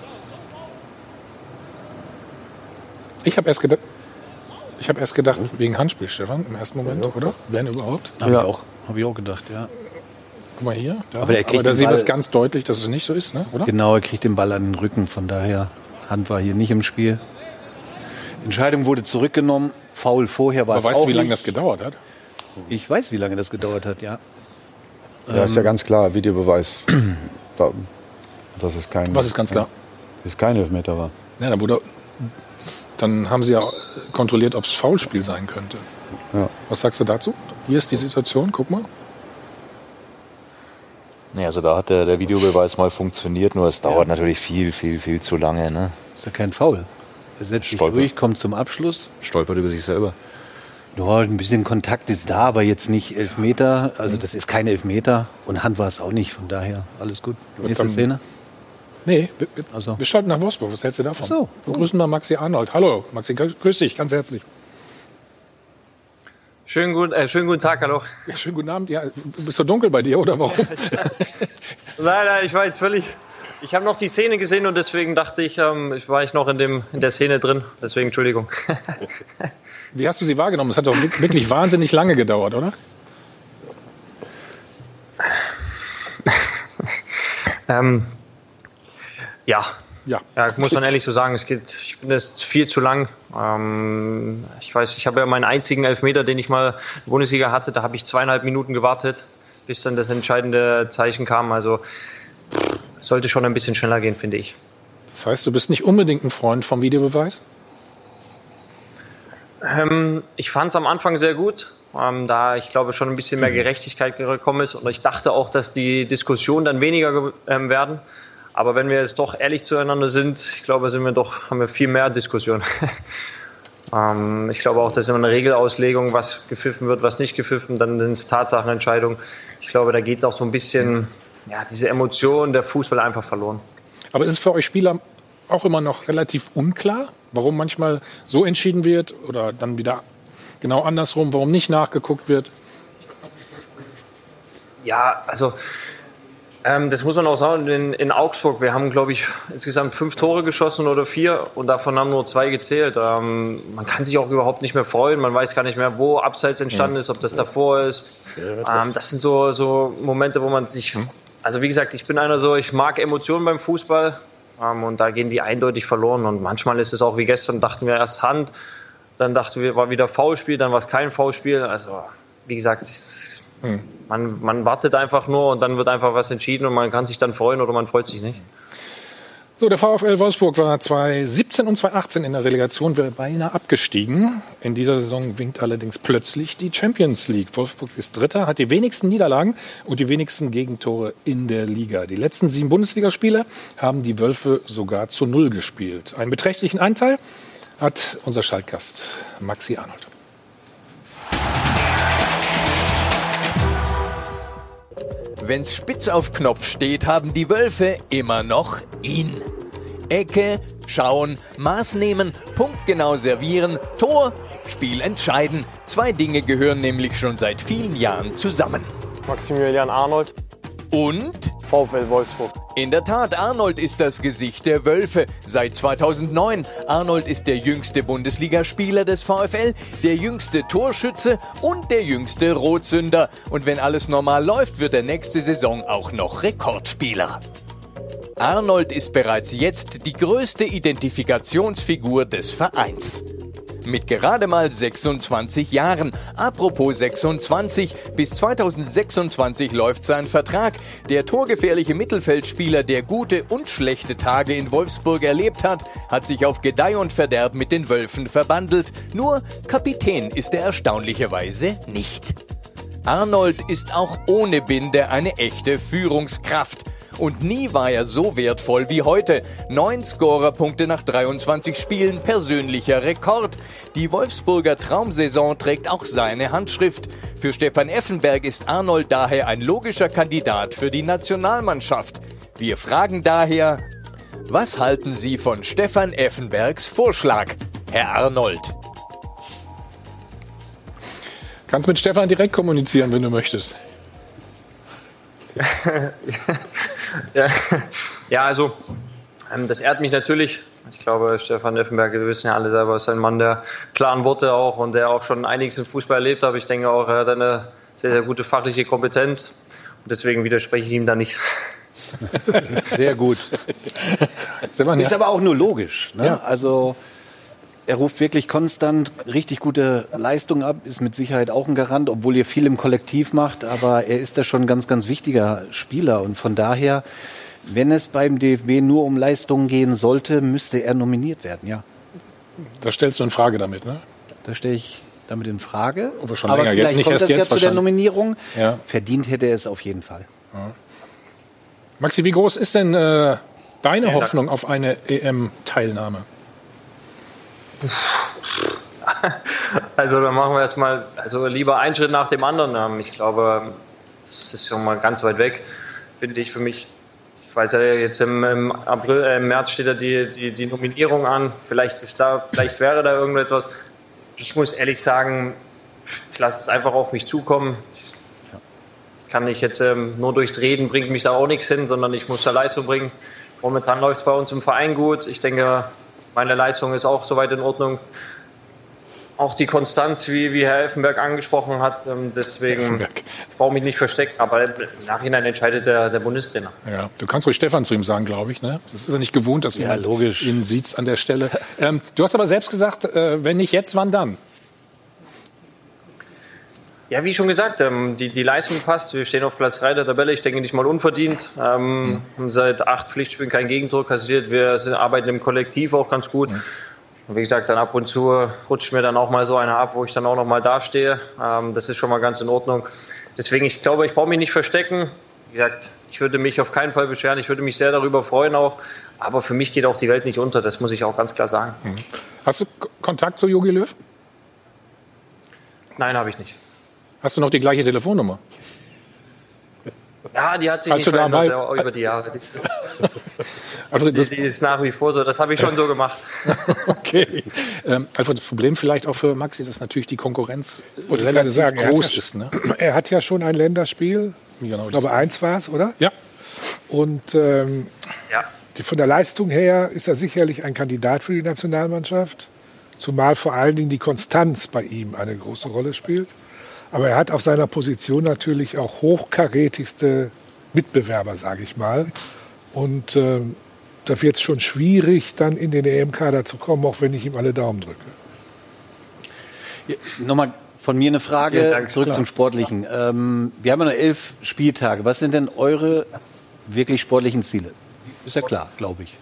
Ich habe erst gedacht, ich habe erst gedacht wegen Handspiel, Stefan, im ersten Moment, oder? Wenn überhaupt? Habe Ja. ich, auch- hab ich auch gedacht, ja. Guck mal hier. Da. Aber der kriegt da den sehen wir Ball- es ganz deutlich, dass es nicht so ist, ne? Oder? Genau, er kriegt den Ball an den Rücken, von daher Hand war hier nicht im Spiel. Entscheidung wurde zurückgenommen, Foul vorher war Aber es weißt auch du, wie lange nicht. das gedauert hat? Ich weiß, wie lange das gedauert hat, ja. Ja, ist ja ganz klar, Videobeweis. da, dass es kein, Was ist ganz klar? dass es kein Elfmeter war. Ja, dann, wurde, dann haben sie ja kontrolliert, ob es Foulspiel sein könnte. Ja. Was sagst du dazu? Hier ist die Situation, guck mal. Nee, also da hat der, der Videobeweis mal funktioniert, nur es dauert natürlich viel, viel, viel zu lange. Ne? Ist ja kein Foul. Er setzt sich Stolpert. durch, kommt zum Abschluss. Stolpert über sich selber. Ja, ein bisschen Kontakt ist da, aber jetzt nicht Elfmeter. Also das ist kein Elfmeter und Hand war es auch nicht. Von daher alles gut. Nächste dann- Szene. Nee, wir, wir, Ach so. wir schalten nach Wolfsburg. Was hältst du davon? Ach so. Wir grüßen mal Maxi Arnold. Hallo, Maxi, grüß dich ganz herzlich. Schönen guten, äh, schönen guten Tag, hallo. Ja, schönen guten Abend. Ja, bist so dunkel bei dir, oder warum? Nein, nein, ich war jetzt völlig. Ich habe noch die Szene gesehen und deswegen dachte ich, ähm, ich war ich noch in, dem, in der Szene drin. Deswegen Entschuldigung. Wie hast du sie wahrgenommen? Es hat doch wirklich wahnsinnig lange gedauert, oder? ähm, ja. Ja. Ja, muss man ehrlich so sagen, es geht, ich finde es viel zu lang. Ähm, ich weiß, ich habe ja meinen einzigen Elfmeter, den ich mal in der Bundesliga hatte, da habe ich zweieinhalb Minuten gewartet, bis dann das entscheidende Zeichen kam. Also es sollte schon ein bisschen schneller gehen, finde ich. Das heißt, du bist nicht unbedingt ein Freund vom Videobeweis? Ähm, ich fand es am Anfang sehr gut, ähm, da ich glaube schon ein bisschen mehr Gerechtigkeit gekommen ist. Und ich dachte auch, dass die Diskussionen dann weniger ähm, werden. Aber wenn wir jetzt doch ehrlich zueinander sind, ich glaube, sind wir doch, haben wir viel mehr Diskussionen. ähm, ich glaube auch, dass immer eine Regelauslegung, was gepfiffen wird, was nicht gepfiffen, dann sind es Tatsachenentscheidungen. Ich glaube, da geht es auch so ein bisschen, ja, diese Emotion der Fußball einfach verloren. Aber ist es für euch Spieler auch immer noch relativ unklar, warum manchmal so entschieden wird oder dann wieder genau andersrum, warum nicht nachgeguckt wird? Ja, also ähm, das muss man auch sagen, in, in Augsburg, wir haben, glaube ich, insgesamt fünf Tore geschossen oder vier und davon haben nur zwei gezählt. Ähm, man kann sich auch überhaupt nicht mehr freuen, man weiß gar nicht mehr, wo Abseits entstanden ist, ob das davor ist. Ähm, das sind so, so Momente, wo man sich... Also wie gesagt, ich bin einer so, ich mag Emotionen beim Fußball ähm, und da gehen die eindeutig verloren und manchmal ist es auch wie gestern, dachten wir erst Hand, dann dachten wir, war wieder Foulspiel, dann war es kein Foulspiel. Also wie gesagt, es, hm. man, man wartet einfach nur und dann wird einfach was entschieden und man kann sich dann freuen oder man freut sich nicht. So, der VfL Wolfsburg war zwanzig siebzehn und zwanzig achtzehn in der Relegation, wäre beinahe abgestiegen. In dieser Saison winkt allerdings plötzlich die Champions League. Wolfsburg ist Dritter, hat die wenigsten Niederlagen und die wenigsten Gegentore in der Liga. Die letzten sieben Bundesligaspiele haben die Wölfe sogar zu Null gespielt. Einen beträchtlichen Anteil hat unser Schaltgast Maxi Arnold. Wenn's spitz auf Knopf steht, haben die Wölfe immer noch ihn. Ecke, schauen, Maß nehmen, punktgenau servieren, Tor, Spiel entscheiden. Zwei Dinge gehören nämlich schon seit vielen Jahren zusammen. Maximilian Arnold und VfL Wolfsburg. In der Tat, Arnold ist das Gesicht der Wölfe seit zweitausendneun. Arnold ist der jüngste Bundesligaspieler des VfL, der jüngste Torschütze und der jüngste Rotsünder. Und wenn alles normal läuft, wird er nächste Saison auch noch Rekordspieler. Arnold ist bereits jetzt die größte Identifikationsfigur des Vereins. Mit gerade mal sechsundzwanzig Jahren. Apropos sechsundzwanzig, bis zweitausendsechsundzwanzig läuft sein Vertrag. Der torgefährliche Mittelfeldspieler, der gute und schlechte Tage in Wolfsburg erlebt hat, hat sich auf Gedeih und Verderb mit den Wölfen verbandelt. Nur Kapitän ist er erstaunlicherweise nicht. Arnold ist auch ohne Binde eine echte Führungskraft. Und nie war er so wertvoll wie heute. Neun Scorerpunkte nach dreiundzwanzig Spielen, persönlicher Rekord. Die Wolfsburger Traumsaison trägt auch seine Handschrift. Für Stefan Effenberg ist Arnold daher ein logischer Kandidat für die Nationalmannschaft. Wir fragen daher, was halten Sie von Stefan Effenbergs Vorschlag, Herr Arnold? Kannst mit Stefan direkt kommunizieren, wenn du möchtest. ja, ja, also ähm, das ehrt mich natürlich. Ich glaube, Stefan Effenberg, wir wissen ja alle selber, ist ein Mann der klaren Worte auch und der auch schon einiges im Fußball erlebt hat. Ich denke auch, er hat eine sehr, sehr gute fachliche Kompetenz und deswegen widerspreche ich ihm da nicht. Sehr gut. Ist aber auch nur logisch. Ne? Ja. Also er ruft wirklich konstant richtig gute Leistungen ab, ist mit Sicherheit auch ein Garant, obwohl ihr viel im Kollektiv macht, aber er ist da schon ein ganz, ganz wichtiger Spieler und von daher, wenn es beim D F B nur um Leistungen gehen sollte, müsste er nominiert werden, ja. Das stellst du in Frage damit, ne? Das stelle ich damit in Frage, aber, schon aber länger. vielleicht nicht kommt erst das jetzt ja zu der Nominierung. Ja. Verdient hätte er es auf jeden Fall. Ja. Maxi, wie groß ist denn äh, deine ja, Hoffnung auf eine E M-Teilnahme? Also dann machen wir erstmal, also lieber einen Schritt nach dem anderen. Ich glaube, das ist schon mal ganz weit weg, finde ich für mich. Ich weiß ja, jetzt im, im April, äh, im März steht da die, die, die Nominierung an. Vielleicht ist da, vielleicht wäre da irgendetwas. Ich muss ehrlich sagen, ich lasse es einfach auf mich zukommen. Ich kann nicht jetzt ähm, nur durchs Reden bringt mich da auch nichts hin, sondern ich muss da Leistung bringen. Momentan läuft es bei uns im Verein gut. Ich denke, meine Leistung ist auch soweit in Ordnung. Auch die Konstanz, wie, wie Herr Effenberg angesprochen hat, deswegen brauche ich mich nicht verstecken. Aber im Nachhinein entscheidet der, der Bundestrainer. Ja, du kannst ruhig Stefan zu ihm sagen, glaube ich. Ne? Das ist ja nicht gewohnt, dass ja, jemand ihn sieht an der Stelle. Ähm, du hast aber selbst gesagt, äh, wenn nicht jetzt, wann dann? Ja, wie schon gesagt, ähm, die, die Leistung passt. Wir stehen auf Platz drei der Tabelle. Ich denke nicht mal unverdient. Ähm, mhm. Haben seit acht Pflichtspielen kein Gegentor kassiert. Wir sind, arbeiten im Kollektiv auch ganz gut. Mhm. Und wie gesagt, dann ab und zu rutscht mir dann auch mal so einer ab, wo ich dann auch noch mal dastehe. Ähm, das ist schon mal ganz in Ordnung. Deswegen, ich glaube, ich brauche mich nicht verstecken. Wie gesagt, ich würde mich auf keinen Fall beschweren. Ich würde mich sehr darüber freuen auch. Aber für mich geht auch die Welt nicht unter. Das muss ich auch ganz klar sagen. Mhm. Hast du K- Kontakt zu Jogi Löw? Nein, habe ich nicht. Hast du noch die gleiche Telefonnummer? Ja, die hat sich Als nicht verändert dabei, über die Jahre. Die, also die, die ist nach wie vor so. Das habe ich schon so gemacht. Okay. Ähm, also das Problem vielleicht auch für Maxi, dass natürlich die Konkurrenz Und ich relativ kann sagen, er groß hat ja, ist. Ne? Er hat ja schon ein Länderspiel. Genau, ich glaube, eins war es, oder? Ja. Und ähm, ja. die, von der Leistung her ist er sicherlich ein Kandidat für die Nationalmannschaft. Zumal vor allen Dingen die Konstanz bei ihm eine große Rolle spielt. Aber er hat auf seiner Position natürlich auch hochkarätigste Mitbewerber, sage ich mal. Und ähm, da wird es schon schwierig, dann in den E M-Kader zu kommen, auch wenn ich ihm alle Daumen drücke. Ja, nochmal von mir eine Frage, Ja, danke, zurück klar. zum Sportlichen. Ähm, wir haben ja noch elf Spieltage. Was sind denn eure wirklich sportlichen Ziele? Ist ja klar, glaube ich.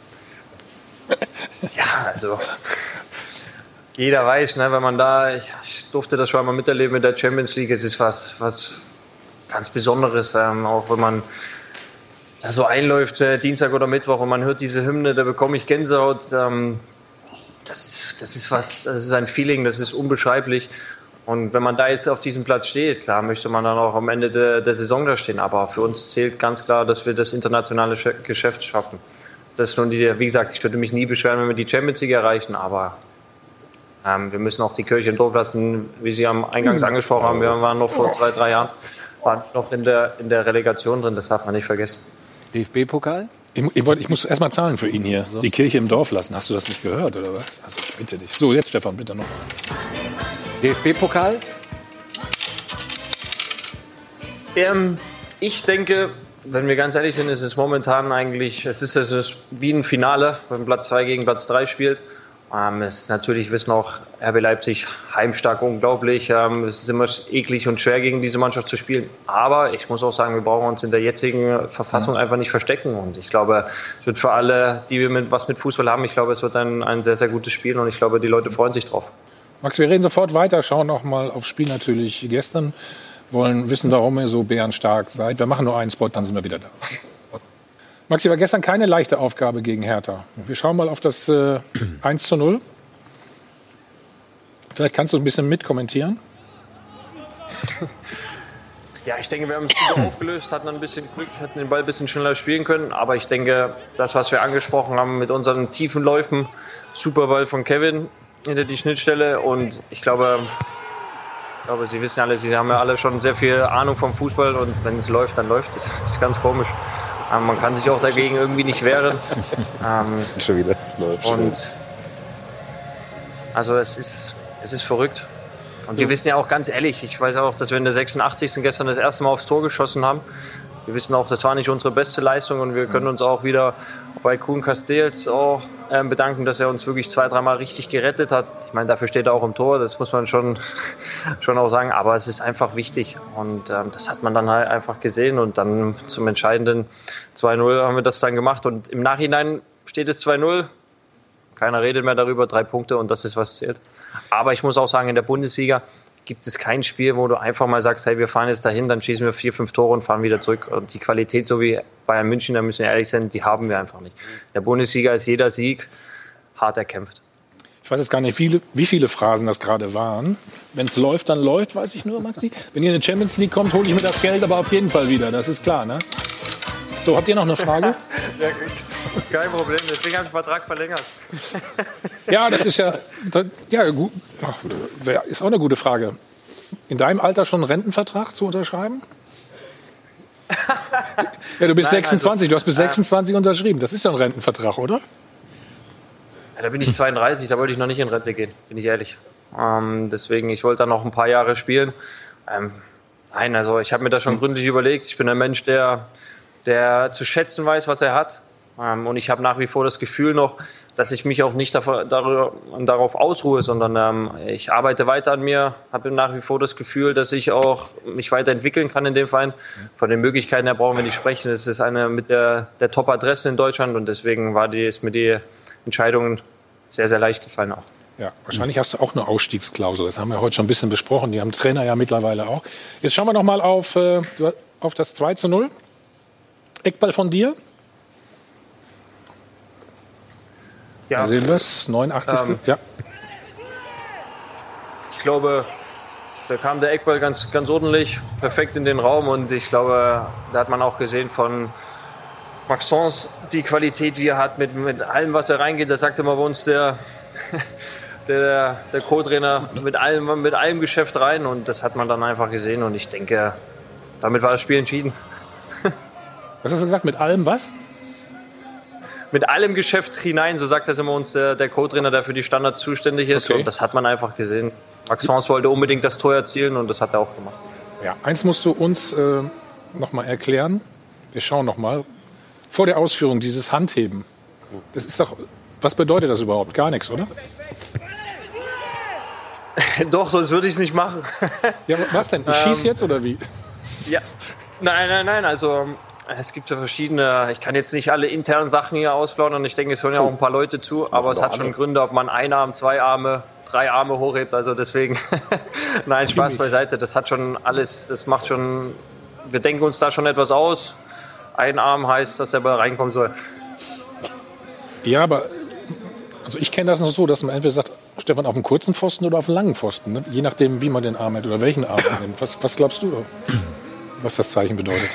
Ja, also jeder weiß, ne, wenn man da, ich, ich durfte das schon einmal miterleben mit der Champions League, es ist was, was ganz Besonderes, ähm, auch wenn man da so einläuft, äh, Dienstag oder Mittwoch und man hört diese Hymne, da bekomme ich Gänsehaut, ähm, das ist, das ist was, das ist ein Feeling, das ist unbeschreiblich. Und wenn man da jetzt auf diesem Platz steht, klar möchte man dann auch am Ende der, der Saison da stehen, aber für uns zählt ganz klar, dass wir das internationale Sch- Geschäft schaffen. Das ist nun die, wie gesagt, ich würde mich nie beschweren, wenn wir die Champions League erreichen, aber ähm, wir müssen auch die Kirche im Dorf lassen, wie Sie am Eingangs angesprochen haben. Wir waren noch vor zwei, drei Jahren waren noch in der, in der Relegation drin, das darf man nicht vergessen. D F B-Pokal? Ich, ich, wollt, ich muss erst mal zahlen für ihn hier. Die Kirche im Dorf lassen. Hast du das nicht gehört, oder was? Also ich bitte dich. So, jetzt Stefan, bitte noch. D F B-Pokal? Ähm, ich denke, wenn wir ganz ehrlich sind, ist es momentan eigentlich, es ist, es ist wie ein Finale, wenn Platz zwei gegen Platz drei spielt. Ähm, es ist natürlich, wissen auch R B Leipzig heimstark, unglaublich. Ähm, es ist immer eklig und schwer, gegen diese Mannschaft zu spielen. Aber ich muss auch sagen, wir brauchen uns in der jetzigen Verfassung einfach nicht verstecken. Und ich glaube, es wird für alle, die wir mit, was mit Fußball haben, ich glaube, es wird ein, ein sehr, sehr gutes Spiel. Und ich glaube, die Leute freuen sich drauf. Max, wir reden sofort weiter, schauen noch mal aufs Spiel natürlich gestern. Wollen wissen, warum ihr so bärenstark seid. Wir machen nur einen Spot, dann sind wir wieder da. Maxi, war gestern keine leichte Aufgabe gegen Hertha. Wir schauen mal auf das äh, eins zu null. Vielleicht kannst du ein bisschen mitkommentieren. Ja, ich denke, wir haben es gut aufgelöst, hatten ein bisschen Glück, hätten den Ball ein bisschen schneller spielen können. Aber ich denke, das, was wir angesprochen haben mit unseren tiefen Läufen, super Ball von Kevin hinter die Schnittstelle. Und ich glaube, ich glaube, Sie wissen alle, Sie haben ja alle schon sehr viel Ahnung vom Fußball. Und wenn es läuft, dann läuft es. Das ist ganz komisch. Ähm, man kann sich auch dagegen irgendwie nicht wehren. Ähm, Schon wieder. und also es ist, es ist verrückt. Und wir wissen ja auch ganz ehrlich, ich weiß auch, dass wir in der sechsundachtzigsten gestern das erste Mal aufs Tor geschossen haben. Wir wissen auch, das war nicht unsere beste Leistung und wir können uns auch wieder bei Kuhn Castells auch äh, bedanken, dass er uns wirklich zwei, dreimal richtig gerettet hat. Ich meine, dafür steht er auch im Tor, das muss man schon, schon auch sagen, aber es ist einfach wichtig und ähm, das hat man dann halt einfach gesehen und dann zum entscheidenden zwei null haben wir das dann gemacht und im Nachhinein steht es zwei null, keiner redet mehr darüber, drei Punkte und das ist, was zählt. Aber ich muss auch sagen, in der Bundesliga gibt es kein Spiel, wo du einfach mal sagst, hey, wir fahren jetzt dahin, dann schießen wir vier, fünf Tore und fahren wieder zurück. Und die Qualität, so wie Bayern München, da müssen wir ehrlich sein, die haben wir einfach nicht. In der Bundesliga ist jeder Sieg hart erkämpft. Ich weiß jetzt gar nicht, viele, wie viele Phrasen das gerade waren. Wenn es läuft, dann läuft, weiß ich nur, Maxi. Wenn ihr in die Champions League kommt, hole ich mir das Geld aber auf jeden Fall wieder. Das ist klar, ne? So, habt ihr noch eine Frage? Ja, kein Problem, deswegen habe ich den Vertrag verlängert. Ja, das ist ja, das, ja gut. Ach, ist auch eine gute Frage. In deinem Alter schon einen Rentenvertrag zu unterschreiben? Ja, du bist Nein, sechsundzwanzig, also, du hast bis äh, sechsundzwanzig unterschrieben. Das ist ja ein Rentenvertrag, oder? Ja, da bin ich zweiunddreißig, da wollte ich noch nicht in Rente gehen, bin ich ehrlich. Ähm, deswegen, ich wollte da noch ein paar Jahre spielen. Ähm, nein, also ich habe mir das schon gründlich überlegt. Ich bin ein Mensch, der, der zu schätzen weiß, was er hat. Ähm, und ich habe nach wie vor das Gefühl noch, dass ich mich auch nicht dafür, darüber, darauf ausruhe, sondern ähm, ich arbeite weiter an mir, habe nach wie vor das Gefühl, dass ich auch mich weiterentwickeln kann in dem Verein. Von den Möglichkeiten her brauchen wir nicht sprechen. Es ist eine mit der, der Top-Adressen in Deutschland und deswegen war die, ist mir die Entscheidung sehr, sehr leicht gefallen auch. Ja, wahrscheinlich hast du auch eine Ausstiegsklausel. Das haben wir heute schon ein bisschen besprochen. Die haben Trainer ja mittlerweile auch. Jetzt schauen wir noch mal auf, äh, auf das zwei zu null. Eckball von dir. Ja. Da sehen wir es, neunundachtzigste Ähm, Ja. Ich glaube, da kam der Eckball ganz, ganz ordentlich, perfekt in den Raum und ich glaube, da hat man auch gesehen von Maxence die Qualität, wie er hat, mit, mit allem, was er reingeht. Das sagte mal bei uns der, der, der Co-Trainer, mit allem, mit allem Geschäft rein und das hat man dann einfach gesehen und ich denke, damit war das Spiel entschieden. Was hast du gesagt, mit allem was? Mit allem Geschäft hinein, so sagt das immer uns der, der Co-Trainer, der für die Standards zuständig ist. Okay. Und das hat man einfach gesehen. Maxence wollte unbedingt das Tor erzielen und das hat er auch gemacht. Ja, eins musst du uns äh, noch mal erklären. Wir schauen noch mal. Vor der Ausführung, dieses Handheben. Das ist doch, was bedeutet das überhaupt? Gar nichts, oder? Doch, sonst würde ich es nicht machen. Ja, was denn? Ich schieß jetzt oder wie? Ja, nein, nein, nein, also es gibt ja verschiedene, ich kann jetzt nicht alle internen Sachen hier ausplaudern, ich denke, es hören ja auch ein paar Leute zu, aber es hat schon Gründe, ob man einen Arm, zwei Arme, drei Arme hochhebt, also deswegen, nein, Spaß beiseite, das hat schon alles, das macht schon, wir denken uns da schon etwas aus, ein Arm heißt, dass der Ball reinkommen soll. Ja, aber also ich kenne das noch so, dass man entweder sagt, Stefan, auf dem kurzen Pfosten oder auf dem langen Pfosten, ne? Je nachdem, wie man den Arm hat oder welchen Arm man nimmt. Was, was glaubst du, was das Zeichen bedeutet?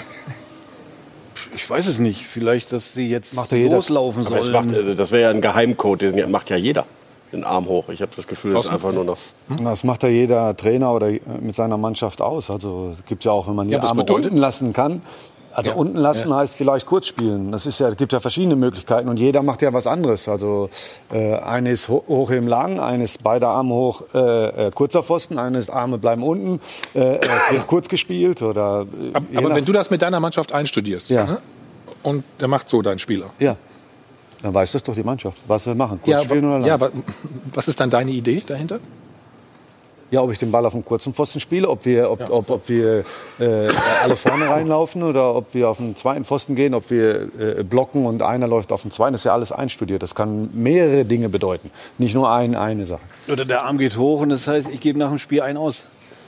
Ich weiß es nicht. Vielleicht, dass sie jetzt Macht ja jeder. loslaufen Aber es sollen. macht, äh, das wäre ja ein Geheimcode, den macht ja jeder. Den Arm hoch. Ich habe das Gefühl, das ist einfach nur noch. Das macht ja jeder Trainer oder mit seiner Mannschaft aus. Also es gibt ja auch, wenn man die Ja, was Arme bedeutet? unten lassen kann. Also Ja. unten lassen Ja. heißt vielleicht kurz spielen. Das ist ja, es gibt ja verschiedene Möglichkeiten und jeder macht ja was anderes. Also äh, eine ist ho hoch im Lang, eine ist beide Arme hoch, äh, äh, kurzer Pfosten, eine ist Arme bleiben unten, äh, äh, wird kurz gespielt oder. Äh, Aber, je aber nach- wenn du das mit deiner Mannschaft einstudierst, Ja. ne? Und der macht so dein Spieler. Ja, dann weiß das doch die Mannschaft, was wir machen. Kurz Ja, spielen oder wa- lang. ja, wa- was ist dann deine Idee dahinter? Ja, ob ich den Ball auf dem kurzen Pfosten spiele, ob wir, ob, Ja. ob, ob wir äh, alle vorne reinlaufen oder ob wir auf den zweiten Pfosten gehen, ob wir äh, blocken und einer läuft auf den zweiten. Das ist ja alles einstudiert. Das kann mehrere Dinge bedeuten, nicht nur ein, eine Sache. Oder der Arm geht hoch und das heißt, ich gebe nach dem Spiel einen aus.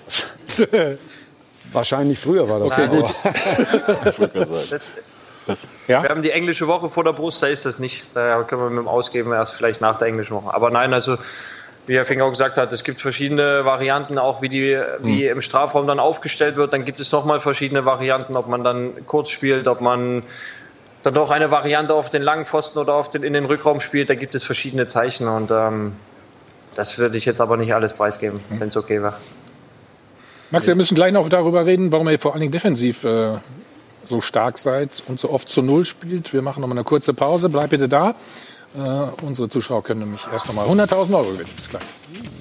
Wahrscheinlich früher war das. Okay, so. gut. Das, Ja? Wir haben die englische Woche vor der Brust, da ist das nicht. Da können wir mit dem Ausgeben erst vielleicht nach der englischen Woche. Aber nein, also wie Herr Finger auch gesagt hat, es gibt verschiedene Varianten, auch wie die wie im Strafraum dann aufgestellt wird. Dann gibt es nochmal verschiedene Varianten, ob man dann kurz spielt, ob man dann doch eine Variante auf den langen Pfosten oder auf den, in den Rückraum spielt. Da gibt es verschiedene Zeichen und ähm, das würde ich jetzt aber nicht alles preisgeben, wenn es okay wäre. Max, wir müssen gleich noch darüber reden, warum ihr vor allen Dingen defensiv äh, so stark seid und so oft zu Null spielt. Wir machen noch mal eine kurze Pause. Bleib bitte da. Äh, unsere Zuschauer können nämlich erst noch mal hunderttausend Euro gewinnen. Bis gleich.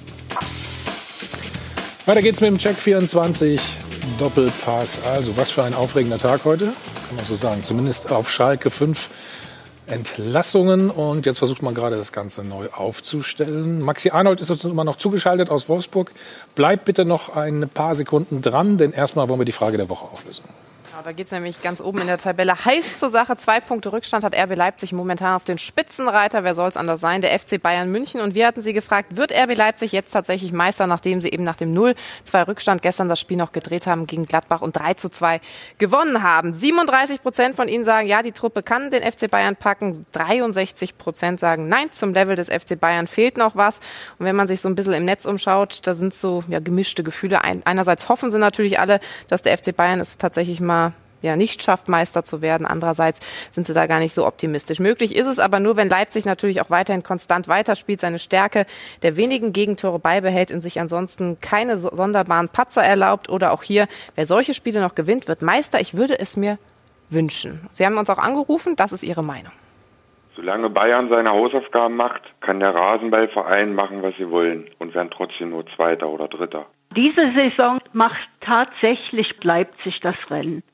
Weiter geht's mit dem Check vierundzwanzig Doppelpass. Also, was für ein aufregender Tag heute, kann man so sagen. Zumindest auf Schalke fünf Entlassungen. Und jetzt versucht man gerade das Ganze neu aufzustellen. Maxi Arnold ist uns immer noch zugeschaltet aus Wolfsburg. Bleibt bitte noch ein paar Sekunden dran, denn erstmal wollen wir die Frage der Woche auflösen. Genau, da geht es nämlich ganz oben in der Tabelle heiß zur Sache. Zwei Punkte Rückstand hat R B Leipzig momentan auf den Spitzenreiter. Wer soll es anders sein? Der F C Bayern München. Und wir hatten Sie gefragt, wird R B Leipzig jetzt tatsächlich Meister, nachdem sie eben nach dem null zwei Rückstand gestern das Spiel noch gedreht haben gegen Gladbach und drei zu zwei gewonnen haben? siebenunddreißig Prozent von Ihnen sagen, ja, die Truppe kann den F C Bayern packen. dreiundsechzig Prozent sagen, nein, zum Level des F C Bayern fehlt noch was. Und wenn man sich so ein bisschen im Netz umschaut, da sind so ja, gemischte Gefühle. Ein, einerseits hoffen sie natürlich alle, dass der F C Bayern es tatsächlich mal ja nicht schafft, Meister zu werden. Andererseits sind sie da gar nicht so optimistisch. Möglich ist es aber nur, wenn Leipzig natürlich auch weiterhin konstant weiterspielt, seine Stärke der wenigen Gegentore beibehält und sich ansonsten keine so sonderbaren Patzer erlaubt. Oder auch hier, wer solche Spiele noch gewinnt, wird Meister. Ich würde es mir wünschen. Sie haben uns auch angerufen, das ist Ihre Meinung. Solange Bayern seine Hausaufgaben macht, kann der Rasenballverein machen, was sie wollen und werden trotzdem nur Zweiter oder Dritter. Diese Saison macht tatsächlich Leipzig das Rennen.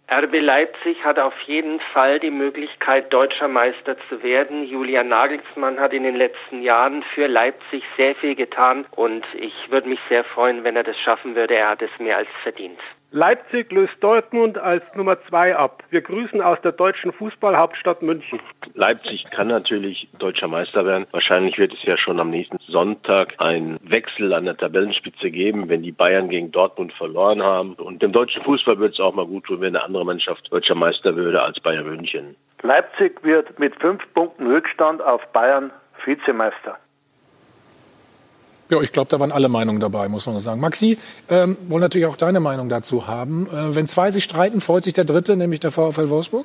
R B Leipzig hat auf jeden Fall die Möglichkeit, deutscher Meister zu werden. Julian Nagelsmann hat in den letzten Jahren für Leipzig sehr viel getan und ich würde mich sehr freuen, wenn er das schaffen würde. Er hat es mehr als verdient. Leipzig löst Dortmund als Nummer zwei ab. Wir grüßen aus der deutschen Fußballhauptstadt München. Leipzig kann natürlich deutscher Meister werden. Wahrscheinlich wird es ja schon am nächsten Sonntag einen Wechsel an der Tabellenspitze geben, wenn die Bayern gegen Dortmund verloren haben. Und dem deutschen Fußball würde es auch mal gut tun, wenn eine andere Mannschaft deutscher Meister würde als Bayern München. Leipzig wird mit fünf Punkten Rückstand auf Bayern Vizemeister. Ja, ich glaube, da waren alle Meinungen dabei, muss man sagen. Maxi, ähm, wollen natürlich auch deine Meinung dazu haben. Äh, wenn zwei sich streiten, freut sich der Dritte, nämlich der VfL Wolfsburg?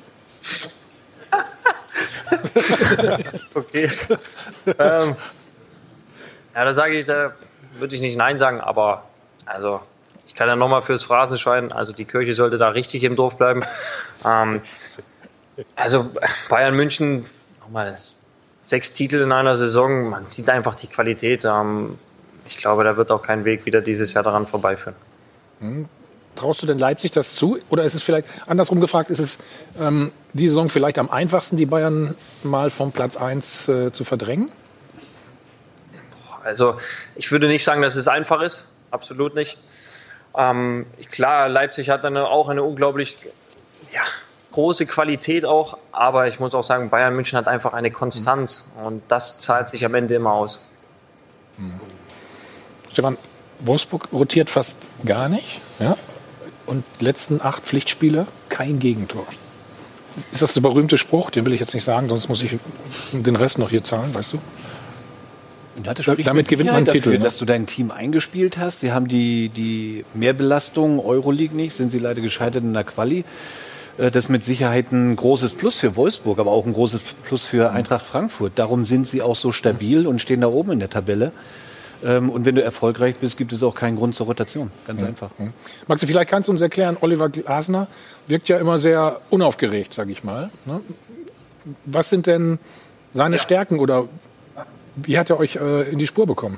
Okay. ähm, ja, da sage ich, da würde ich nicht Nein sagen, aber also ich kann ja nochmal fürs Phrasenschwein, also die Kirche sollte da richtig im Dorf bleiben. Ähm, also Bayern München, nochmal sechs Titel in einer Saison, man sieht einfach die Qualität. Ähm, ich glaube, da wird auch kein Weg wieder dieses Jahr daran vorbeiführen. Hm. Traust du denn Leipzig das zu? Oder ist es vielleicht, andersrum gefragt, ist es ähm, die Saison vielleicht am einfachsten, die Bayern mal vom Platz eins äh, zu verdrängen? Also ich würde nicht sagen, dass es einfach ist. Absolut nicht. Ähm, klar, Leipzig hat dann auch eine unglaublich ja, große Qualität auch. Aber ich muss auch sagen, Bayern München hat einfach eine Konstanz. Mhm. Und das zahlt sich am Ende immer aus. Mhm. Stefan, Wolfsburg rotiert fast gar nicht. Ja? Und letzten acht Pflichtspiele kein Gegentor. Ist das der berühmte Spruch? Den will ich jetzt nicht sagen, sonst muss ich den Rest noch hier zahlen, weißt du? Ja, das da, damit gewinnt man einen Titel. Ne? Dass du dein Team eingespielt hast. Sie haben die, die Mehrbelastung Euroleague nicht, sind sie leider gescheitert in der Quali. Das ist mit Sicherheit ein großes Plus für Wolfsburg, aber auch ein großes Plus für Eintracht Frankfurt. Darum sind sie auch so stabil und stehen da oben in der Tabelle. Und wenn du erfolgreich bist, gibt es auch keinen Grund zur Rotation. Ganz mhm. einfach. Mhm. Maxi, vielleicht kannst du uns erklären, Oliver Glasner wirkt ja immer sehr unaufgeregt, sage ich mal. Ne? Was sind denn seine ja. Stärken oder wie hat er euch äh, in die Spur bekommen?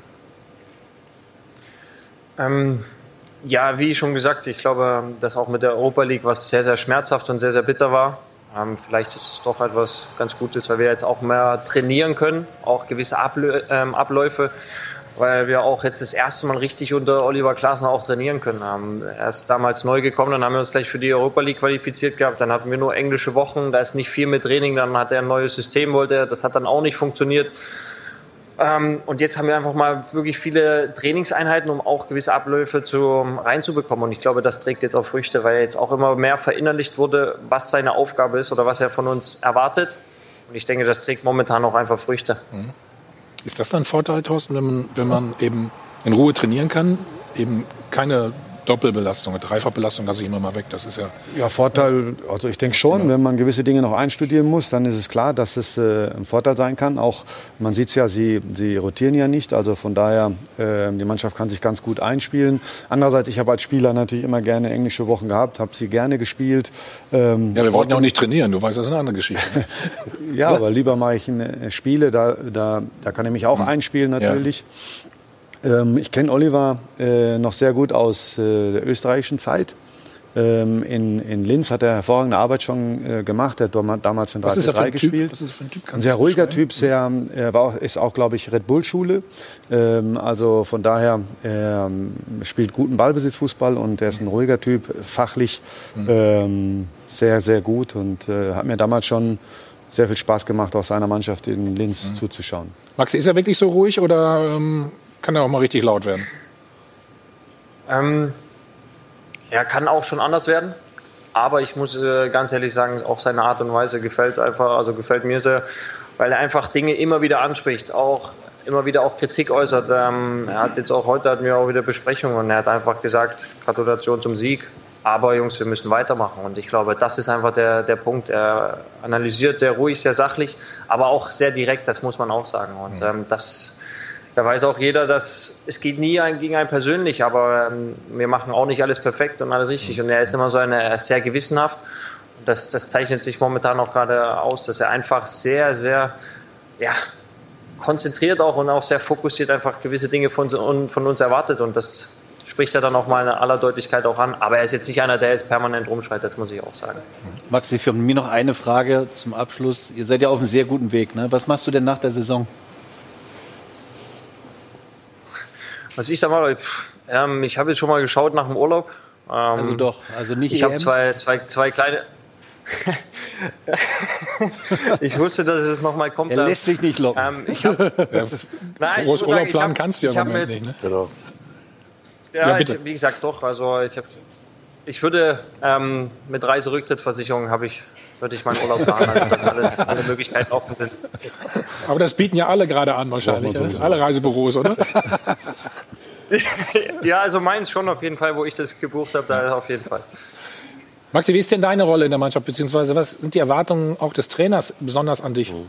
Ähm, ja, wie schon gesagt, ich glaube, dass auch mit der Europa League was sehr, sehr schmerzhaft und sehr, sehr bitter war. Ähm, vielleicht ist es doch etwas ganz Gutes, weil wir jetzt auch mehr trainieren können, auch gewisse Ablö- ähm, Abläufe. Weil wir auch jetzt das erste Mal richtig unter Oliver Glasner auch trainieren können. Ähm, er ist damals neu gekommen, dann haben wir uns gleich für die Europa League qualifiziert gehabt, dann hatten wir nur englische Wochen, da ist nicht viel mit Training, dann hat er ein neues System, wollte er, das hat dann auch nicht funktioniert. Ähm, und jetzt haben wir einfach mal wirklich viele Trainingseinheiten, um auch gewisse Abläufe zu, reinzubekommen. Und ich glaube, das trägt jetzt auch Früchte, weil jetzt auch immer mehr verinnerlicht wurde, was seine Aufgabe ist oder was er von uns erwartet. Und ich denke, das trägt momentan auch einfach Früchte. Mhm. Ist das dann ein Vorteil, Thorsten, wenn man, wenn man eben in Ruhe trainieren kann? Eben keine Doppelbelastung, eine Dreifachbelastung lasse ich immer mal weg. Das ist ja. Ja, Vorteil, also ich denke schon, wenn man gewisse Dinge noch einstudieren muss, dann ist es klar, dass es äh, ein Vorteil sein kann. Auch, man sieht es ja, sie, sie rotieren ja nicht, also von daher, äh, die Mannschaft kann sich ganz gut einspielen. Andererseits, ich habe als Spieler natürlich immer gerne englische Wochen gehabt, habe sie gerne gespielt. Ähm, ja, wir wollten ja auch nicht trainieren, du weißt, das ist eine andere Geschichte. Ja, aber lieber mache ich eine Spiele, da, da, da kann er mich auch mhm. einspielen natürlich. Ja. Ähm, ich kenne Oliver äh, noch sehr gut aus äh, der österreichischen Zeit. Ähm, in, in Linz hat er hervorragende Arbeit schon äh, gemacht. Er hat damals in drei vier drei gespielt. Was ist das für ein Typ? Ein sehr ruhiger Typ, sehr, er war auch, ist auch, glaube ich, Red Bull-Schule. Ähm, also von daher, er spielt guten Ballbesitzfußball und er ist ein ruhiger Typ, fachlich mhm. ähm, sehr, sehr gut und äh, hat mir damals schon sehr viel Spaß gemacht, aus seiner Mannschaft in Linz mhm. zuzuschauen. Maxi, ist er wirklich so ruhig oder ähm, kann er auch mal richtig laut werden? Ähm, er kann auch schon anders werden, aber ich muss äh, ganz ehrlich sagen, auch seine Art und Weise gefällt einfach, also gefällt mir sehr, weil er einfach Dinge immer wieder anspricht, auch immer wieder auch Kritik äußert. Ähm, er hat jetzt auch heute hatten wir auch wieder Besprechungen und er hat einfach gesagt, Gratulation zum Sieg. Aber Jungs, wir müssen weitermachen. Und ich glaube, das ist einfach der, der Punkt. Er analysiert sehr ruhig, sehr sachlich, aber auch sehr direkt, das muss man auch sagen. Und ähm, das, da weiß auch jeder, dass es geht nie ein, gegen einen persönlich, aber ähm, wir machen auch nicht alles perfekt und alles richtig. Und er ist immer so eine, er ist sehr gewissenhaft. Und das, das zeichnet sich momentan auch gerade aus, dass er einfach sehr, sehr ja, konzentriert auch und auch sehr fokussiert einfach gewisse Dinge von, von uns erwartet. Und das spricht er dann auch mal in aller Deutlichkeit auch an. Aber er ist jetzt nicht einer, der jetzt permanent rumschreit, das muss ich auch sagen. Maxi, für mich noch eine Frage zum Abschluss. Ihr seid ja auf einem sehr guten Weg, ne? Was machst du denn nach der Saison? Was ich da mache, ähm, ich habe jetzt schon mal geschaut nach dem Urlaub. Ähm, Also doch, also nicht Ich E M? habe zwei, zwei, zwei kleine... Ich wusste, dass es nochmal kommt. Er lässt sich nicht locken. Ähm, ich hab, Nein, ich muss Groß sagen, Urlaub ich planen hab- kannst du ja ich im hab Moment mit- nicht. Ne? Genau. Ja, Ja, bitte. ich, wie gesagt, doch. Also ich, hab, ich würde ähm, mit Reiserücktrittversicherung habe ich, würde ich meinen Urlaub planen, also dass alles, alle Möglichkeiten offen sind. Aber das bieten ja alle gerade an wahrscheinlich. Ja, man ne? sowieso. Alle Reisebüros, oder? Ja, also meins schon auf jeden Fall, wo ich das gebucht habe, da auf jeden Fall. Maxi, wie ist denn deine Rolle in der Mannschaft? Beziehungsweise was sind die Erwartungen auch des Trainers besonders an dich?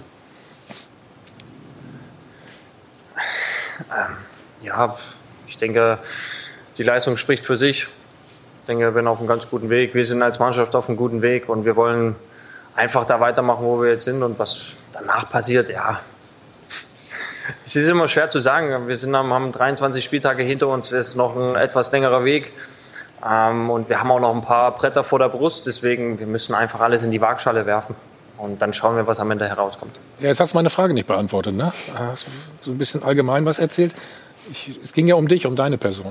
Ja, ich denke, die Leistung spricht für sich. Ich denke, wir sind auf einem ganz guten Weg. Wir sind als Mannschaft auf einem guten Weg und wir wollen einfach da weitermachen, wo wir jetzt sind. Und was danach passiert, ja, es ist immer schwer zu sagen. Wir sind, haben dreiundzwanzig Spieltage hinter uns, es ist noch ein etwas längerer Weg. Ähm, und wir haben auch noch ein paar Bretter vor der Brust. Deswegen, wir müssen einfach alles in die Waagschale werfen. Und dann schauen wir, was am Ende herauskommt. Ja, jetzt hast du meine Frage nicht beantwortet, ne? Hast so ein bisschen allgemein was erzählt. Ich, es ging ja um dich, um deine Person.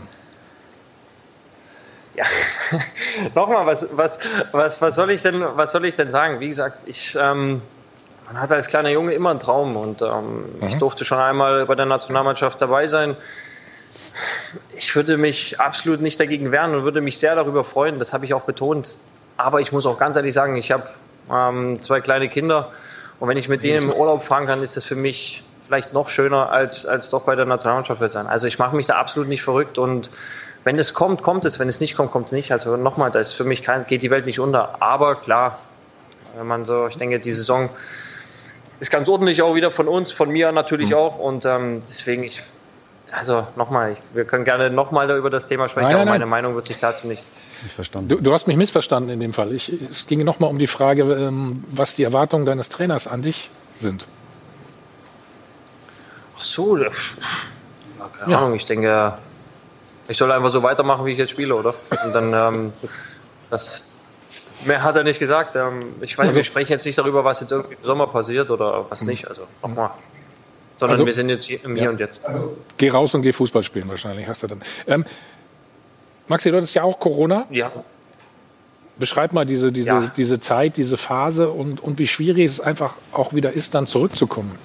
Ja, nochmal, was, was, was, was, soll ich denn, was soll ich denn sagen? Wie gesagt, ich, ähm, man hat als kleiner Junge immer einen Traum und ähm, Mhm. ich durfte schon einmal bei der Nationalmannschaft dabei sein. Ich würde mich absolut nicht dagegen wehren und würde mich sehr darüber freuen, das habe ich auch betont. Aber ich muss auch ganz ehrlich sagen, ich habe ähm, zwei kleine Kinder und wenn ich mit denen im Urlaub fahren kann, ist das für mich vielleicht noch schöner, als, als doch bei der Nationalmannschaft zu sein. Also ich mache mich da absolut nicht verrückt und wenn es kommt, kommt es. Wenn es nicht kommt, kommt es nicht. Also nochmal, da ist für mich kein, geht die Welt nicht unter. Aber klar, wenn man so, ich denke, die Saison ist ganz ordentlich auch wieder von uns, von mir natürlich auch. Und ähm, deswegen, ich, also nochmal, ich, wir können gerne nochmal über das Thema sprechen, Nein, nein, aber meine nein. Meinung wird sich dazu nicht. Nicht verstanden. Du, du hast mich missverstanden in dem Fall. Ich, es ging noch mal um die Frage, ähm, was die Erwartungen deines Trainers an dich sind. Ach so, ja, keine Ja. Ahnung, ich denke, ich soll einfach so weitermachen, wie ich jetzt spiele, oder? Und dann, ähm, das, mehr hat er nicht gesagt. Ähm, ich weiß, Also- wir sprechen jetzt nicht darüber, was jetzt irgendwie im Sommer passiert oder was nicht, also nochmal. Sondern Also- wir sind jetzt hier, im Ja. Hier und Jetzt. Geh raus und geh Fußball spielen wahrscheinlich, hast du dann. Ähm, Maxi, du hattest ja auch Corona. Ja. Beschreib mal diese, diese, Ja. diese Zeit, diese Phase und, und wie schwierig es einfach auch wieder ist, dann zurückzukommen.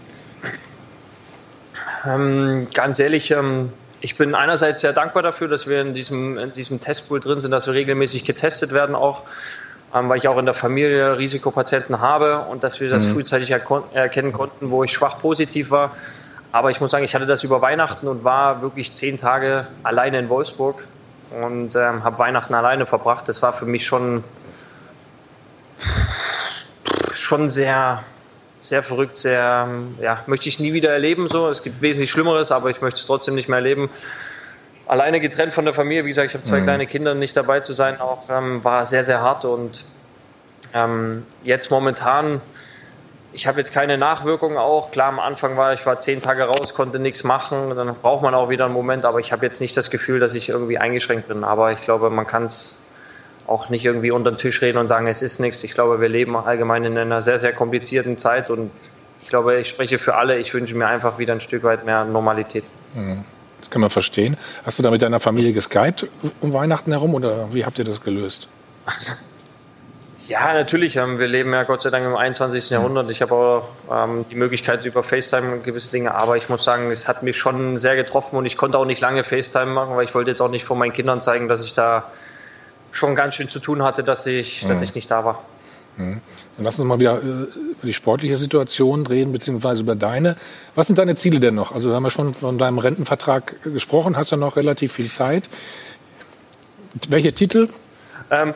Ähm, ganz ehrlich, ähm, ich bin einerseits sehr dankbar dafür, dass wir in diesem, in diesem Testpool drin sind, dass wir regelmäßig getestet werden auch, ähm, weil ich auch in der Familie Risikopatienten habe und dass wir das Mhm. frühzeitig erkon- erkennen konnten, wo ich schwach positiv war. Aber ich muss sagen, ich hatte das über Weihnachten und war wirklich zehn Tage alleine in Wolfsburg und ähm, habe Weihnachten alleine verbracht. Das war für mich schon, schon sehr, sehr verrückt, sehr, ja, möchte ich nie wieder erleben. So. Es gibt wesentlich Schlimmeres, aber ich möchte es trotzdem nicht mehr erleben. Alleine getrennt von der Familie, wie gesagt, ich habe zwei Mhm. kleine Kinder, nicht dabei zu sein, auch ähm, war sehr, sehr hart. Und ähm, jetzt momentan, ich habe jetzt keine Nachwirkungen auch. Klar, am Anfang war ich war zehn Tage raus, konnte nichts machen. Dann braucht man auch wieder einen Moment, aber ich habe jetzt nicht das Gefühl, dass ich irgendwie eingeschränkt bin. Aber ich glaube, man kann es auch nicht irgendwie unter den Tisch reden und sagen, es ist nichts. Ich glaube, wir leben allgemein in einer sehr, sehr komplizierten Zeit und ich glaube, ich spreche für alle. Ich wünsche mir einfach wieder ein Stück weit mehr Normalität. Mhm. Das kann man verstehen. Hast du da mit deiner Familie geskypt um Weihnachten herum oder wie habt ihr das gelöst? Ja, natürlich. Ähm, wir leben ja Gott sei Dank im einundzwanzigsten Jahrhundert. Ich habe auch ähm, die Möglichkeit über FaceTime gewisse Dinge, aber ich muss sagen, es hat mich schon sehr getroffen und ich konnte auch nicht lange FaceTime machen, weil ich wollte jetzt auch nicht vor meinen Kindern zeigen, dass ich da schon ganz schön zu tun hatte, dass ich, Mhm. dass ich nicht da war. Mhm. Dann lass uns mal wieder äh, über die sportliche Situation reden, beziehungsweise über deine. Was sind deine Ziele denn noch? Also wir haben ja schon von deinem Rentenvertrag gesprochen, hast ja noch relativ viel Zeit. Welche Titel? Ähm,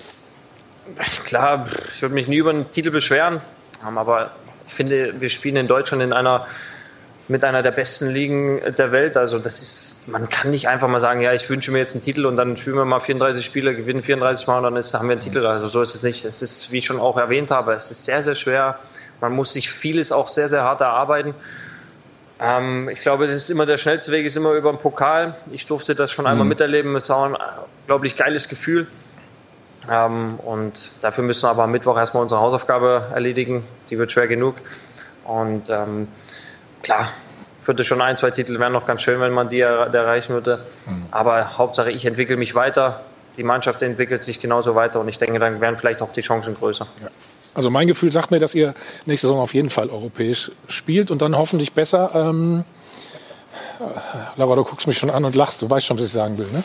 klar, ich würde mich nie über einen Titel beschweren, ähm, aber ich finde, wir spielen in Deutschland in einer mit einer der besten Ligen der Welt. Also das ist, man kann nicht einfach mal sagen, ja, ich wünsche mir jetzt einen Titel und dann spielen wir mal vierunddreißig Spiele, gewinnen vierunddreißig Mal und dann ist, haben wir einen Titel. Also so ist es nicht. Es ist, wie ich schon auch erwähnt habe, es ist sehr, sehr schwer. Man muss sich vieles auch sehr, sehr hart erarbeiten. Ähm, ich glaube, das ist immer der schnellste Weg, ist immer über den Pokal. Ich durfte das schon einmal Mhm. miterleben. Es war ein unglaublich geiles Gefühl. Ähm, und dafür müssen wir aber am Mittwoch erstmal unsere Hausaufgabe erledigen. Die wird schwer genug. Und ähm, klar, würde schon ein, zwei Titel wären noch ganz schön, wenn man die er erreichen würde. Mhm. Aber Hauptsache, ich entwickle mich weiter. Die Mannschaft entwickelt sich genauso weiter. Und ich denke, dann wären vielleicht auch die Chancen größer. Ja. Also mein Gefühl sagt mir, dass ihr nächste Saison auf jeden Fall europäisch spielt und dann hoffentlich besser. Ähm, Laura, du guckst mich schon an und lachst. Du weißt schon, was ich sagen will, ne?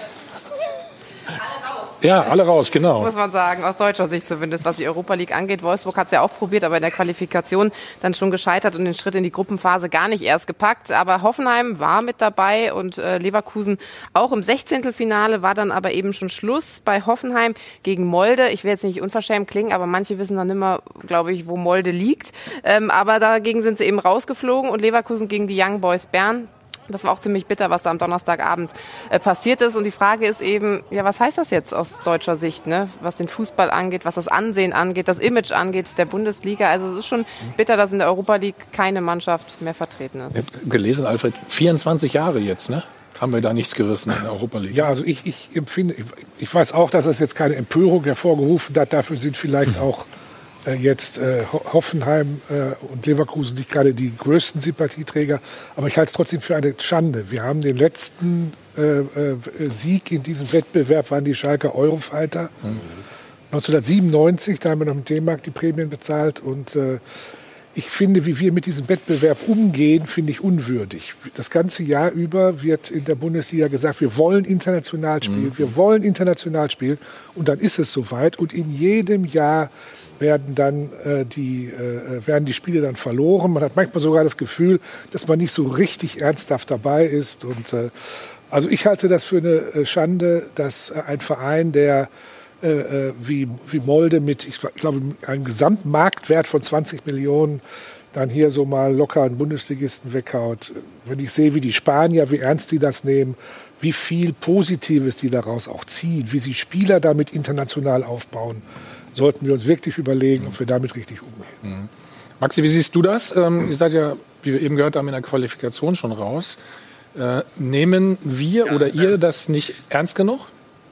Ja, alle raus, genau. Muss man sagen, aus deutscher Sicht zumindest, was die Europa League angeht. Wolfsburg hat es ja auch probiert, aber in der Qualifikation dann schon gescheitert und den Schritt in die Gruppenphase gar nicht erst gepackt. Aber Hoffenheim war mit dabei und äh, Leverkusen auch im Sechzehntelfinale, war dann aber eben schon Schluss bei Hoffenheim gegen Molde. Ich will jetzt nicht unverschämt klingen, aber manche wissen noch nicht mehr, glaube ich, wo Molde liegt. Ähm, aber dagegen sind sie eben rausgeflogen und Leverkusen gegen die Young Boys Bern. Das war auch ziemlich bitter, was da am Donnerstagabend äh, passiert ist. Und die Frage ist eben, ja, was heißt das jetzt aus deutscher Sicht, ne? Was den Fußball angeht, was das Ansehen angeht, das Image angeht der Bundesliga. Also es ist schon bitter, dass in der Europa League keine Mannschaft mehr vertreten ist. Ich habe gelesen, Alfred, vierundzwanzig Jahre jetzt, ne? Haben wir da nichts gerissen in der Europa League. Ja, also ich, ich empfinde, ich, ich weiß auch, dass das jetzt keine Empörung hervorgerufen hat. Dafür sind vielleicht auch äh, jetzt äh, Hoffenheim äh, und Leverkusen nicht gerade die größten Sympathieträger. Aber ich halte es trotzdem für eine Schande. Wir haben den letzten äh, äh, Sieg in diesem Wettbewerb, waren die Schalker Eurofighter. Mhm. neunzehnhundertsiebenundneunzig, da haben wir noch mit D-Mark die Prämien bezahlt. Und äh, ich finde, wie wir mit diesem Wettbewerb umgehen, finde ich unwürdig. Das ganze Jahr über wird in der Bundesliga gesagt, wir wollen international spielen, mhm. wir wollen international spielen. Und dann ist es soweit. Und in jedem Jahr werden dann äh, die, äh, werden die Spiele dann verloren. Man hat manchmal sogar das Gefühl, dass man nicht so richtig ernsthaft dabei ist. Und, äh, also ich halte das für eine Schande, dass äh, ein Verein, der Äh, wie, wie Molde mit, ich glaube, einem Gesamtmarktwert von zwanzig Millionen dann hier so mal locker einen Bundesligisten weghaut. Wenn ich sehe, wie die Spanier, wie ernst die das nehmen, wie viel Positives die daraus auch ziehen, wie sie Spieler damit international aufbauen, sollten wir uns wirklich überlegen, ob wir damit richtig umgehen. Mhm. Maxi, wie siehst du das? Ähm, ihr seid ja, wie wir eben gehört haben, in der Qualifikation schon raus. Äh, nehmen wir ja, oder ihr das nicht ernst genug?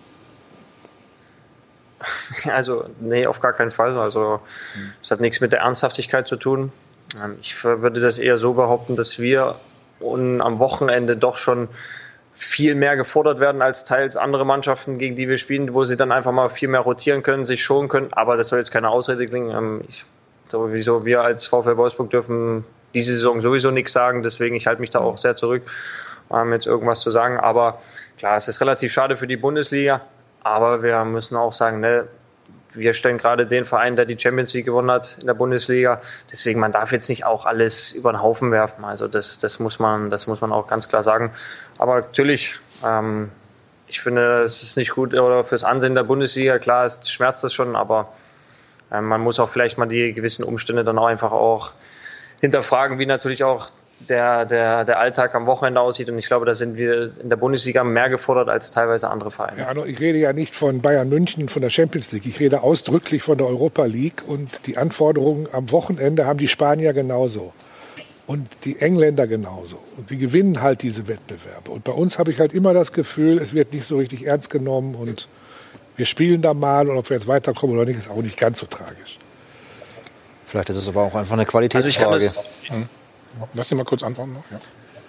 Also, nee, auf gar keinen Fall. Also, es hat nichts mit der Ernsthaftigkeit zu tun. Ich würde das eher so behaupten, dass wir am Wochenende doch schon viel mehr gefordert werden als teils andere Mannschaften, gegen die wir spielen, wo sie dann einfach mal viel mehr rotieren können, sich schonen können. Aber das soll jetzt keine Ausrede klingen. Ich, sowieso, wir als VfL Wolfsburg dürfen diese Saison sowieso nichts sagen. Deswegen, ich halte mich da auch sehr zurück, um jetzt irgendwas zu sagen. Aber klar, es ist relativ schade für die Bundesliga. Aber wir müssen auch sagen, ne, wir stellen gerade den Verein, der die Champions League gewonnen hat in der Bundesliga. Deswegen, man darf jetzt nicht auch alles über den Haufen werfen. Also das, das muss man, das muss man auch ganz klar sagen. Aber natürlich, ähm, ich finde, es ist nicht gut oder fürs Ansehen der Bundesliga. Klar, es schmerzt das schon, aber äh, man muss auch vielleicht mal die gewissen Umstände dann auch einfach auch hinterfragen, wie natürlich auch Der, der, der Alltag am Wochenende aussieht. Und ich glaube, da sind wir in der Bundesliga mehr gefordert als teilweise andere Vereine. Ja, also ich rede ja nicht von Bayern München, von der Champions League. Ich rede ausdrücklich von der Europa League. Und die Anforderungen am Wochenende haben die Spanier genauso. Und die Engländer genauso. Und die gewinnen halt diese Wettbewerbe. Und bei uns habe ich halt immer das Gefühl, es wird nicht so richtig ernst genommen. Und wir spielen da mal. Und ob wir jetzt weiterkommen oder nicht, ist auch nicht ganz so tragisch. Vielleicht ist es aber auch einfach eine Qualitätsfrage. Also hm. Lass Sie mal kurz antworten noch. Ja.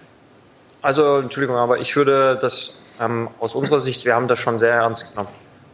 Also, Entschuldigung, aber ich würde das ähm, aus unserer Sicht, wir haben das schon sehr ernst genommen.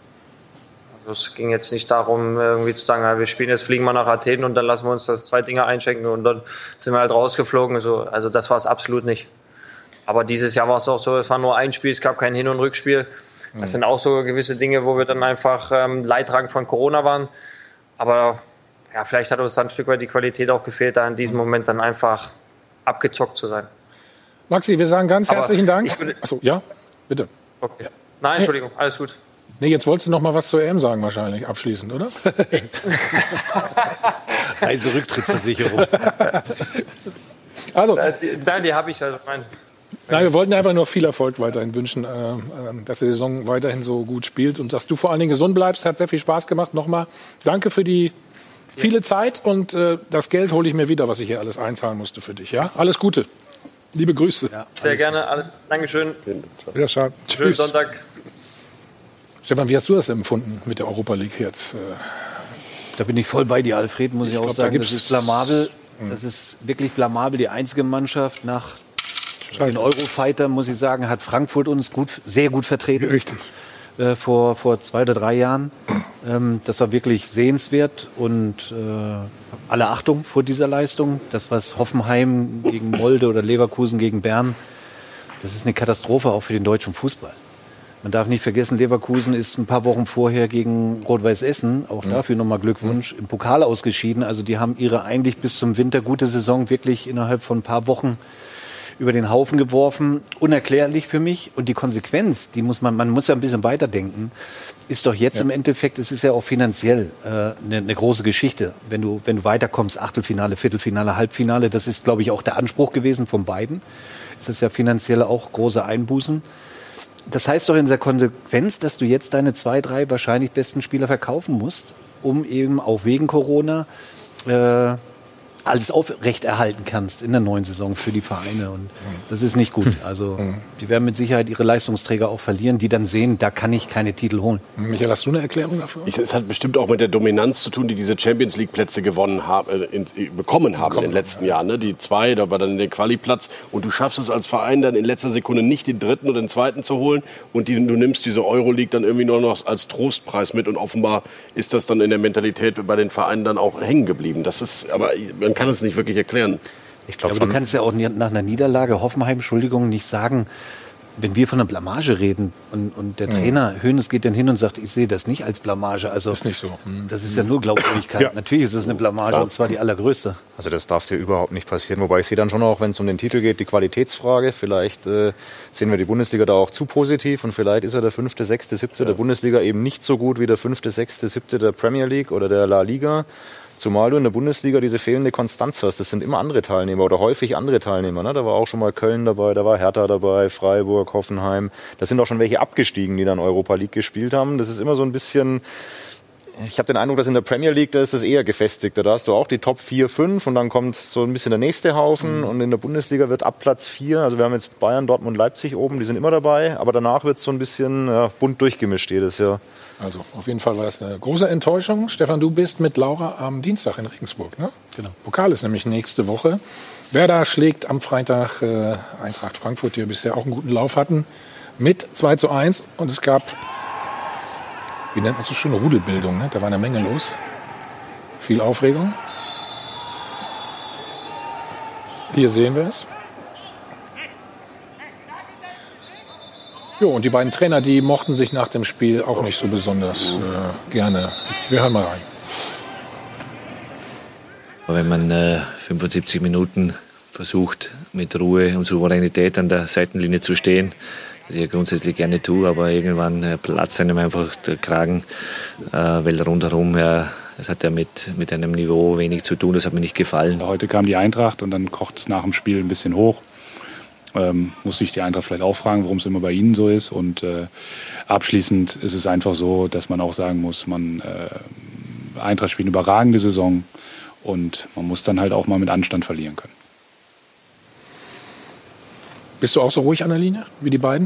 Also es ging jetzt nicht darum, irgendwie zu sagen, ja, wir spielen jetzt, fliegen mal nach Athen und dann lassen wir uns das zwei Dinge einschenken und dann sind wir halt rausgeflogen. So, also das war es absolut nicht. Aber dieses Jahr war es auch so, es war nur ein Spiel, es gab kein Hin- und Rückspiel. Das mhm. sind auch so gewisse Dinge, wo wir dann einfach ähm, leidtragend von Corona waren. Aber ja, vielleicht hat uns dann ein Stück weit die Qualität auch gefehlt, da in diesem Moment dann einfach abgezockt zu sein. Maxi, wir sagen ganz Aber herzlichen Dank. Würde... Achso, ja, bitte. Okay. Nein, Entschuldigung, alles gut. Nee, jetzt wolltest du noch mal was zur E M sagen wahrscheinlich, abschließend, oder? Reiserücktrittsversicherung. Also, Nein, die, die habe ich. Also mein, Nein, wir wollten dir einfach nur viel Erfolg weiterhin wünschen, äh, dass die Saison weiterhin so gut spielt und dass du vor allen Dingen gesund bleibst. Hat sehr viel Spaß gemacht. Nochmal danke für die viele Zeit und äh, das Geld hole ich mir wieder, was ich hier alles einzahlen musste für dich. Ja, alles Gute. Liebe Grüße. Ja, sehr gerne, alles. Dankeschön. Ja, schön. Schönen Sonntag. Stefan, wie hast du das empfunden mit der Europa League jetzt? Da bin ich voll bei dir, Alfred, muss ich, ich auch glaub, sagen. Da das ist blamabel. Das ist wirklich blamabel. Die einzige Mannschaft nach den Eurofighter, muss ich sagen, hat Frankfurt uns gut, sehr gut vertreten. Richtig. Äh, vor, vor zwei oder drei Jahren. Ähm, das war wirklich sehenswert und äh, alle Achtung vor dieser Leistung. Das, was Hoffenheim gegen Molde oder Leverkusen gegen Bern, das ist eine Katastrophe auch für den deutschen Fußball. Man darf nicht vergessen, Leverkusen ist ein paar Wochen vorher gegen Rot-Weiß Essen, auch dafür nochmal Glückwunsch, im Pokal ausgeschieden. Also die haben ihre eigentlich bis zum Winter gute Saison wirklich innerhalb von ein paar Wochen über den Haufen geworfen. Unerklärlich für mich. Und die Konsequenz, die muss man, man muss ja ein bisschen weiterdenken, ist doch jetzt ja. im Endeffekt, es ist ja auch finanziell äh, eine, eine große Geschichte. Wenn du, wenn du weiterkommst, Achtelfinale, Viertelfinale, Halbfinale, das ist, glaube ich, auch der Anspruch gewesen von beiden. Es ist ja finanziell auch große Einbußen. Das heißt doch in der Konsequenz, dass du jetzt deine zwei, drei wahrscheinlich besten Spieler verkaufen musst, um eben auch wegen Corona äh, alles aufrechterhalten kannst in der neuen Saison für die Vereine. Und das ist nicht gut. Also die werden mit Sicherheit ihre Leistungsträger auch verlieren, die dann sehen, da kann ich keine Titel holen. Michael, hast du eine Erklärung dafür? Ich, es hat bestimmt auch mit der Dominanz zu tun, die diese Champions-League-Plätze gewonnen haben, äh, in, bekommen haben Bekommen, in den letzten ja. Jahren. Ne? Die zwei, da war dann der Quali-Platz. Und du schaffst es als Verein dann in letzter Sekunde nicht, den dritten oder den zweiten zu holen. Und die, du nimmst diese Euroleague dann irgendwie nur noch als Trostpreis mit. Und offenbar ist das dann in der Mentalität bei den Vereinen dann auch hängen geblieben. Das ist, aber man kann es nicht wirklich erklären. Ich glaube, du kannst ja auch nach einer Niederlage Hoffenheim, Entschuldigung, nicht sagen, wenn wir von einer Blamage reden und, und der Trainer mhm. Hoeneß geht dann hin und sagt, ich sehe das nicht als Blamage. Also, ist nicht so. Mhm. Das ist ja nur Glaubwürdigkeit. Ja. Natürlich ist es eine Blamage ja. und zwar die allergrößte. Also das darf dir überhaupt nicht passieren. Wobei ich sehe dann schon auch, wenn es um den Titel geht, die Qualitätsfrage. Vielleicht äh, sehen wir die Bundesliga da auch zu positiv und vielleicht ist ja der fünfte, sechste, siebte ja. der Bundesliga eben nicht so gut wie der fünfte, sechste, siebte der Premier League oder der La Liga. Zumal du in der Bundesliga diese fehlende Konstanz hast. Das sind immer andere Teilnehmer oder häufig andere Teilnehmer. Ne? Da war auch schon mal Köln dabei, da war Hertha dabei, Freiburg, Hoffenheim. Da sind auch schon welche abgestiegen, die dann Europa League gespielt haben. Das ist immer so ein bisschen... Ich habe den Eindruck, dass in der Premier League, da ist das eher gefestigter. Da hast du auch die Top vier, fünf und dann kommt so ein bisschen der nächste Haufen. Mhm. Und in der Bundesliga wird ab Platz vier, also wir haben jetzt Bayern, Dortmund, Leipzig oben, die sind immer dabei. Aber danach wird es so ein bisschen ja, bunt durchgemischt jedes Jahr. Also auf jeden Fall war es eine große Enttäuschung. Stefan, du bist mit Laura am Dienstag in Regensburg, ne? Genau. Pokal ist nämlich nächste Woche. Werder schlägt am Freitag äh, Eintracht Frankfurt, die ja bisher auch einen guten Lauf hatten, mit zwei zu eins. Und es gab... Wie nennt man so schön? Rudelbildung, ne? Da war eine Menge los. Viel Aufregung. Hier sehen wir es. Jo, und die beiden Trainer, die mochten sich nach dem Spiel auch nicht so besonders äh, gerne. Wir hören mal rein. Wenn man äh, fünfundsiebzig Minuten versucht, mit Ruhe und Souveränität an der Seitenlinie zu stehen, was ich ja grundsätzlich gerne tue, aber irgendwann äh, platzt einem einfach der Kragen, äh, weil rundherum, ja, das hat ja mit, mit einem Niveau wenig zu tun, das hat mir nicht gefallen. Heute kam die Eintracht und dann kocht es nach dem Spiel ein bisschen hoch. Ähm, muss sich die Eintracht vielleicht auch fragen, warum es immer bei ihnen so ist. Und äh, abschließend ist es einfach so, dass man auch sagen muss, man äh, Eintracht spielt eine überragende Saison und man muss dann halt auch mal mit Anstand verlieren können. Bist du auch so ruhig an der Linie wie die beiden?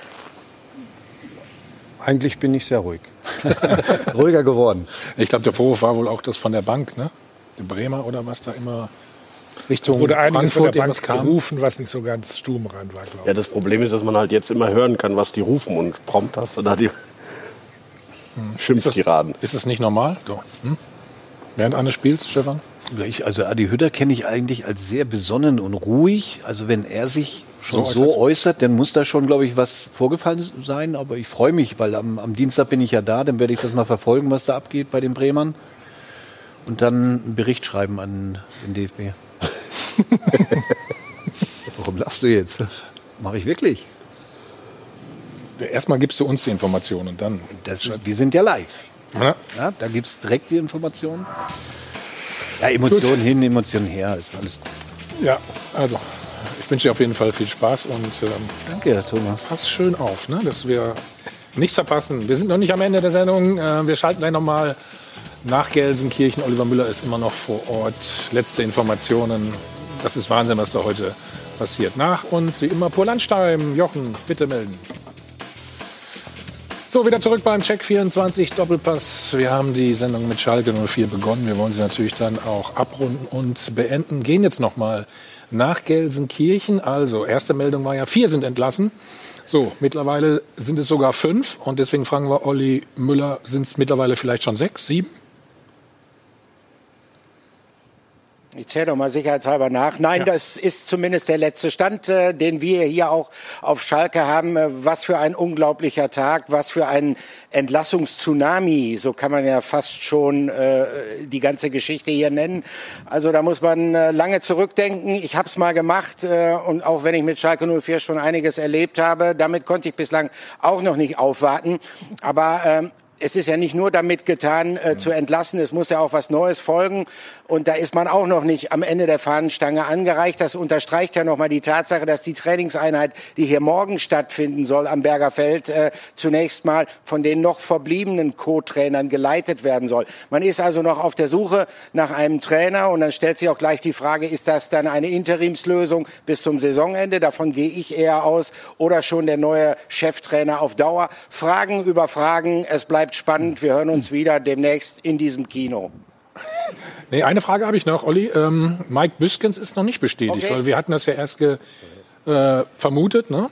Eigentlich bin ich sehr ruhig. Ruhiger geworden. Ich glaube, der Vorwurf war wohl auch das von der Bank, ne? Der Bremer oder was da immer Richtung wurde einiges Frankfurt von der Bank kam. gerufen, was nicht so ganz stubenrein war, glaube ich. Ja, das Problem ist, dass man halt jetzt immer hören kann, was die rufen und prompt hast du da die hm. Schimpftiraden. Ist es nicht normal? So. Hm? Während eines Spiels, Stefan? Ich, also Adi Hütter kenne ich eigentlich als sehr besonnen und ruhig. Also wenn er sich schon so, so äußert, dann muss da schon, glaube ich, was vorgefallen sein. Aber ich freue mich, weil am, am Dienstag bin ich ja da. Dann werde ich das mal verfolgen, was da abgeht bei den Bremern. Und dann einen Bericht schreiben an den D F B. Warum lachst du jetzt? Mache ich wirklich. Erstmal gibst du uns die Informationen und dann... Das ist, wir sind ja live. Ja. Ja, da gibt es direkt die Informationen. Ja, Emotionen hin, Emotionen her, ist alles gut. Ja, also, ich wünsche dir auf jeden Fall viel Spaß und ähm, danke, Thomas. Pass schön auf, ne, dass wir nichts verpassen. Wir sind noch nicht am Ende der Sendung. Äh, wir schalten gleich nochmal nach Gelsenkirchen. Oliver Müller ist immer noch vor Ort. Letzte Informationen. Das ist Wahnsinn, was da heute passiert. Nach uns wie immer Pur Landstein. Jochen, bitte melden. So, wieder zurück beim Check vierundzwanzig Doppelpass. Wir haben die Sendung mit Schalke null vier begonnen. Wir wollen sie natürlich dann auch abrunden und beenden. Gehen jetzt noch mal nach Gelsenkirchen. Also, erste Meldung war ja, vier sind entlassen. So, mittlerweile sind es sogar fünf. Und deswegen fragen wir Olli Müller, sind es mittlerweile vielleicht schon sechs, sieben? Ich zähle doch mal sicherheitshalber nach. Nein, ja. Das ist zumindest der letzte Stand, äh, den wir hier auch auf Schalke haben. Äh, was für ein unglaublicher Tag, was für ein Entlassungstsunami, so kann man ja fast schon äh, die ganze Geschichte hier nennen. Also da muss man äh, lange zurückdenken. Ich habe es mal gemacht äh, und auch wenn ich mit Schalke null vier schon einiges erlebt habe, damit konnte ich bislang auch noch nicht aufwarten. Aber äh, es ist ja nicht nur damit getan, äh, zu entlassen, es muss ja auch was Neues folgen. Und da ist man auch noch nicht am Ende der Fahnenstange angereicht. Das unterstreicht ja nochmal die Tatsache, dass die Trainingseinheit, die hier morgen stattfinden soll am Berger Feld, äh, zunächst mal von den noch verbliebenen Co-Trainern geleitet werden soll. Man ist also noch auf der Suche nach einem Trainer und dann stellt sich auch gleich die Frage, ist das dann eine Interimslösung bis zum Saisonende? Davon gehe ich eher aus. Oder schon der neue Cheftrainer auf Dauer. Fragen über Fragen. Es bleibt spannend. Wir hören uns wieder demnächst in diesem Kino. Nee, eine Frage habe ich noch, Olli. Ähm, Mike Büskens ist noch nicht bestätigt, okay. Weil wir hatten das ja erst ge, äh, vermutet, ne?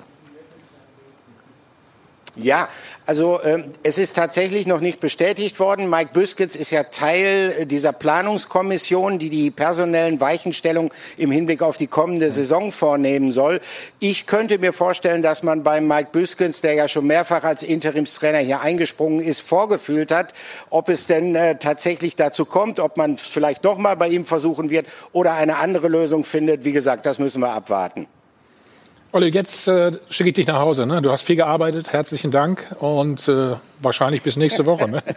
Ja, also äh, es ist tatsächlich noch nicht bestätigt worden. Mike Büskens ist ja Teil dieser Planungskommission, die die personellen Weichenstellungen im Hinblick auf die kommende Saison vornehmen soll. Ich könnte mir vorstellen, dass man bei Mike Büskens, der ja schon mehrfach als Interimstrainer hier eingesprungen ist, vorgefühlt hat, ob es denn äh, tatsächlich dazu kommt, ob man vielleicht doch mal bei ihm versuchen wird oder eine andere Lösung findet. Wie gesagt, das müssen wir abwarten. Olli, jetzt äh, schicke ich dich nach Hause. Ne? Du hast viel gearbeitet, herzlichen Dank und äh, wahrscheinlich bis nächste Woche. Ne?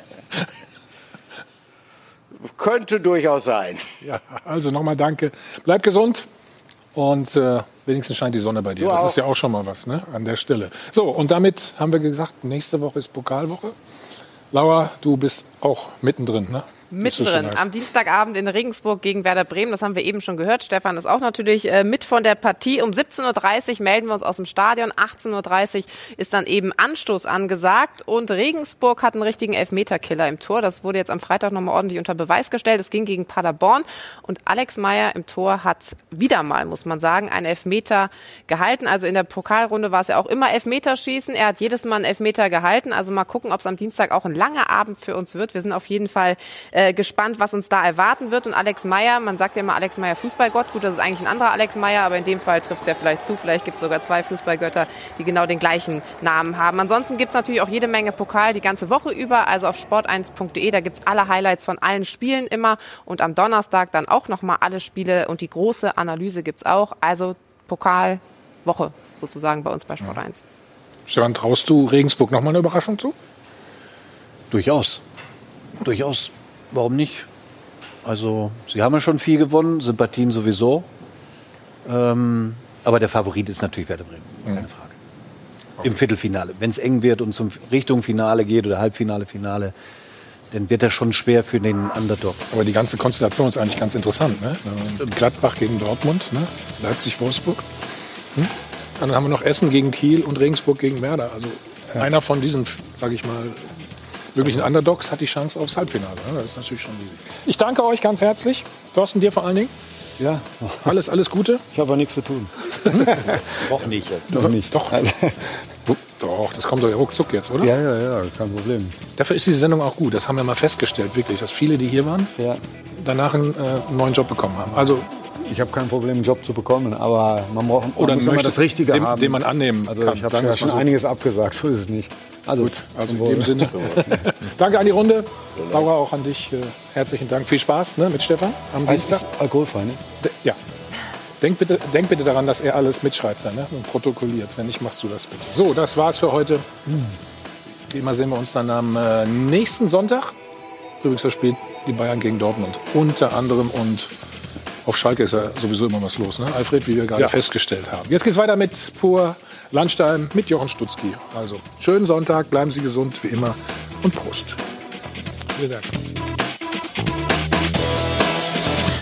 Könnte durchaus sein. Ja, also nochmal danke. Bleib gesund und äh, wenigstens scheint die Sonne bei dir. Du das auch. Ist ja auch schon mal was, ne? An der Stelle. So, und damit haben wir gesagt, nächste Woche ist Pokalwoche. Laura, du bist auch mittendrin, ne? Mittendrin, am Dienstagabend in Regensburg gegen Werder Bremen. Das haben wir eben schon gehört. Stefan ist auch natürlich äh, mit von der Partie. Um siebzehn Uhr dreißig melden wir uns aus dem Stadion. achtzehn Uhr dreißig ist dann eben Anstoß angesagt. Und Regensburg hat einen richtigen Elfmeterkiller im Tor. Das wurde jetzt am Freitag nochmal ordentlich unter Beweis gestellt. Es ging gegen Paderborn. Und Alex Meyer im Tor hat wieder mal, muss man sagen, einen Elfmeter gehalten. Also in der Pokalrunde war es ja auch immer Elfmeterschießen. Er hat jedes Mal einen Elfmeter gehalten. Also mal gucken, ob es am Dienstag auch ein langer Abend für uns wird. Wir sind auf jeden Fall Äh, gespannt, was uns da erwarten wird. Und Alex Meyer, man sagt ja immer Alex Meyer Fußballgott. Gut, das ist eigentlich ein anderer Alex Meyer, aber in dem Fall trifft es ja vielleicht zu. Vielleicht gibt es sogar zwei Fußballgötter, die genau den gleichen Namen haben. Ansonsten gibt es natürlich auch jede Menge Pokal die ganze Woche über. Also auf sport eins punkt de, da gibt es alle Highlights von allen Spielen immer. Und am Donnerstag dann auch nochmal alle Spiele und die große Analyse gibt es auch. Also Pokalwoche sozusagen bei uns bei Sport eins. Stefan, traust du Regensburg nochmal eine Überraschung zu? Durchaus. Durchaus. Warum nicht? Also, sie haben ja schon viel gewonnen, Sympathien sowieso. Ähm, aber der Favorit ist natürlich Werder Bremen, keine mhm. Frage. Okay. Im Viertelfinale. Wenn es eng wird und zum Richtung Finale geht oder Halbfinale, Finale, dann wird das schon schwer für den Underdog. Aber die ganze Konstellation ist eigentlich ganz interessant. Ne? Gladbach gegen Dortmund, ne? Leipzig-Wolfsburg. Hm? Dann haben wir noch Essen gegen Kiel und Regensburg gegen Werder. Also ja. einer von diesen, sage ich mal, wirklichen Underdogs hat die Chance aufs Halbfinale. Das ist natürlich schon riesig. Ich danke euch ganz herzlich. Thorsten, dir vor allen Dingen. Ja. Alles, alles Gute. Ich habe aber nichts zu tun. Doch nicht. Doch nicht. Doch. Doch, das kommt doch ruckzuck jetzt, oder? Ja, ja, ja, kein Problem. Dafür ist diese Sendung auch gut. Das haben wir mal festgestellt, wirklich, dass viele, die hier waren, ja. danach einen, äh, einen neuen Job bekommen haben. Also ich habe kein Problem, einen Job zu bekommen, aber man braucht man oder muss immer das Richtige den, haben, den man annehmen also kann. Ich habe ja schon so. einiges abgesagt, so ist es nicht. Also gut, also in dem Sinne. Danke an die Runde. Laura, auch an dich. Äh, herzlichen Dank. Viel Spaß ne, mit Stefan am Dienstag. Alkoholfrei, ne? De- ja. Denk bitte, denk bitte daran, dass er alles mitschreibt dann, ne? Und protokolliert. Wenn nicht, machst du das bitte. So, das war's für heute. Wie immer sehen wir uns dann am äh, nächsten Sonntag. Übrigens, da spielt die Bayern gegen Dortmund. Unter anderem und auf Schalke ist ja sowieso immer was los, ne? Alfred, wie wir gerade ja. festgestellt haben. Jetzt geht's weiter mit Pur Landstein mit Jochen Stutzki. Also, schönen Sonntag, bleiben Sie gesund, wie immer. Und Prost. Vielen Dank.